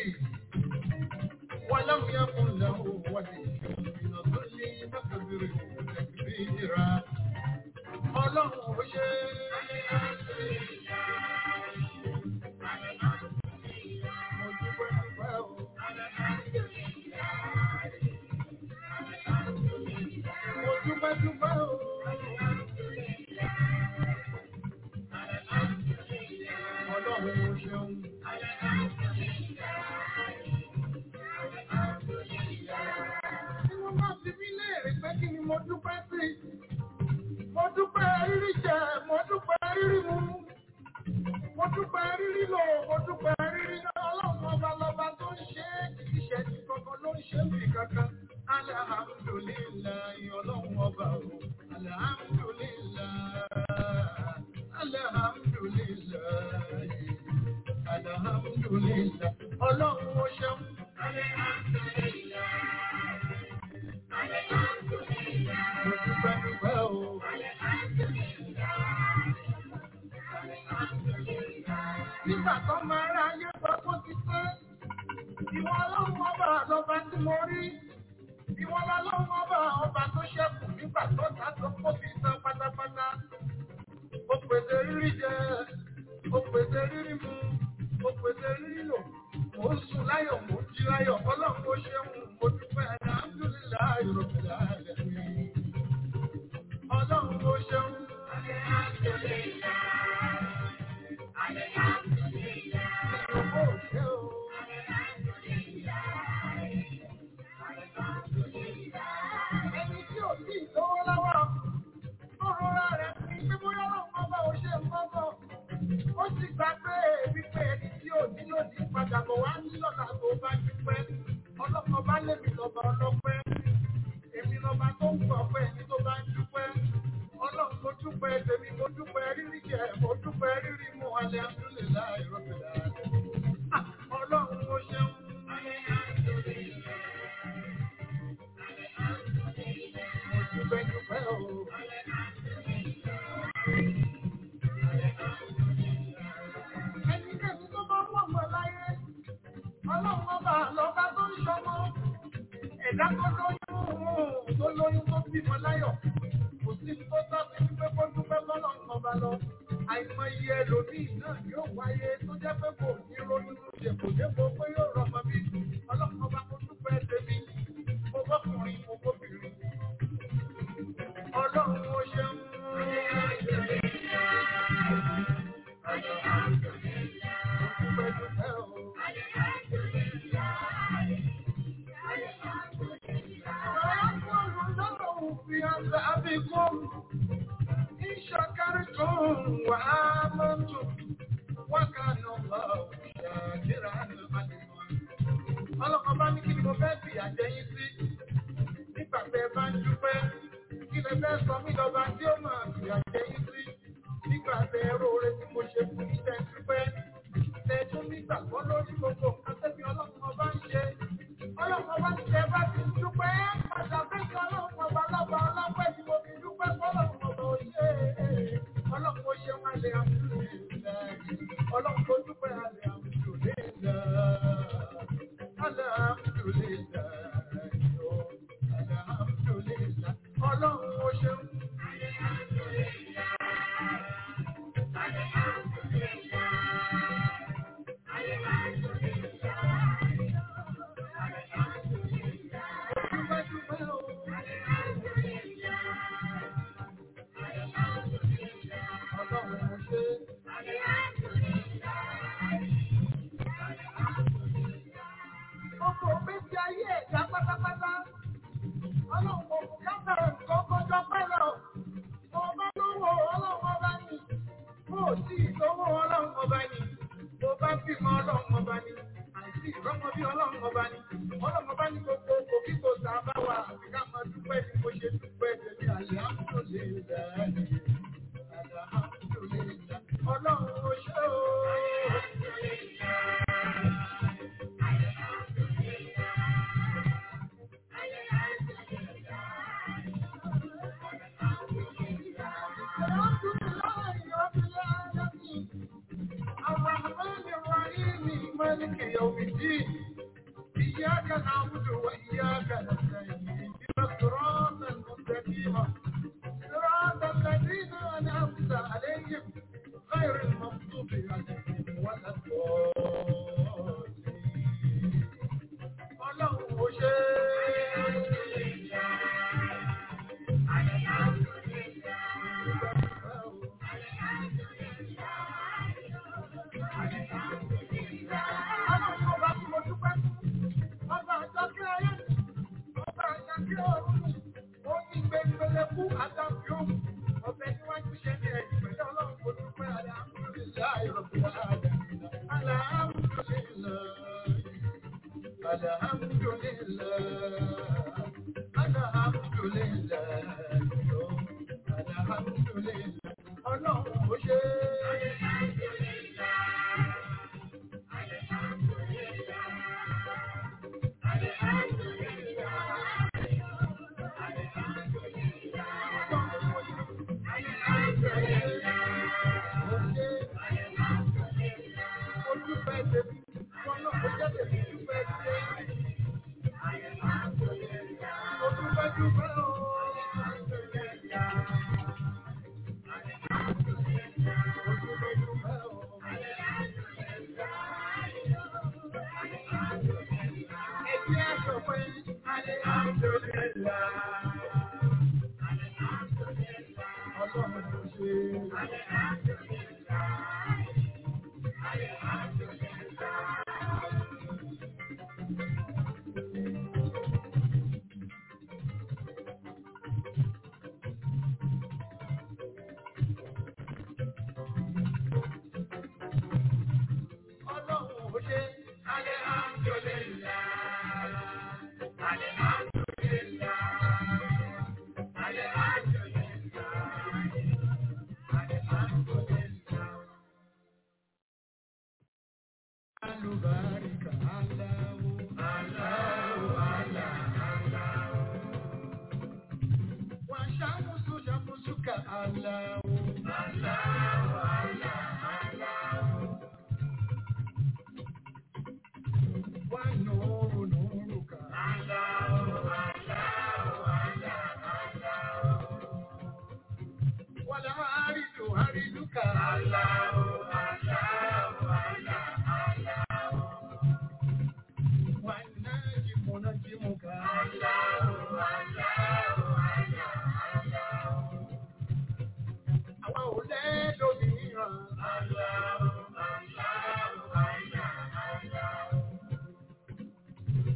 ولم يكن له ولي من الظل فكبره تكبيرا الله mo dúpẹ́ sí mo dúpẹ́ rírí jẹ mo dúpẹ́ rírí mu mo dúpẹ́ rírí lò mo dúpẹ́ rírí náà ọlọ́run ọba lọ́ba tó ń ṣe é ìṣẹ́ ní kankan ló ń ṣe mí kankan alhamdulillahi ọlọ́run ọba o alhamdulillahi alhamdulillahi alhamdulillahi ọlọ́run ó ṣeun alhamdulillahi. Nígbà tó máa rá ayé gbogbo ti pé, ìwọ ọlọ́run ọba lọba tí mo rí, ìwọ ọlọ́run ọba ọba tó ṣẹ́kù nígbà tó ta tó kó fi san pátápátá. Ó pèsè rírí jẹ, ó pèsè rírí mu, ó pèsè rírí lò, mò ń sùn láyọ̀, mò ń jí láyọ̀, ọlọ́run ó ṣeun, mo dúpẹ́ alhamdulillahi rabbil alamin. Ọlọ́run ó ṣeun, alhamdulillahi. Ẹni tí ò sí ìlówó lọ́wọ́, tó rọra rẹ̀ ní pé bóyá ọlọ́run ọba ò ṣe nǹkan bọ̀. Ó sì gbà pé wípé ẹni tí ò ní lòdì padà bọ̀ wá ní lọ́la tó bá dúpẹ́. Ọlọ́run ọba lèmi lọ́ba ọlọ́pẹ́. Èmi lọ́ba tó ń gbọ̀ pé ẹni tó bá dúpẹ́. Ọlọ́run mo dúpẹ́ tèmi mo dúpẹ́ rírí jẹ mo dúpẹ́ rírí mu alhamdulillahi rabbil alamin. Ọlọ́run mo ṣeun. Mo dúpẹ́ dúpẹ́ o. Ẹnikẹ́ni tó bá wọ̀ mọ́ láyé, ọlọ́run ọba lọ́ba tó ń ṣọmọ. Ẹ̀dá tó lóyún tó lóyún tó bímọ láyọ̀. Kò sí tó sábẹ́ wípé kó dúpẹ́ bọ́lọ̀ ọba lọ. Àìmọye ẹlòmíì dépò pé yóò rọmọ bí ọlọ́run ọba mo dúpẹ́ tèmi mo bọ́kùnrin mo bóbìnrin ọlọ́run ó ṣeun. أبكم إن شكرتم وآمنتم وكان الله شاكرا عليما. Ọlọ́run bá ní kí ni mo fẹ́ fi àjẹyìn sí nígbà tẹ́ ẹ bá ń dúpẹ́ kí lẹ fẹ́ sọ mí lọ́ba tí ó máa fi àjẹyìn sí nígbà tẹ́ ẹ róore tí mo ṣe fún yín tẹ́ ń dúpẹ́ tẹ́ ẹ tún nígbàgbọ́ lórí gbogbo nǹkan tẹ́bi ọlọ́run ọba ń ṣe. Ọlọ́run ọba ti tẹ́ ẹ bá ti dúpẹ́ pàtàkì ọlọ́run ọba lọ́ba ọlọ́pẹ́ tí mo fi dúpẹ́ fọlọ́run ọba òye ọlọ́run ó ṣe wọn lè àmúlò ọlọ́run tó dúpẹ́ alẹ́ àmúlò lè dá alẹ́ àmúlò lè dá alẹ́ àmúlò lè dá ọlọ́run ó ṣe wọn.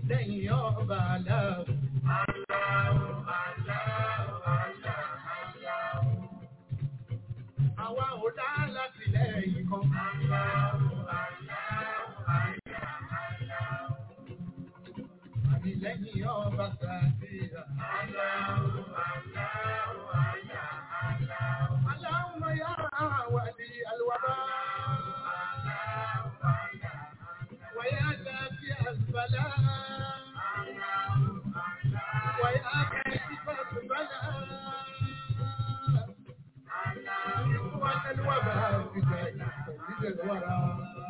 lẹ́yìn ọba aláwọ̀. Aláwọ̀ aláwọ̀ aláwọ̀. Àwa ò dá láti lẹ́yìn kan. Aláwọ̀ aláwọ̀ aláwọ̀. Àmì lẹ́yìn ọba sàdíyà. Aláwọ̀ aláwọ̀ aláwọ̀. Aláwọ̀ yá wàdí alwàbá. ويا ذاتي البلاء ويا كاشف البلاء إخوة الوباء في سيد الورى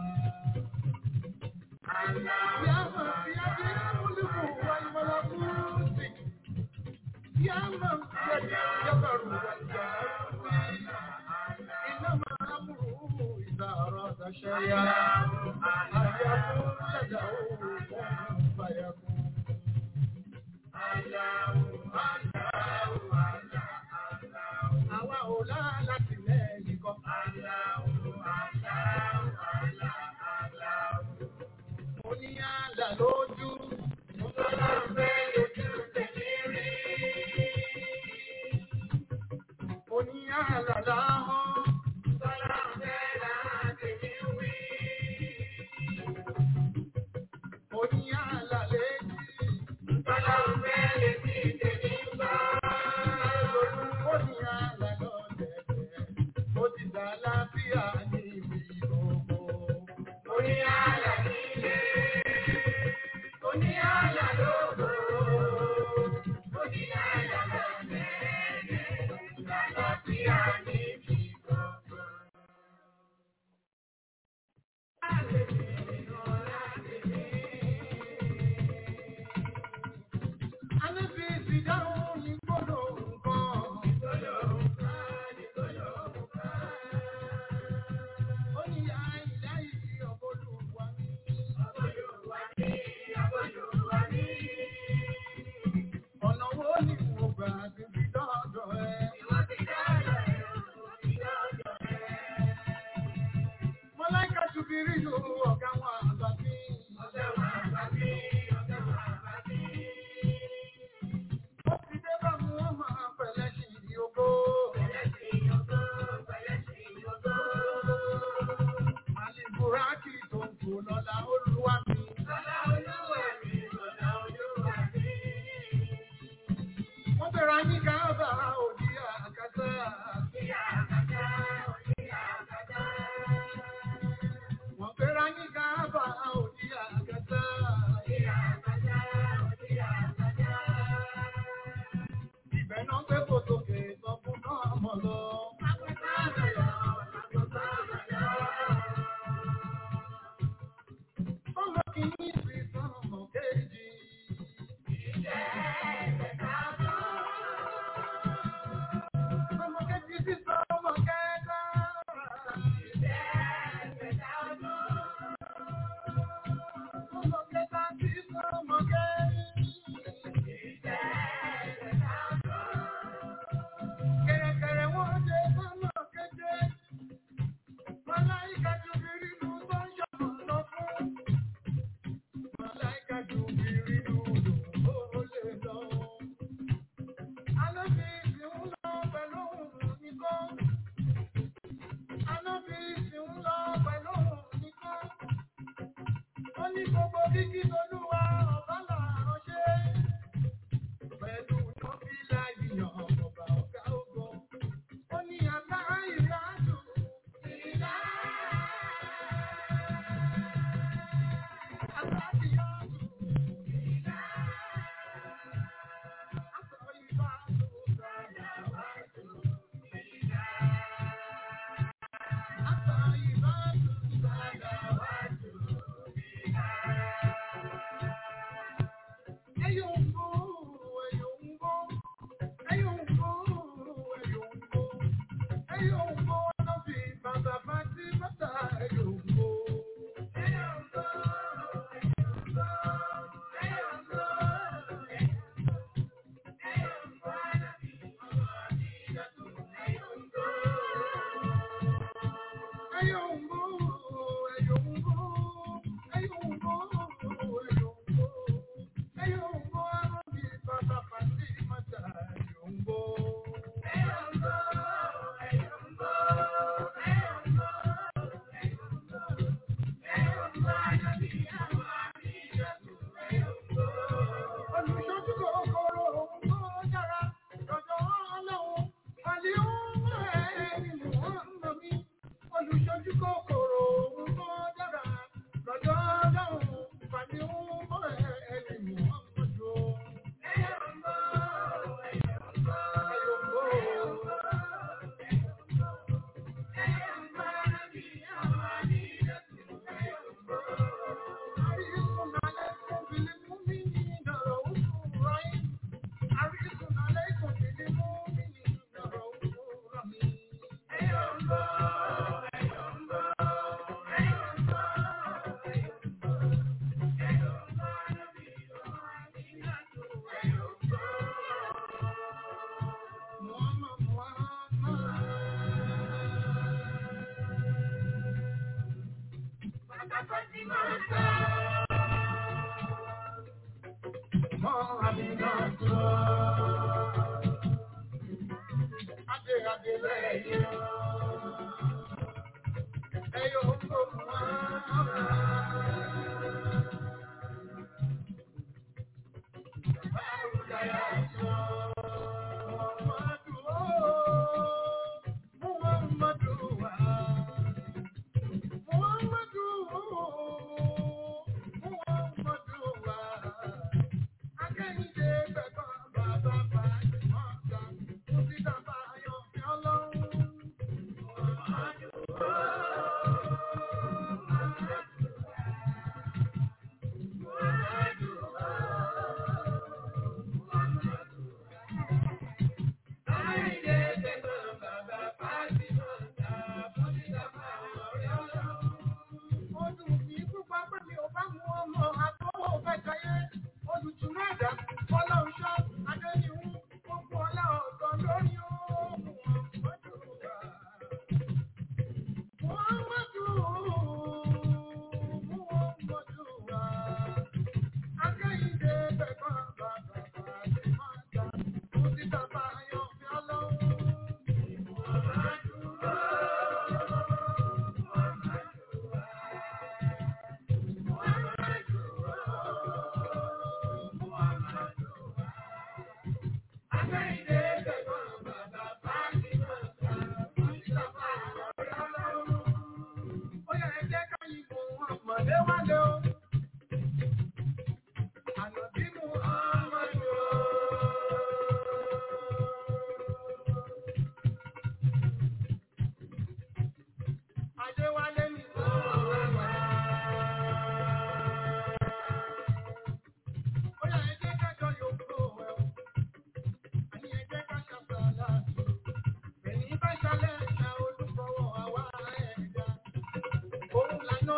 يا من بيده الملك والملكوت يا من بيده الجبر والجبروت إنما أمره إذا أراد شيئا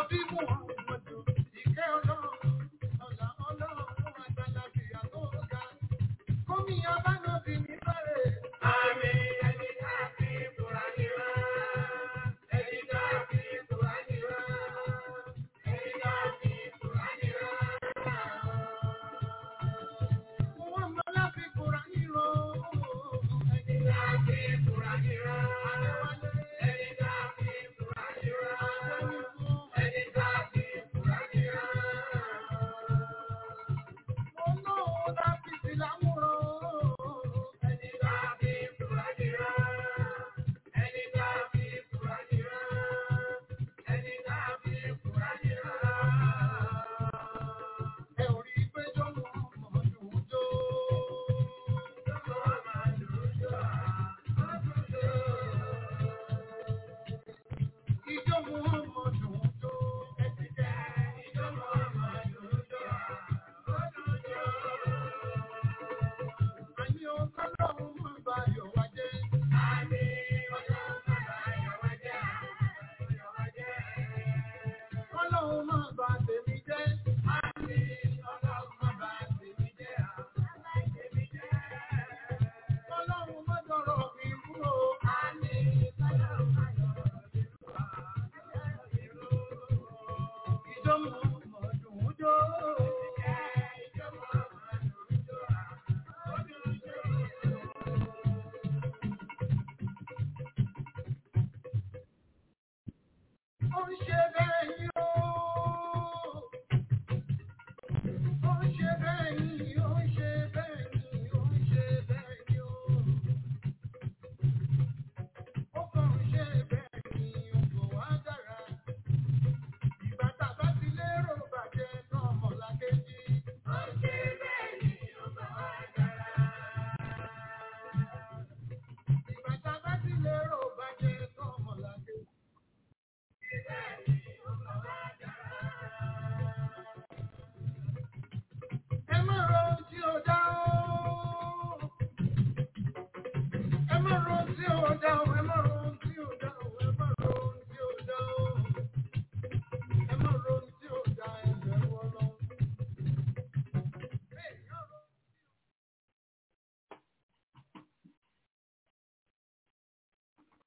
Ànábì Muhammadu, ìkẹ́ ọlọ́run, ọ̀là ọlọ́run àtàlàfíà tó ga. Kómi abánàbí ní